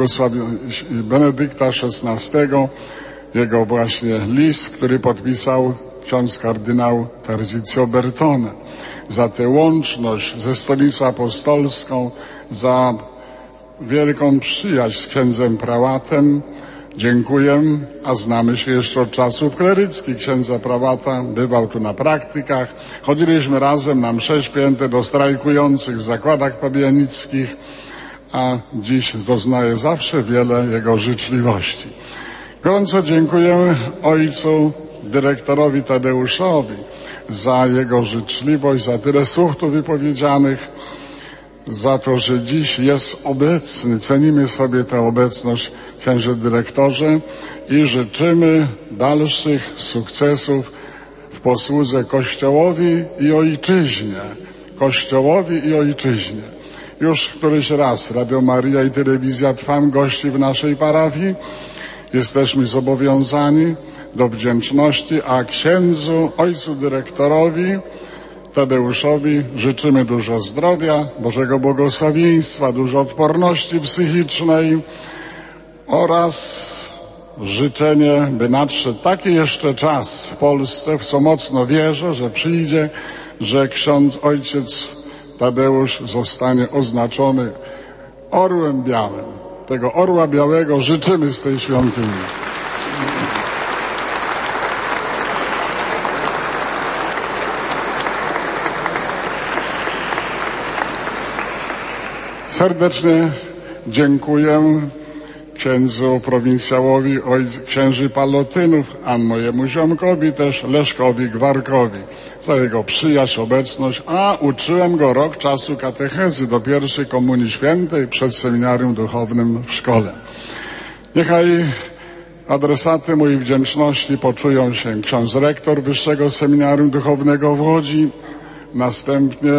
Benedykta XVI, jego właśnie list, który podpisał ksiądz kardynał Terzio Bertone. Za tę łączność ze Stolicą Apostolską, za wielką przyjaźń z księdzem prałatem dziękuję, a znamy się jeszcze od czasów kleryckich księdza prałata. Bywał tu na praktykach, chodziliśmy razem na msze święte do strajkujących w zakładach pabianickich, a dziś doznaję zawsze wiele jego życzliwości. Gorąco dziękuję ojcu dyrektorowi Tadeuszowi za jego życzliwość, za tyle słów tu wypowiedzianych, za to, że dziś jest obecny. Cenimy sobie tę obecność, księże dyrektorze, i życzymy dalszych sukcesów w posłudze Kościołowi i Ojczyźnie. Kościołowi i Ojczyźnie. Już któryś raz Radio Maria i Telewizja Trwam gości w naszej parafii. Jesteśmy zobowiązani do wdzięczności, a księdzu, ojcu dyrektorowi Tadeuszowi życzymy dużo zdrowia, Bożego błogosławieństwa, dużo odporności psychicznej oraz życzenie, by nadszedł taki jeszcze czas w Polsce, w co mocno wierzę, że przyjdzie, że ojciec Tadeusz zostanie oznaczony orłem białym. Tego orła białego życzymy z tej świątyni. Serdecznie dziękuję księdzu prowincjałowi księży Palotynów, a mojemu ziomkowi też Leszkowi Gwarkowi za jego przyjaźń, obecność, a uczyłem go rok czasu katechezy do pierwszej komunii świętej przed seminarium duchownym w szkole. Niechaj adresaty mojej wdzięczności poczują się ksiądz rektor Wyższego Seminarium Duchownego w Łodzi, następnie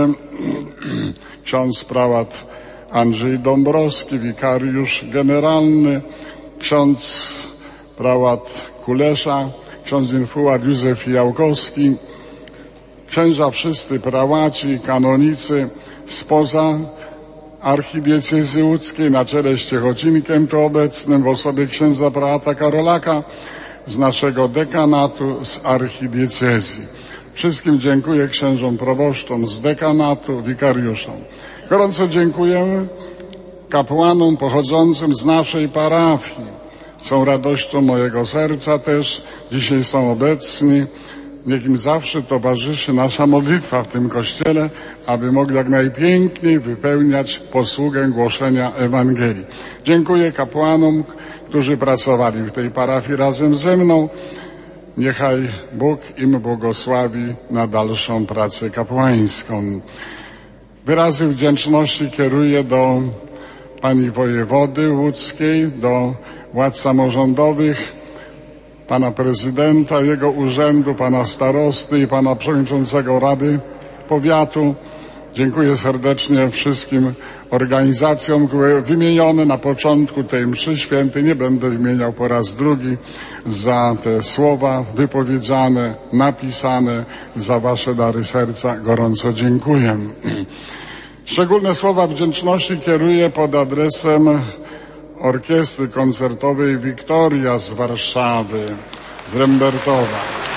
ksiądz prałat Andrzej Dąbrowski, wikariusz generalny, ksiądz prałat Kulesza, ksiądz infułat Józef Jałkowski, księża wszyscy prałaci, kanonicy spoza archidiecezji łódzkiej, na czele z Ciechocinkiem tu obecnym w osobie księdza prałata Karolaka z naszego dekanatu, z archidiecezji. Wszystkim dziękuję księżom proboszczom z dekanatu, wikariuszom. Gorąco dziękujemy kapłanom pochodzącym z naszej parafii. Są radością mojego serca też. Dzisiaj są obecni. Niech im zawsze towarzyszy nasza modlitwa w tym kościele, aby mogli jak najpiękniej wypełniać posługę głoszenia Ewangelii. Dziękuję kapłanom, którzy pracowali w tej parafii razem ze mną. Niechaj Bóg im błogosławi na dalszą pracę kapłańską. Wyrazy wdzięczności kieruję do pani wojewody łódzkiej, do władz samorządowych, pana prezydenta, jego urzędu, pana starosty i pana przewodniczącego Rady Powiatu. Dziękuję serdecznie wszystkim organizacjom, które wymienione na początku tej mszy świętej, nie będę wymieniał po raz drugi, za te słowa wypowiedziane, napisane, za wasze dary serca. Gorąco dziękuję. Szczególne słowa wdzięczności kieruję pod adresem Orkiestry Koncertowej Wiktoria z Warszawy, z Rembertowa.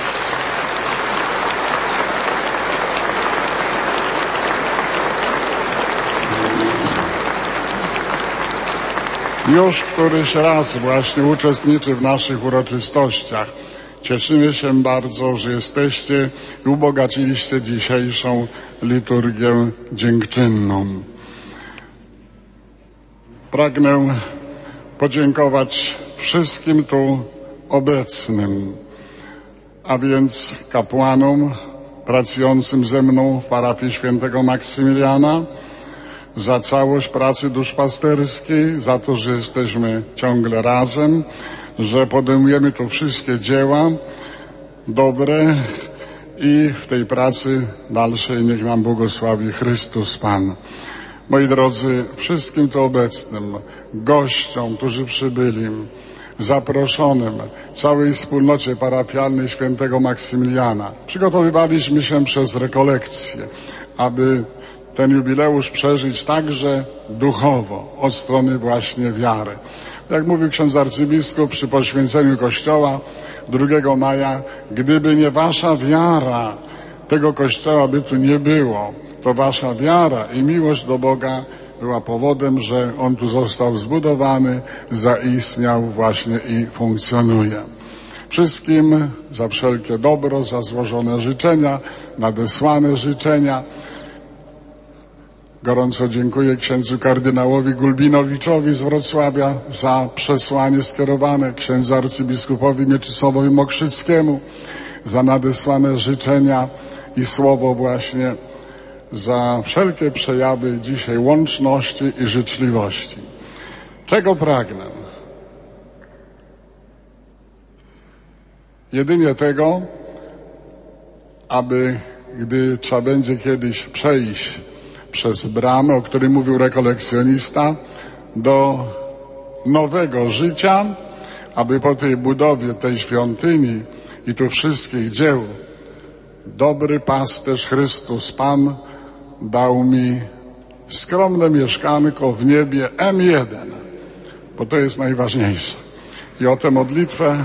Już któryś raz właśnie uczestniczy w naszych uroczystościach. Cieszymy się bardzo, że jesteście i ubogaciliście dzisiejszą liturgię dziękczynną. Pragnę podziękować wszystkim tu obecnym, a więc kapłanom pracującym ze mną w parafii świętego Maksymiliana, za całość pracy duszpasterskiej, za to, że jesteśmy ciągle razem, że podejmujemy tu wszystkie dzieła dobre i w tej pracy dalszej niech nam błogosławi Chrystus Pan. Moi drodzy, wszystkim tu obecnym, gościom, którzy przybyli, zaproszonym, całej wspólnocie parafialnej świętego Maksymiliana, przygotowywaliśmy się przez rekolekcję, aby ten jubileusz przeżyć także duchowo, od strony właśnie wiary. Jak mówił ksiądz arcybiskup przy poświęceniu Kościoła 2 maja, gdyby nie wasza wiara, tego Kościoła by tu nie było. To wasza wiara i miłość do Boga była powodem, że on tu został zbudowany, zaistniał właśnie i funkcjonuje. Wszystkim za wszelkie dobro, za złożone życzenia, nadesłane życzenia. Gorąco dziękuję księdzu kardynałowi Gulbinowiczowi z Wrocławia za przesłanie skierowane, księdzu arcybiskupowi Mieczysławowi Mokrzyckiemu za nadesłane życzenia i słowo właśnie za wszelkie przejawy dzisiaj łączności i życzliwości. Czego pragnę? Jedynie tego, aby gdy trzeba będzie kiedyś przejść przez bramę, o której mówił rekolekcjonista, do nowego życia, aby po tej budowie tej świątyni i tu wszystkich dzieł dobry pasterz Chrystus Pan dał mi skromne mieszkanko w niebie M1, bo to jest najważniejsze. I o tę modlitwę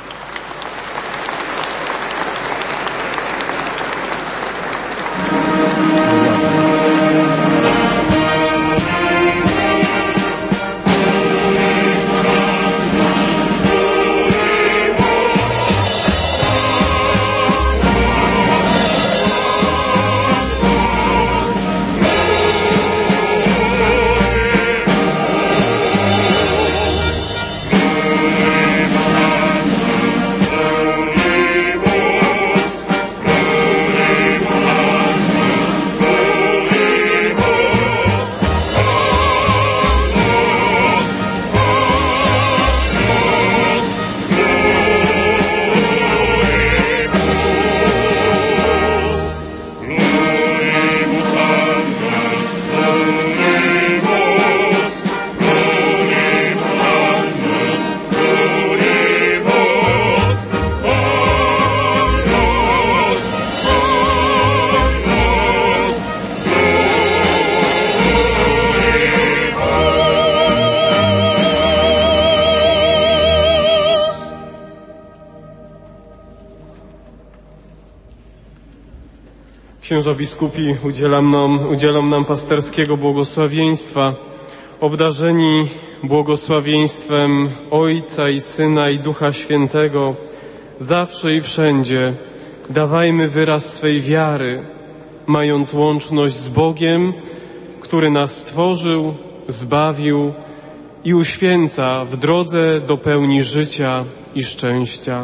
Księża biskupi udzielą nam pasterskiego błogosławieństwa. Obdarzeni błogosławieństwem Ojca i Syna i Ducha Świętego, zawsze i wszędzie dawajmy wyraz swej wiary, mając łączność z Bogiem, który nas stworzył, zbawił i uświęca w drodze do pełni życia i szczęścia.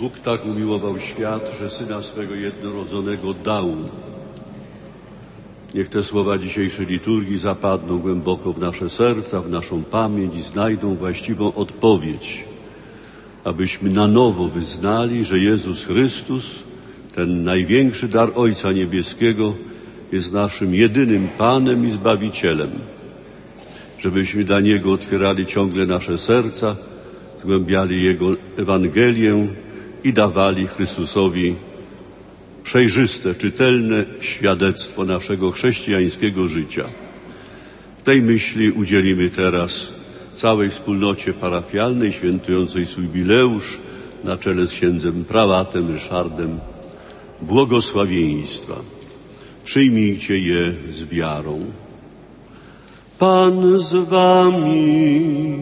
Bóg tak umiłował świat, że Syna swego jednorodzonego dał. Niech te słowa dzisiejszej liturgii zapadną głęboko w nasze serca, w naszą pamięć i znajdą właściwą odpowiedź, abyśmy na nowo wyznali, że Jezus Chrystus, ten największy dar Ojca Niebieskiego, jest naszym jedynym Panem i Zbawicielem. Żebyśmy dla Niego otwierali ciągle nasze serca, zgłębiali Jego Ewangelię i dawali Chrystusowi przejrzyste, czytelne świadectwo naszego chrześcijańskiego życia. W tej myśli udzielimy teraz całej wspólnocie parafialnej świętującej swój jubileusz na czele z księdzem prałatem Ryszardem błogosławieństwa. Przyjmijcie je z wiarą. Pan z wami.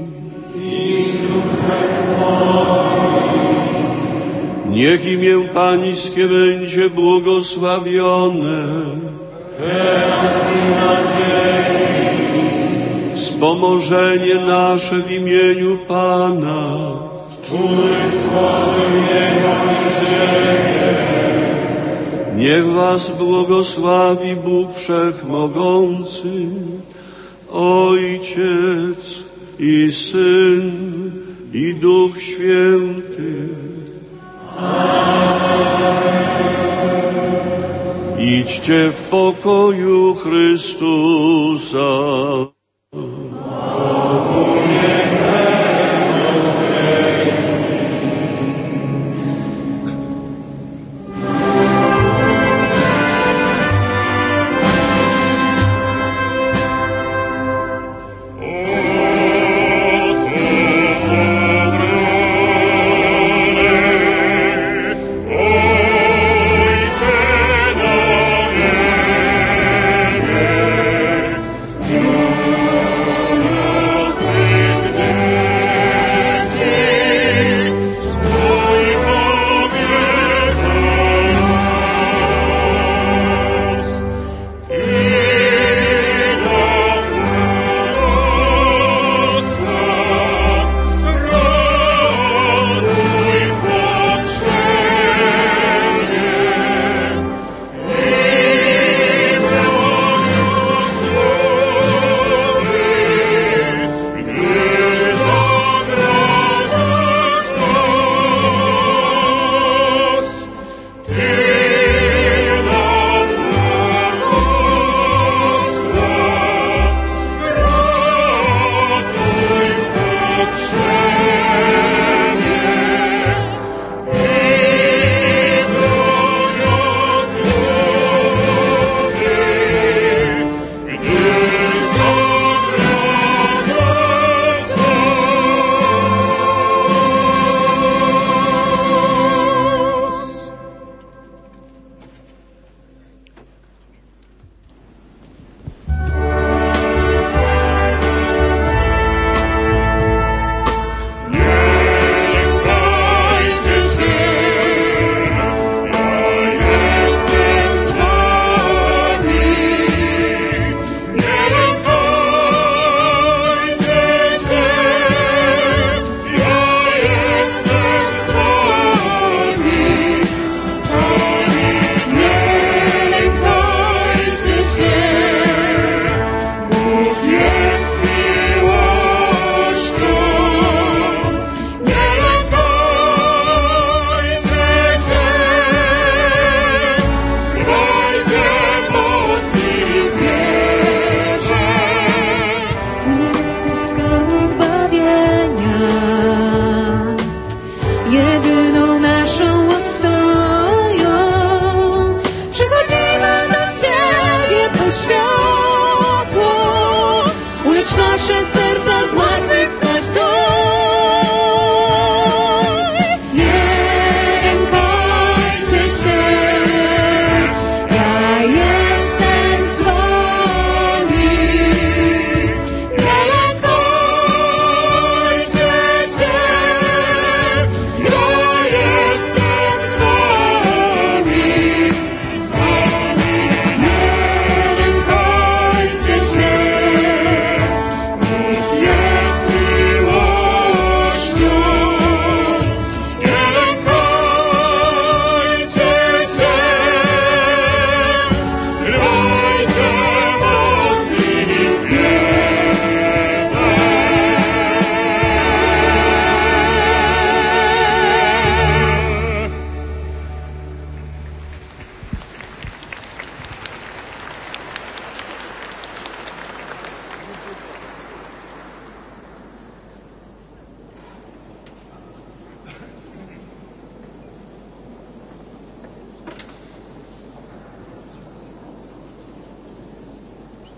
Niech imię Pańskie będzie błogosławione. Teraz i na wieki. Wspomożenie nasze w imieniu Pana, który stworzył niebo i ziemię. Niech was błogosławi Bóg Wszechmogący, Ojciec i Syn i Duch Święty. Idźcie w pokoju Chrystusa.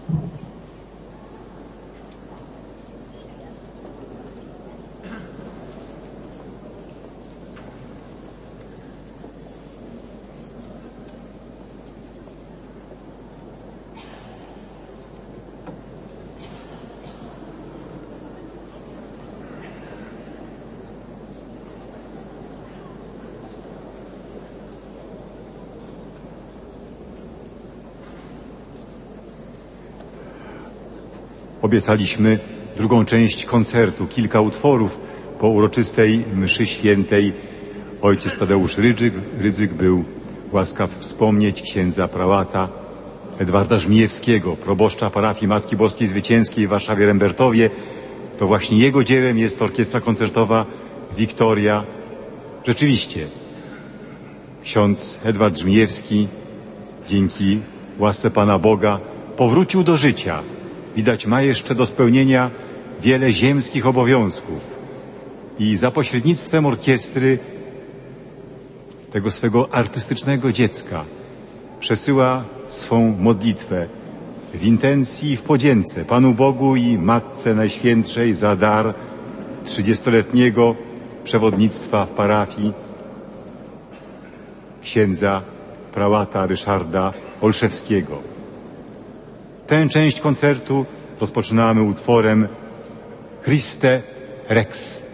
Obiecaliśmy drugą część koncertu, kilka utworów po uroczystej mszy świętej. Ojciec Tadeusz Rydzyk był łaskaw wspomnieć księdza prałata Edwarda Żmijewskiego, proboszcza parafii Matki Boskiej Zwycięskiej w Warszawie-Rembertowie. To właśnie jego dziełem jest orkiestra koncertowa Wiktoria. Rzeczywiście, ksiądz Edward Żmijewski dzięki łasce Pana Boga powrócił do życia. Widać, ma jeszcze do spełnienia wiele ziemskich obowiązków i za pośrednictwem orkiestry tego swego artystycznego dziecka przesyła swą modlitwę w intencji i w podzięce Panu Bogu i Matce Najświętszej za dar 30-letniego przewodnictwa w parafii księdza prałata Ryszarda Olszewskiego. Tę część koncertu rozpoczynamy utworem Christe Rex.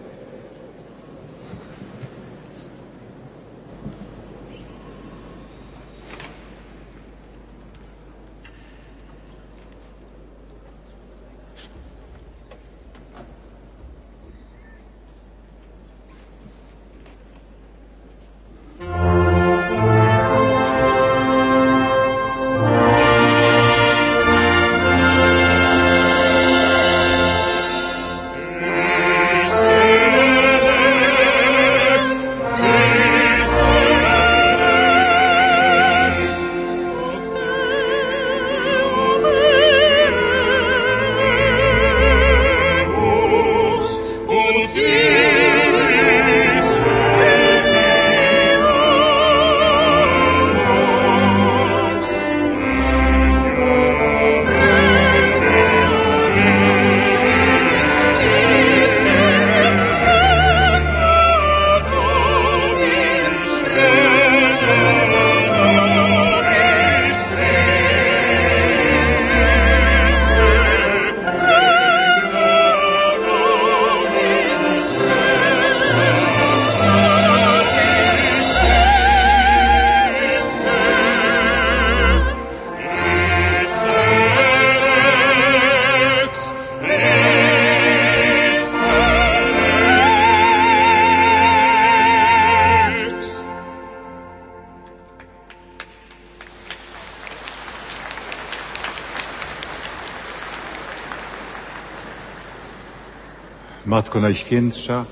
Matko Najświętsza,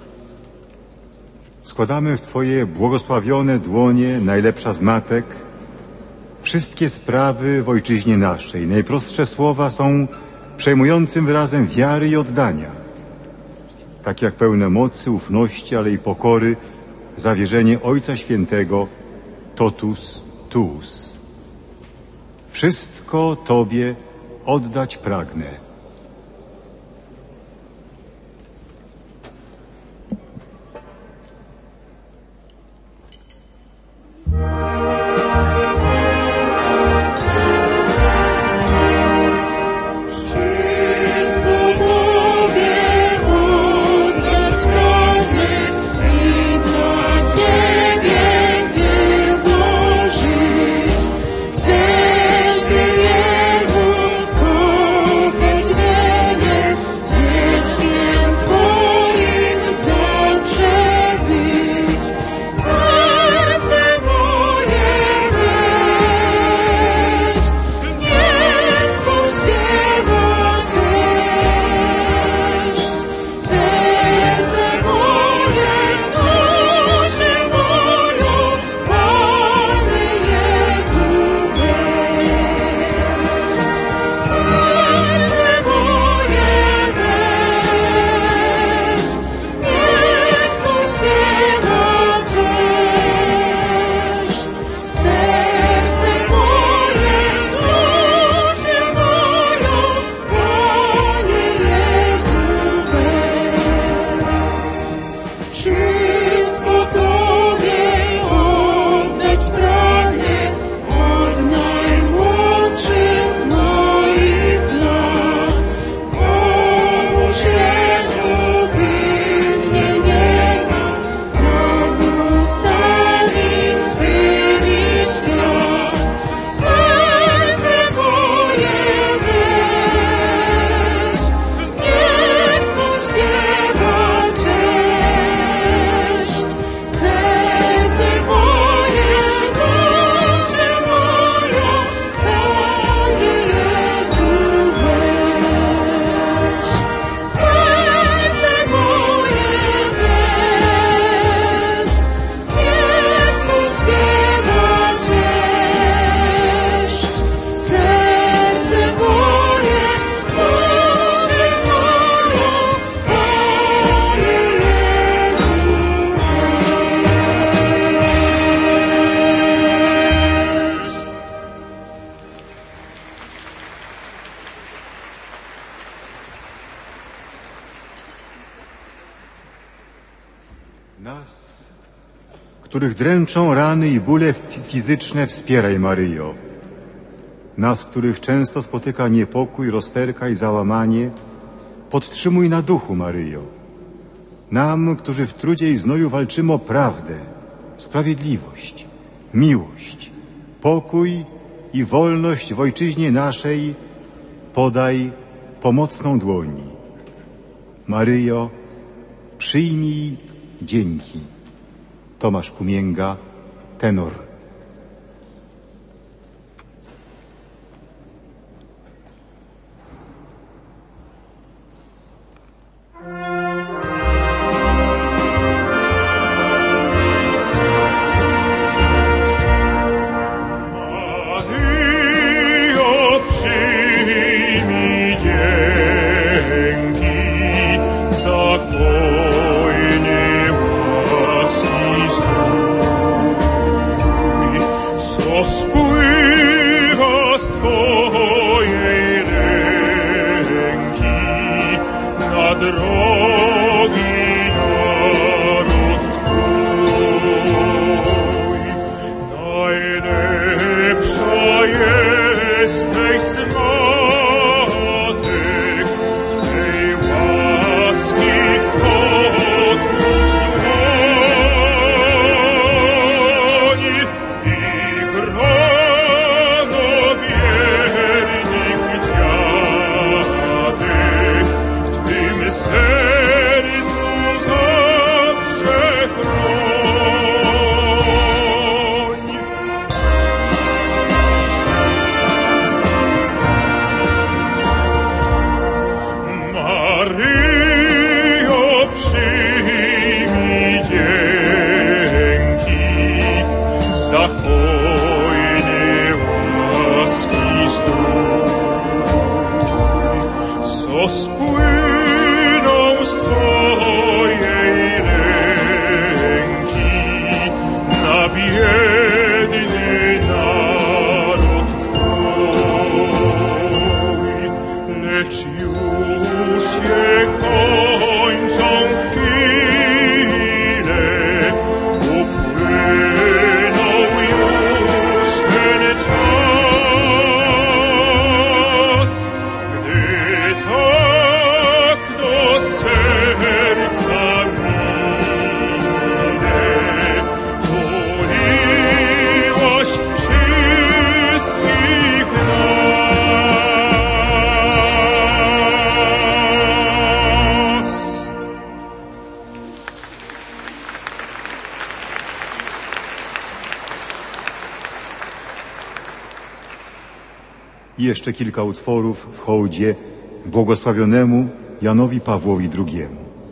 składamy w Twoje błogosławione dłonie, najlepsza z matek, wszystkie sprawy w ojczyźnie naszej. Najprostsze słowa są przejmującym wyrazem wiary i oddania. Tak jak pełne mocy, ufności, ale i pokory, zawierzenie Ojca Świętego totus tuus. Wszystko Tobie oddać pragnę. Chcę Cię, Jezu, kochać Nas, których dręczą rany i bóle fizyczne, wspieraj, Maryjo. Nas, których często spotyka niepokój, rozterka i załamanie, podtrzymuj na duchu, Maryjo. Nam, którzy w trudzie i znoju walczymy o prawdę, sprawiedliwość, miłość, pokój i wolność w ojczyźnie naszej, podaj pomocną dłoń. Maryjo, przyjmij dzięki. Tomasz Pumięga, tenor. Spływa z Twojej ręki na drogi naród Twój. Najlepsza jesteś z matek, Twej łaski otwórz dłoń i grono wiernych dziadek w Twym sercu zawsze chroń. Maryjo, przyjmij dzięki za hojny łaski strój, co spłyną z Twojej ręki na biedny naród Twój. Lecz już się kończą chwile, upłynął już ten czas, gdy tak do serca mile tuliłaś wszystkich nas. I jeszcze kilka utworów w hołdzie błogosławionemu Janowi Pawłowi II.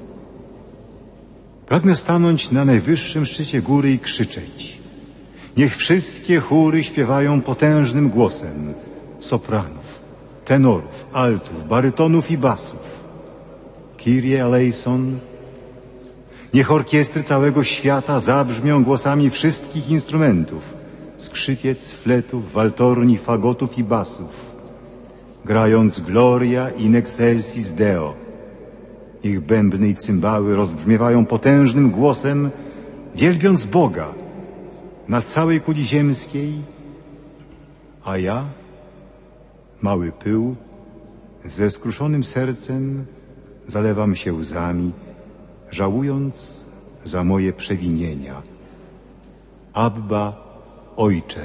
Pragnę stanąć na najwyższym szczycie góry i krzyczeć. Niech wszystkie chóry śpiewają potężnym głosem sopranów, tenorów, altów, barytonów i basów. Kyrie eleison. Niech orkiestry całego świata zabrzmią głosami wszystkich instrumentów, skrzypiec, fletów, waltorni, fagotów i basów, grając Gloria in excelsis Deo. Niech bębny i cymbały rozbrzmiewają potężnym głosem, wielbiąc Boga na całej kuli ziemskiej, a ja, mały pył, ze skruszonym sercem zalewam się łzami, żałując za moje przewinienia. Abba, Ojcze.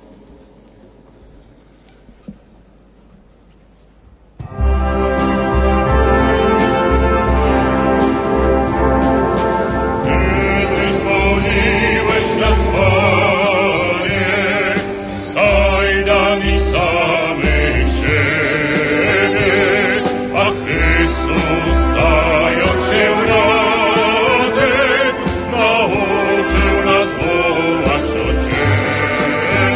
Wyzwoliłeś nas, Panie, z sajdami samych siebie, a Chrystus, stając się radem, nauczył nas wołać o Ciebie.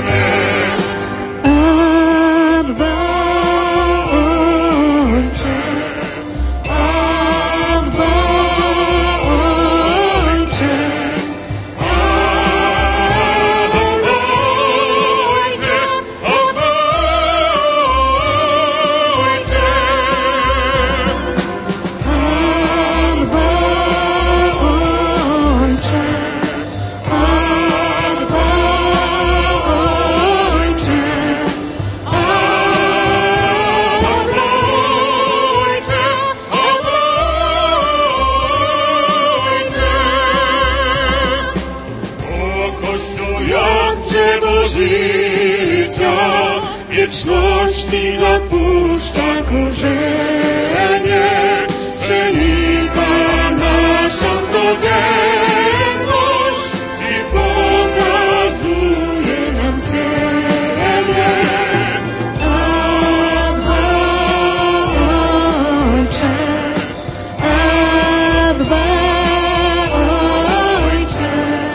złości zapuszcza korzenie, przenika naszą codzienność i pokazuje nam siebie. Abba, Ojcze, Abba, Ojcze,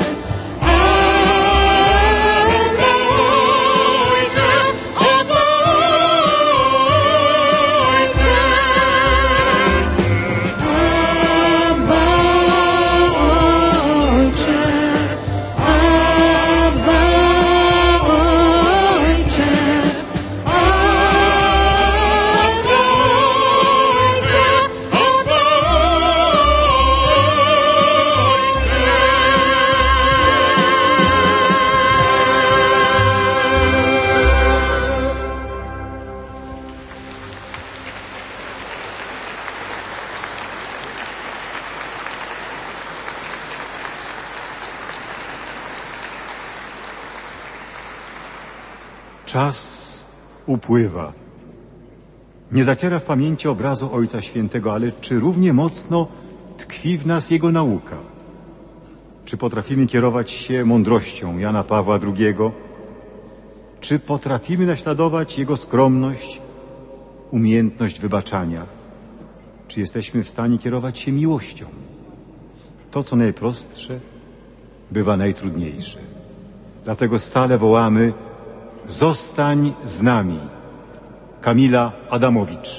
Czas upływa. Nie zaciera w pamięci obrazu Ojca Świętego, ale czy równie mocno tkwi w nas Jego nauka? Czy potrafimy kierować się mądrością Jana Pawła II? Czy potrafimy naśladować Jego skromność, umiejętność wybaczania? Czy jesteśmy w stanie kierować się miłością? To, co najprostsze, bywa najtrudniejsze. Dlatego stale wołamy: zostań z nami. Kamila Adamowicz.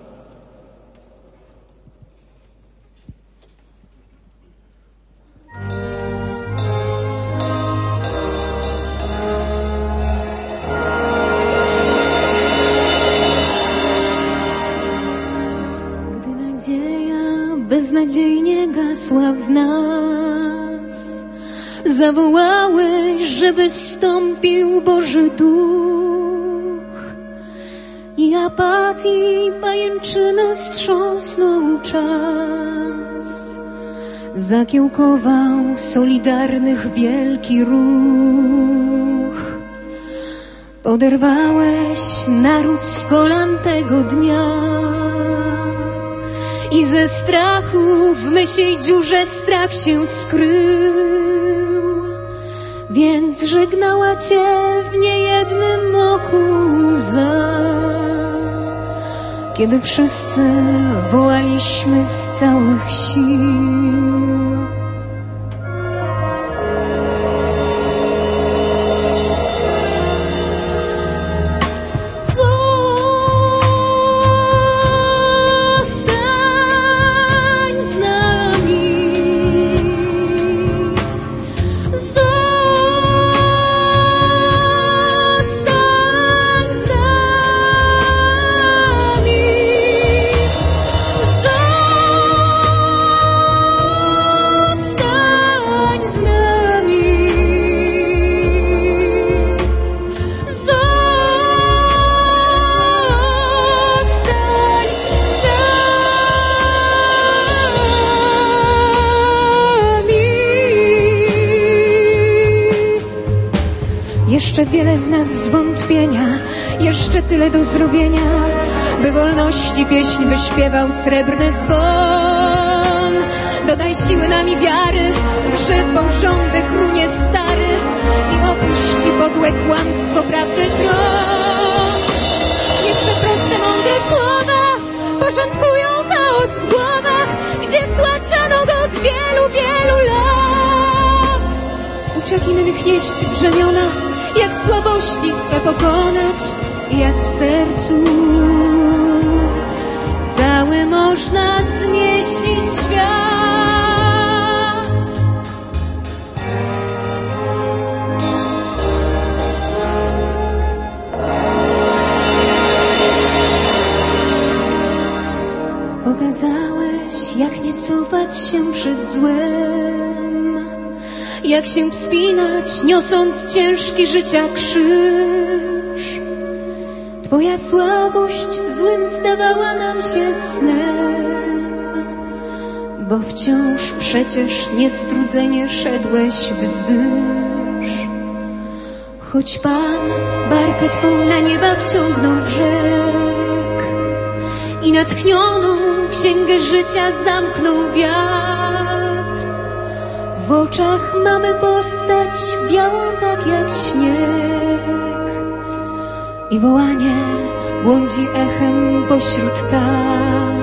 Gdy nadzieja beznadziejnie gasła w nas, zawołałeś, żeby zstąpił Boży Duch i apatii pajęczyny strząsnął czas. Zakiełkował solidarnych wielki ruch. Poderwałeś naród z kolan tego dnia i ze strachu w mysiej dziurze strach się skrył. Więc żegnała Cię w niejednym oku łza, kiedy wszyscy wołaliśmy z całych sił. Jeszcze wiele w nas zwątpienia, jeszcze tyle do zrobienia, by wolności pieśń wyśpiewał srebrny dzwon. Dodaj siły nam i wiary, że porządek runie stary i opuści podłe kłamstwo prawdy tron. Niech te proste, mądre słowa porządkują chaos w głowach, gdzie wtłaczano go od wielu, wielu lat. Ucz jak innych nieść brzemiona, jak słabości swe pokonać, jak w sercu cały można zmieścić świat. Pokazałeś, jak nie cofać się przed złem, jak się wspinać, niosąc ciężki życia krzyż. Twoja słabość złym zdawała nam się snem, bo wciąż przecież niestrudzenie szedłeś wzwyż. Choć Pan barkę Twą na nieba wciągnął brzeg i natchnioną księgę życia zamknął wiatr, w oczach mamy postać białą tak jak śnieg i wołanie błądzi echem pośród Tatr.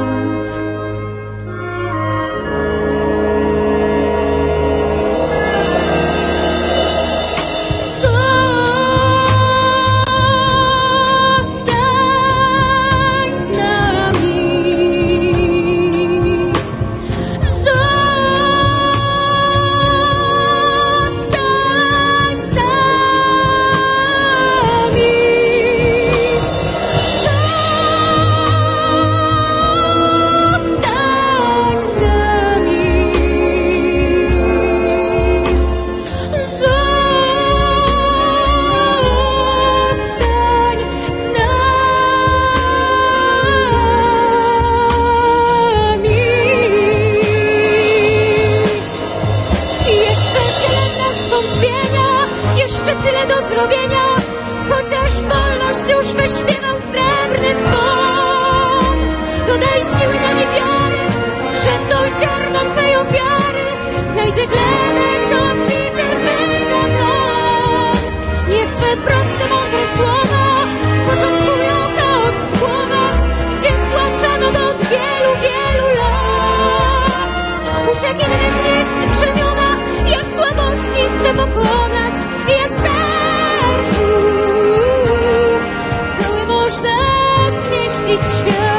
Chociaż wolność już wyśpiewał srebrny dzwon, dodaj siły na niewiary, że to ziarno Twej ofiary znajdzie glebę, co bity wyda plon. Niech Twe proste, mądre słowa porządkują chaos w głowach, gdzie wtłaczano do od wielu, wielu lat. Uczę innych nieść brzemiona, jak słabości swe pokonać, jak w sercu cały można zmieścić świat.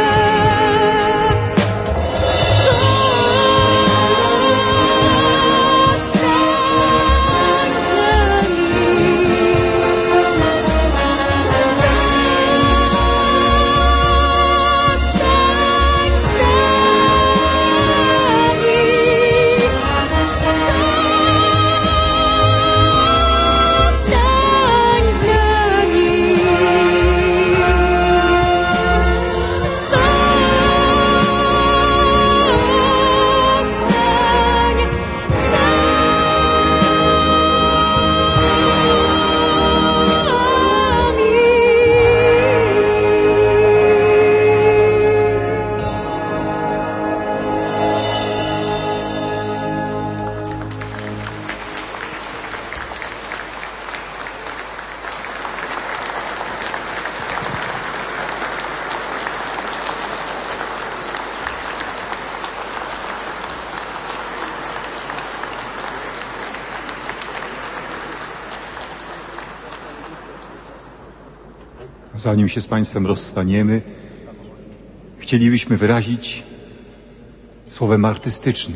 Zanim się z Państwem rozstaniemy, chcielibyśmy wyrazić słowem artystycznym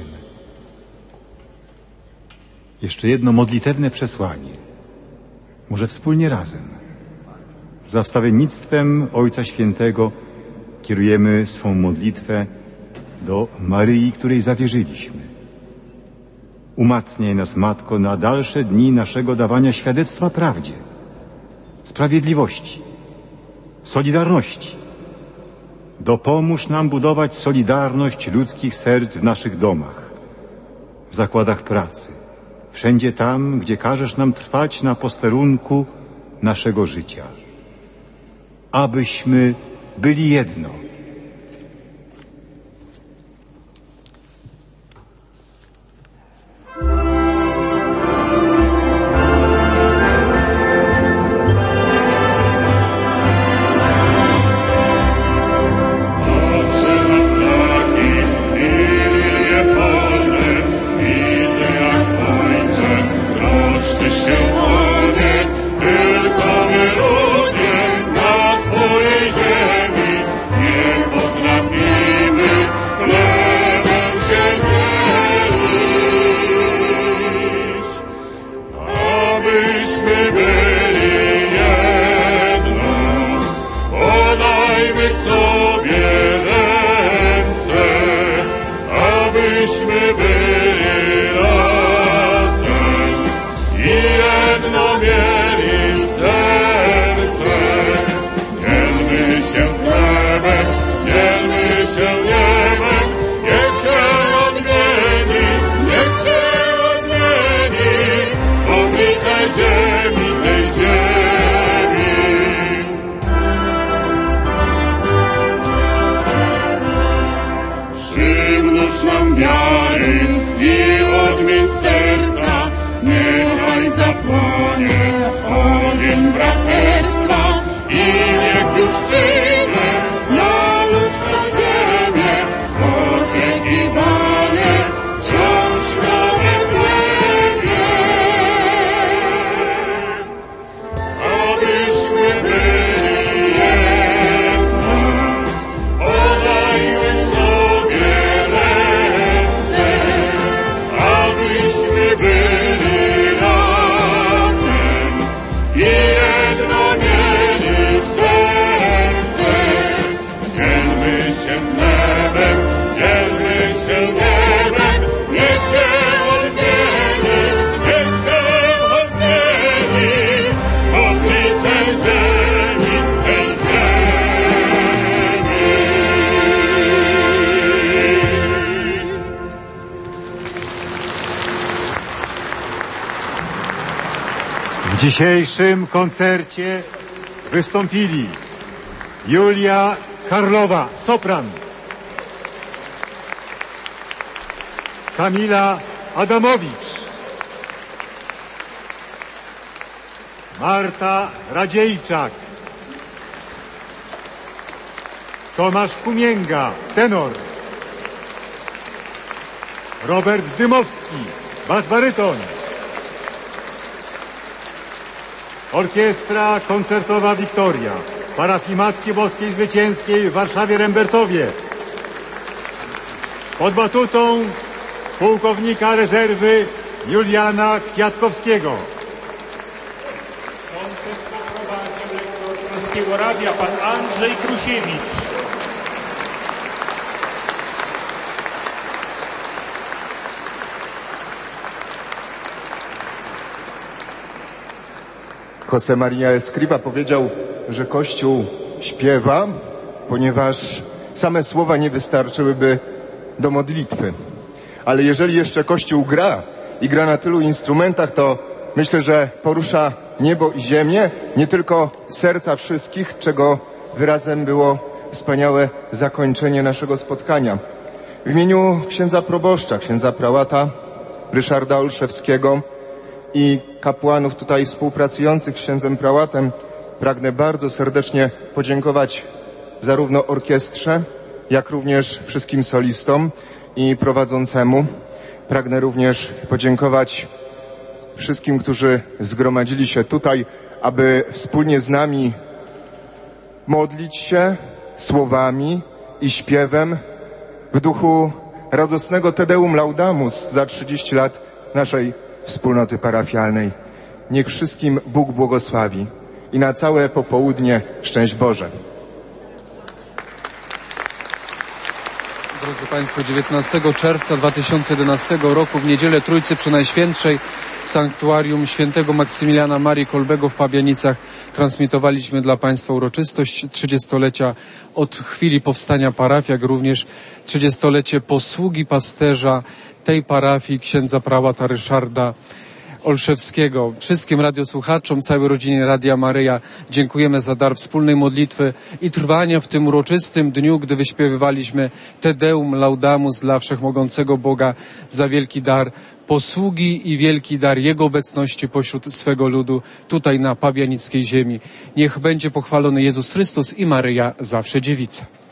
jeszcze jedno modlitewne przesłanie, może wspólnie razem. Za wstawiennictwem Ojca Świętego kierujemy swą modlitwę do Maryi, której zawierzyliśmy. Umacniaj nas, Matko, na dalsze dni naszego dawania świadectwa prawdzie, sprawiedliwości, solidarności. Dopomóż nam budować solidarność ludzkich serc w naszych domach, w zakładach pracy, wszędzie tam, gdzie każesz nam trwać na posterunku naszego życia. Abyśmy byli jedno. Ziemi tej W dzisiejszym koncercie wystąpili Julia Karlowa, sopran, Kamila Adamowicz, Marta Radziejczak, Tomasz Kumięga, tenor, Robert Dymowski, bas-baryton, Orkiestra Koncertowa Wiktoria, parafii Matki Boskiej Zwycięskiej w Warszawie-Rembertowie, pod batutą pułkownika rezerwy Juliana Kwiatkowskiego. Koncert poprowadził lektor Polskiego Radia pan Andrzej Krusiewicz. José María Escrivá powiedział, że Kościół śpiewa, ponieważ same słowa nie wystarczyłyby do modlitwy. Ale jeżeli jeszcze Kościół gra i gra na tylu instrumentach, to myślę, że porusza niebo i ziemię, nie tylko serca wszystkich, czego wyrazem było wspaniałe zakończenie naszego spotkania. W imieniu księdza proboszcza, księdza prałata Ryszarda Olszewskiego i kapłanów tutaj współpracujących z księdzem prałatem pragnę bardzo serdecznie podziękować zarówno orkiestrze, jak również wszystkim solistom i prowadzącemu. Pragnę również podziękować wszystkim, którzy zgromadzili się tutaj, aby wspólnie z nami modlić się słowami i śpiewem w duchu radosnego Te Deum Laudamus za 30 lat naszej wspólnoty parafialnej. Niech wszystkim Bóg błogosławi i na całe popołudnie szczęść Boże. Drodzy Państwo, 19 czerwca 2011 roku w niedzielę Trójcy Przenajświętszej w sanktuarium świętego Maksymiliana Marii Kolbego w Pabianicach transmitowaliśmy dla Państwa uroczystość 30-lecia od chwili powstania parafii, jak również 30-lecie posługi pasterza tej parafii księdza prałata Ryszarda Olszewskiego. Wszystkim radiosłuchaczom, całej rodzinie Radia Maryja dziękujemy za dar wspólnej modlitwy i trwania w tym uroczystym dniu, gdy wyśpiewywaliśmy Te Deum Laudamus dla Wszechmogącego Boga za wielki dar posługi i wielki dar Jego obecności pośród swego ludu tutaj na pabianickiej ziemi. Niech będzie pochwalony Jezus Chrystus i Maryja zawsze dziewica.